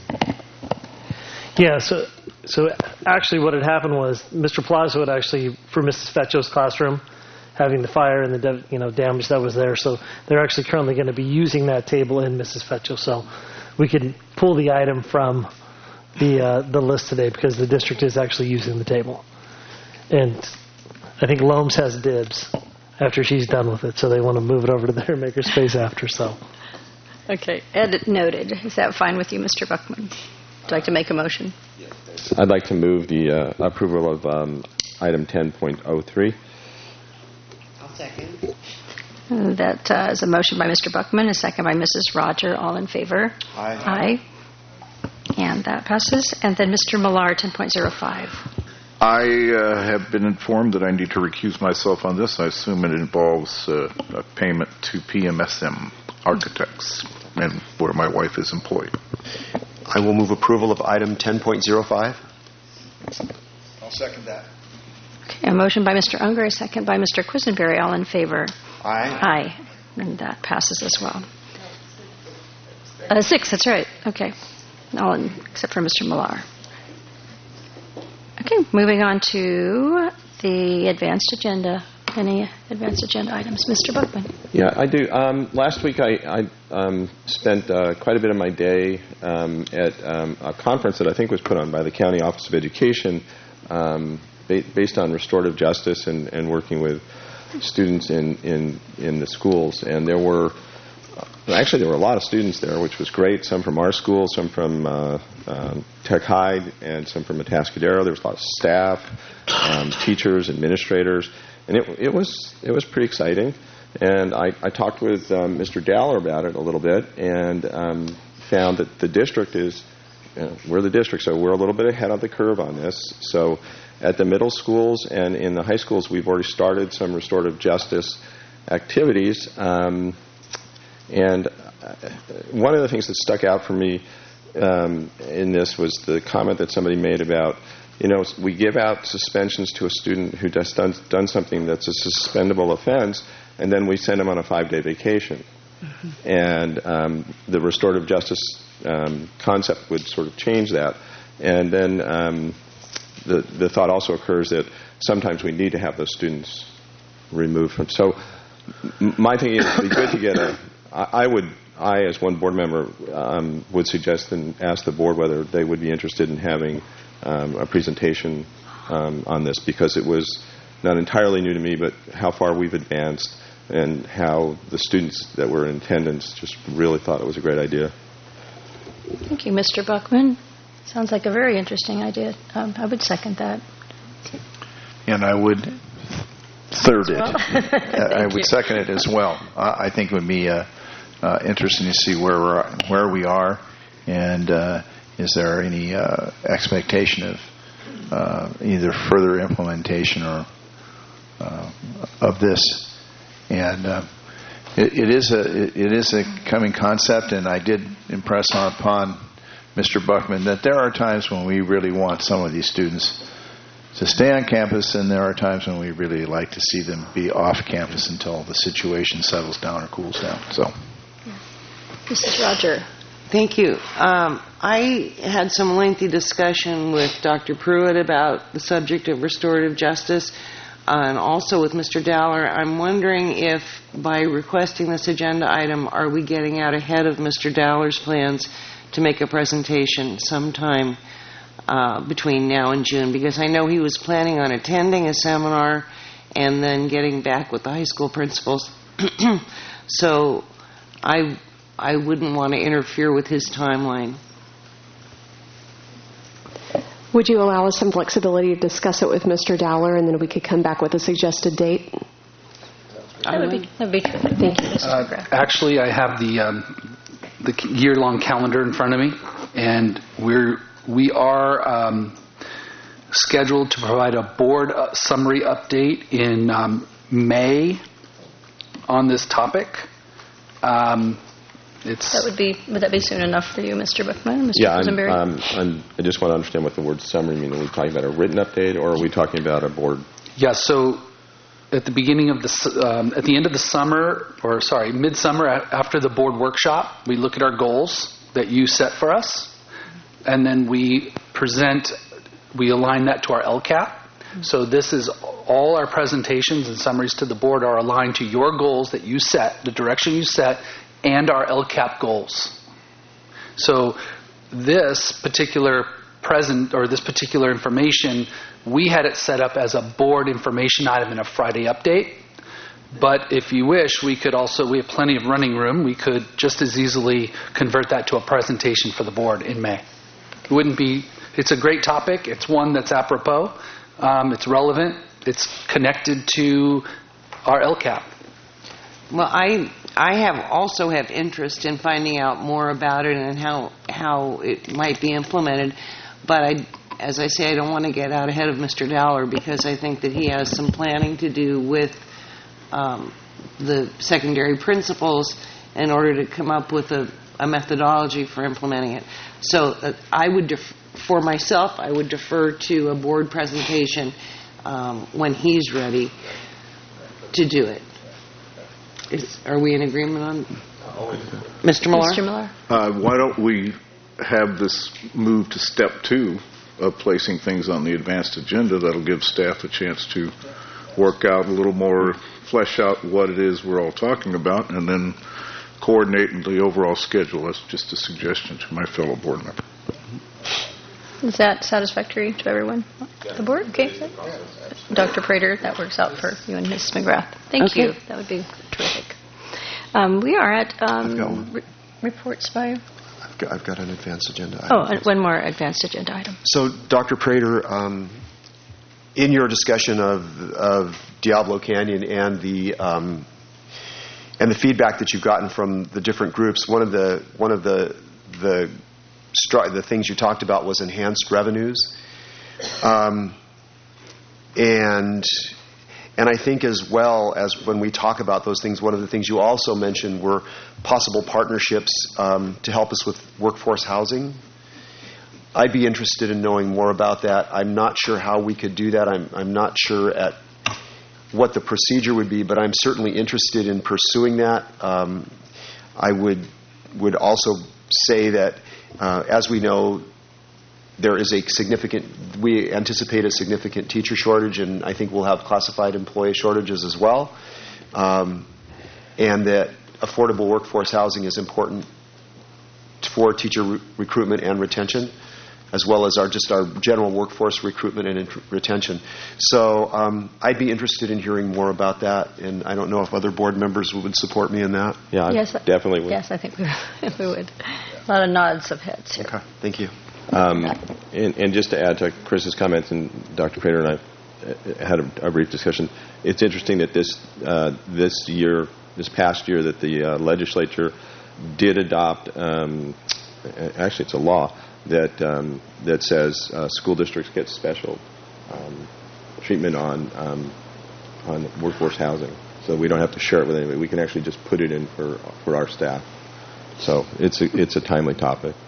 Yeah. So so actually, what had happened was Mister Plazo had actually, for Missus Fetcho's classroom, having the fire and the de- you know damage that was there. So they're actually currently going to be using that table in Missus Fetcho. So we can pull the item from the uh, the list today because the district is actually using the table. And I think Loams has dibs after she's done with it, so they want to move it over to their makerspace after. So, okay, edit noted. Is that fine with you, Mister Buckman? Would you like to make a motion? I'd like to move the uh, approval of um, item ten point oh three. I'll second. Uh, That uh, is a motion by Mister Buckman, a second by Missus Roger. All in favor? Aye. Aye. And that passes. And then Mister Millar, ten point oh five. I uh, have been informed that I need to recuse myself on this. I assume it involves uh, a payment to P M S M Architects, and where my wife is employed. I will move approval of item ten point oh five. I'll second that. Okay, a motion by Mister Unger, a second by Mister Quisenberry. All in favor? Aye. Aye. And that passes as well. Uh, six, that's right. Okay. All in, except for Mister Millar. Okay, moving on to the advanced agenda. Any advanced agenda items? Mister Buckman. Yeah, I do. Um, last week I, I um, spent uh, quite a bit of my day um, at um, a conference that I think was put on by the County Office of Education um, ba- based on restorative justice and, and working with students in, in, in the schools. And there were, uh, actually there were a lot of students there, which was great. Some from our school, some from uh, um, Tech Hyde, and some from Atascadero. There was a lot of staff, um, teachers, administrators. And it, it was it was pretty exciting, and I, I talked with um, Mister Dowler about it a little bit, and um, found that the district is, you know, we're the district, so we're a little bit ahead of the curve on this. So at the middle schools and in the high schools, we've already started some restorative justice activities, um, and one of the things that stuck out for me um, in this was the comment that somebody made about, you know, we give out suspensions to a student who has done, done something that's a suspendable offense, and then we send them on a five-day vacation. Mm-hmm. And um, the restorative justice um, concept would sort of change that. And then um, the, the thought also occurs that sometimes we need to have those students removed from. So m- my thinking is it would be good to get a, I, I would, I as one board member um, would suggest and ask the board whether they would be interested in having Um, a presentation um, on this, because it was not entirely new to me, but how far we've advanced and how the students that were in attendance just really thought it was a great idea. Thank you, Mister Buckman. Sounds like a very interesting idea. Um, I would second that. And I would third it. Well. I would you. second it as well. I, I think it would be uh, uh, interesting to see where we're, where we are, and uh, is there any uh, expectation of uh, either further implementation or uh, of this? And uh, it, it is a it, it is a coming concept, and I did impress upon Mister Buckman that there are times when we really want some of these students to stay on campus, and there are times when we really like to see them be off campus until the situation settles down or cools down. So, Missus Roger. Thank you. Um, I had some lengthy discussion with Doctor Pruitt about the subject of restorative justice, uh, and also with Mister Dowler. I'm wondering if, by requesting this agenda item, are we getting out ahead of Mister Dowler's plans to make a presentation sometime uh, between now and June? Because I know he was planning on attending a seminar and then getting back with the high school principals. So I I wouldn't want to interfere with his timeline. Would you allow us some flexibility to discuss it with Mister Dowler, and then we could come back with a suggested date? That would be, that would be terrific. Thank you, Mister Uh, McGrath. actually, I have the um, the year-long calendar in front of me, and we're we are um, scheduled to provide a board uh, summary update in um, May on this topic. Um, It's That would be. Would that be soon enough for you, Mister Buckman, Mister Yeah, I'm, Quisenberry? um, I'm, I just want to understand what the word summary means. Are we talking about a written update, or are we talking about a board? Yeah, so at the beginning of the s- um, at the end of the summer, or sorry, midsummer a- after the board workshop, we look at our goals that you set for us, and then we present, we align that to our L C A P. So this is all our presentations and summaries to the board are aligned to your goals that you set, the direction you set, and our L C A P goals. So this particular present or this particular information, we had it set up as a board information item in a Friday update. But if you wish, we could also, we have plenty of running room. We could just as easily convert that to a presentation for the board in May. It wouldn't be, it's a great topic. It's one that's apropos. Um, it's relevant. It's connected to our L C A P. Well, I I have also have interest in finding out more about it and how how it might be implemented. But I, as I say, I don't want to get out ahead of Mister Dowler because I think that he has some planning to do with um, the secondary principals in order to come up with a, a methodology for implementing it. So uh, I would, def- for myself, I would defer to a board presentation um, when he's ready to do it. Is, are we in agreement on Mister Miller? Mister Miller. Uh, why don't we have this move to step two of placing things on the advanced agenda? That'll give staff a chance to work out a little more, flesh out what it is we're all talking about, and then coordinate the overall schedule. That's just a suggestion to my fellow board member. Is that satisfactory to everyone? The board? Okay. Doctor Prater, that works out for you and Miz McGrath. Thank Okay. you. That would be terrific. Um, we are at um, re- reports by... I've got, I've got an advanced agenda item. Oh, and one more advanced agenda item. So, Doctor Prater, um, in your discussion of, of Diablo Canyon and the um, and the feedback that you've gotten from the different groups, one of the one of the the stri- the things you talked about was enhanced revenues, um, and and I think as well as when we talk about those things, one of the things you also mentioned were possible partnerships um, to help us with workforce housing. I'd be interested in knowing more about that. I'm not sure how we could do that. I'm, I'm not sure at what the procedure would be, but I'm certainly interested in pursuing that. Um, I would would also say that, uh, as we know, there is a significant, we anticipate a significant teacher shortage, and I think we'll have classified employee shortages as well, um, and that affordable workforce housing is important for teacher re- recruitment and retention, as well as our just our general workforce recruitment and int- retention. So um, I'd be interested in hearing more about that, and I don't know if other board members would support me in that. Yeah, yes, I definitely would. Yes, I think we, we would. A lot of nods of heads here. Okay, thank you. Um, and, and just to add to Chris's comments, and Doctor Prater and I had a, a brief discussion, it's interesting that this uh, this year, this past year, that the uh, legislature did adopt, um, actually it's a law, that um, that says uh, school districts get special um, treatment on um, on workforce housing, so we don't have to share it with anybody. We can actually just put it in for for our staff. So it's a, it's a timely topic.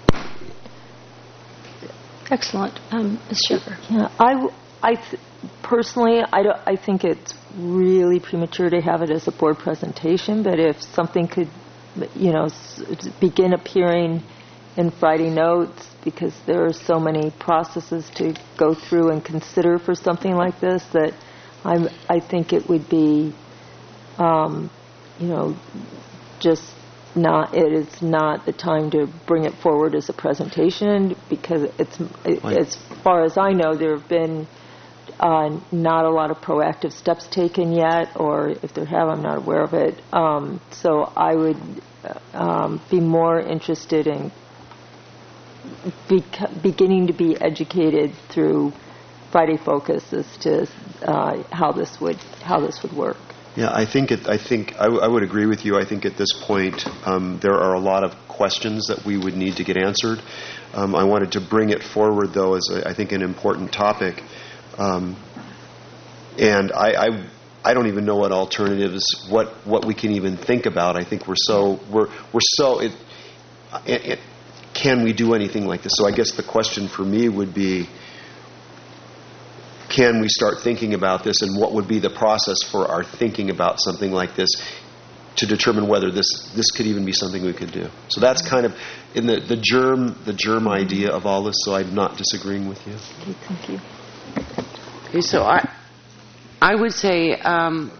Excellent. Um, Miz Sheffer. Yeah, I, w- I th- personally, I, don't, I think it's really premature to have it as a board presentation, but if something could, you know, s- begin appearing in Friday notes, because there are so many processes to go through and consider for something like this, that I'm, I think it would be, um, you know, just not, it is not the time to bring it forward as a presentation, because it's, it, as far as I know, there have been uh, not a lot of proactive steps taken yet, or if there have, I'm not aware of it. Um, so I would um, be more interested in be, beginning to be educated through Friday Focus as to uh, how this would how this would work. Yeah, I think it, I think I, w- I would agree with you. I think at this point um, there are a lot of questions that we would need to get answered. Um, I wanted to bring it forward, though, as a, I think an important topic. Um, and I, I I don't even know what alternatives, what what we can even think about. I think we're so we're we're so. It, it, it, can we do anything like this? So I guess the question for me would be: can we start thinking about this, and what would be the process for our thinking about something like this to determine whether this, this could even be something we could do. So that's kind of in the, the germ the germ idea of all this, so I'm not disagreeing with you. Okay, thank you. Okay, so I, I would say, um,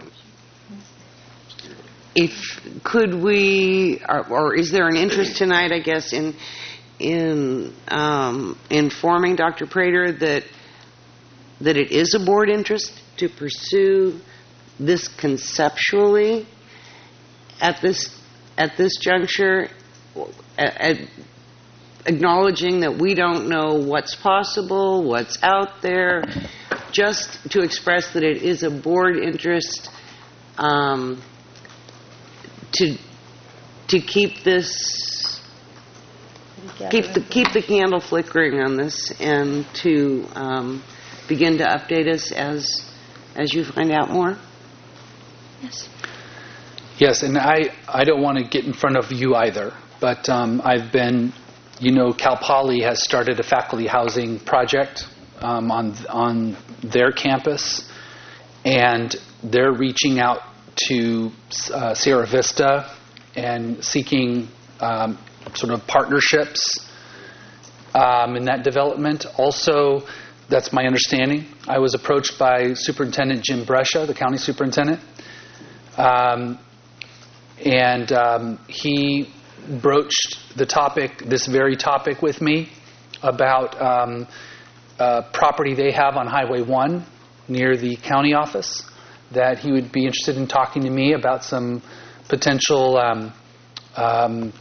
if could we, or, or is there an interest tonight, I guess, in in um, informing Doctor Prater that that it is a board interest to pursue this conceptually at this at this juncture, at, at acknowledging that we don't know what's possible, what's out there, just to express that it is a board interest um, to to keep this keep the keep the candle flickering on this, and to um, begin to update us as as you find out more. Yes. Yes, and I, I don't want to get in front of you either, but um, I've been, you know, Cal Poly has started a faculty housing project um, on on their campus, and they're reaching out to uh, Sierra Vista and seeking um, sort of partnerships um, in that development. Also, that's my understanding. I was approached by Superintendent Jim Brescia, the county superintendent, um, and um, he broached the topic, this very topic with me about um, uh, property they have on Highway one near the county office, that he would be interested in talking to me about some potential um, um,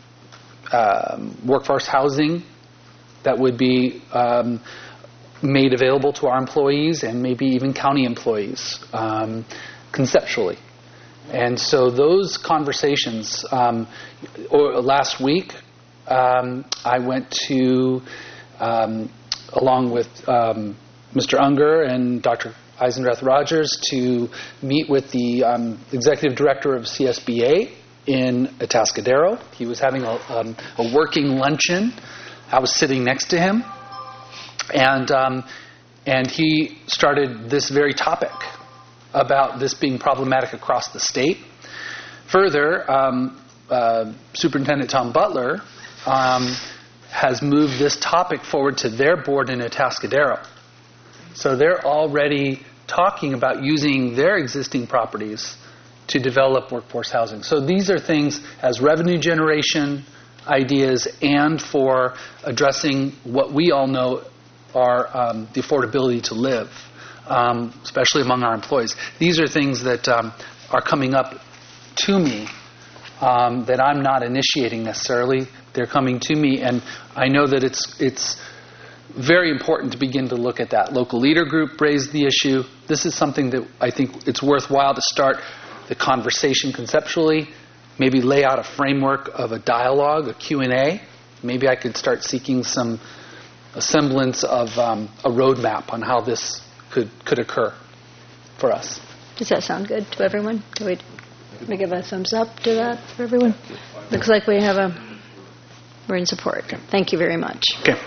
uh, workforce housing that would be um, made available to our employees and maybe even county employees um, conceptually. And so those conversations, um, or last week, um, I went to, um, along with um, Mister Unger and Doctor Eisendrath Rogers, to meet with the um, executive director of C S B A in Atascadero. He was having a, um, a working luncheon. I was sitting next to him, and um, and he started this very topic about this being problematic across the state. Further, um, uh, Superintendent Tom Butler um, has moved this topic forward to their board in Atascadero. So they're already talking about using their existing properties to develop workforce housing. So these are things as revenue generation ideas and for addressing what we all know are um, the affordability to live. Um, especially among our employees. These are things that um, are coming up to me um, that I'm not initiating necessarily. They're coming to me, and I know that it's it's very important to begin to look at that. Local leader group raised the issue. This is something that I think it's worthwhile to start the conversation conceptually, maybe lay out a framework of a dialogue, a Q and A. Maybe I could start seeking some a semblance of um, a roadmap on how this could could occur for us. Does that sound good to everyone? Do we, we give a thumbs up to that for everyone? Looks like we have a, we're in support. Thank you very much. Okay.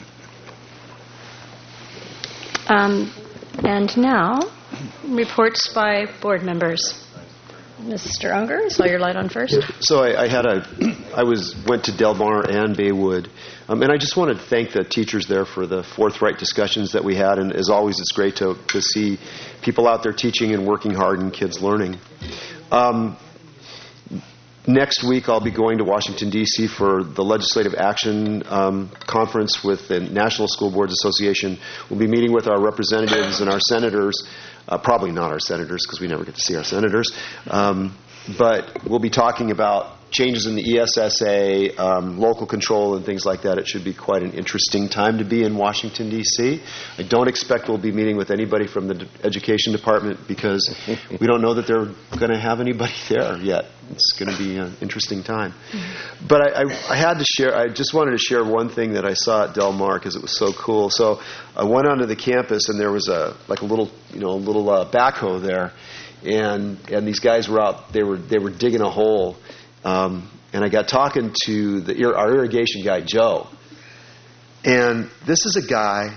Um, and now, reports by board members. Mister Unger, I saw your light on first. So I, I had a, I was went to Del Mar and Baywood, um, and I just wanted to thank the teachers there for the forthright discussions that we had. And as always, it's great to to see people out there teaching and working hard and kids learning. Um, next week, I'll be going to Washington D C for the Legislative Action um, Conference with the National School Boards Association. We'll be meeting with our representatives and our senators. Uh, probably not our senators, because we never get to see our senators. Um, but we'll be talking about changes in the E S S A, um, local control, and things like that. It should be quite an interesting time to be in Washington, D C I don't expect we'll be meeting with anybody from the d- Education Department, because we don't know that they're going to have anybody there yet. It's going to be an interesting time. But I, I, I had to share, I just wanted to share one thing that I saw at Del Mar, because it was so cool. So I went onto the campus, and there was a like a little, you know, a little uh, backhoe there, and and these guys were out. They were they were digging a hole. Um, and I got talking to the, our irrigation guy, Joe. And this is a guy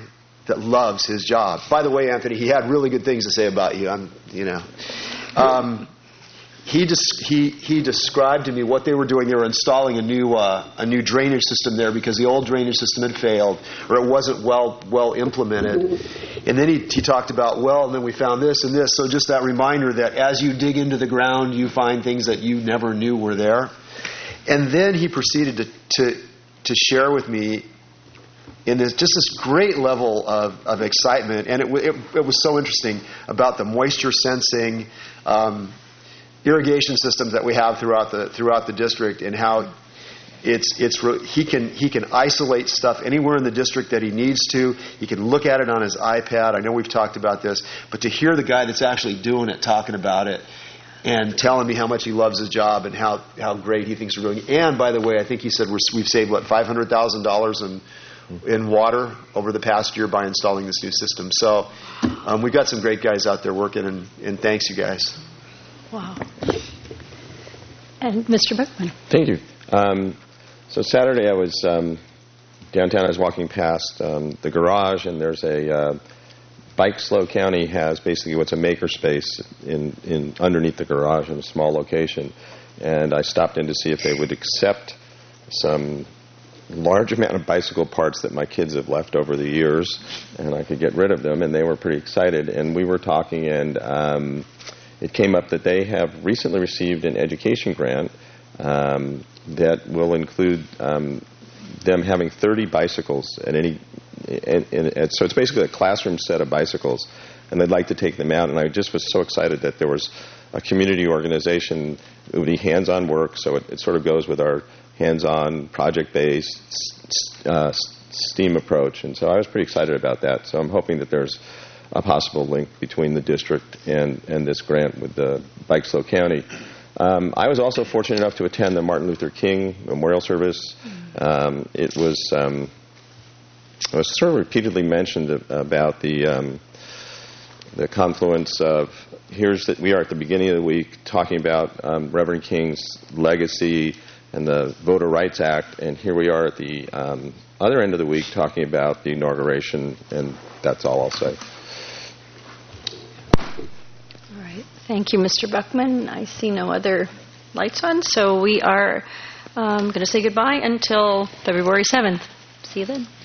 that loves his job. By the way, Anthony, he had really good things to say about you. I'm, you know. Um, He, des- he he described to me what they were doing. They were installing a new uh, a new drainage system there because the old drainage system had failed or it wasn't well well implemented. And then he, he talked about, well, and then we found this and this. So just that reminder that as you dig into the ground, you find things that you never knew were there. And then he proceeded to to, to share with me in this just this great level of, of excitement. And it, w- it, it was so interesting about the moisture sensing Um, irrigation systems that we have throughout the throughout the district, and how it's it's he can he can isolate stuff anywhere in the district that he needs to. He can look at it on his iPad. I know we've talked about this, but to hear the guy that's actually doing it talking about it and telling me how much he loves his job and how, how great he thinks we're doing. And by the way, I think he said we're, we've saved what five hundred thousand dollars in in water over the past year by installing this new system. So um, we've got some great guys out there working, and, and thanks you guys. Wow. And Mister Beckman. Thank you. Um, so Saturday I was um, downtown. I was walking past um, the garage, and there's a uh, Bike Slow County has basically what's a maker space in, in underneath the garage in a small location. And I stopped in to see if they would accept some large amount of bicycle parts that my kids have left over the years, and I could get rid of them. And they were pretty excited. And we were talking, and um, it came up that they have recently received an education grant um, that will include um, them having thirty bicycles at any. And, and, and so it's basically a classroom set of bicycles, and they'd like to take them out. And I just was so excited that there was a community organization. It would be hands-on work, so it, it sort of goes with our hands-on, project-based uh, STEAM approach. And so I was pretty excited about that. So I'm hoping that there's a possible link between the district and, and this grant with the Bike Slow County. Um, I was also fortunate enough to attend the Martin Luther King Memorial Service. Um, it was um, it was sort of repeatedly mentioned about the um, the confluence of here's that we are at the beginning of the week talking about um, Reverend King's legacy and the Voter Rights Act, and here we are at the um, other end of the week talking about the inauguration, and that's all I'll say. All right. Thank you, Mister Buckman. I see no other lights on, so we are um, going to say goodbye until February seventh. See you then.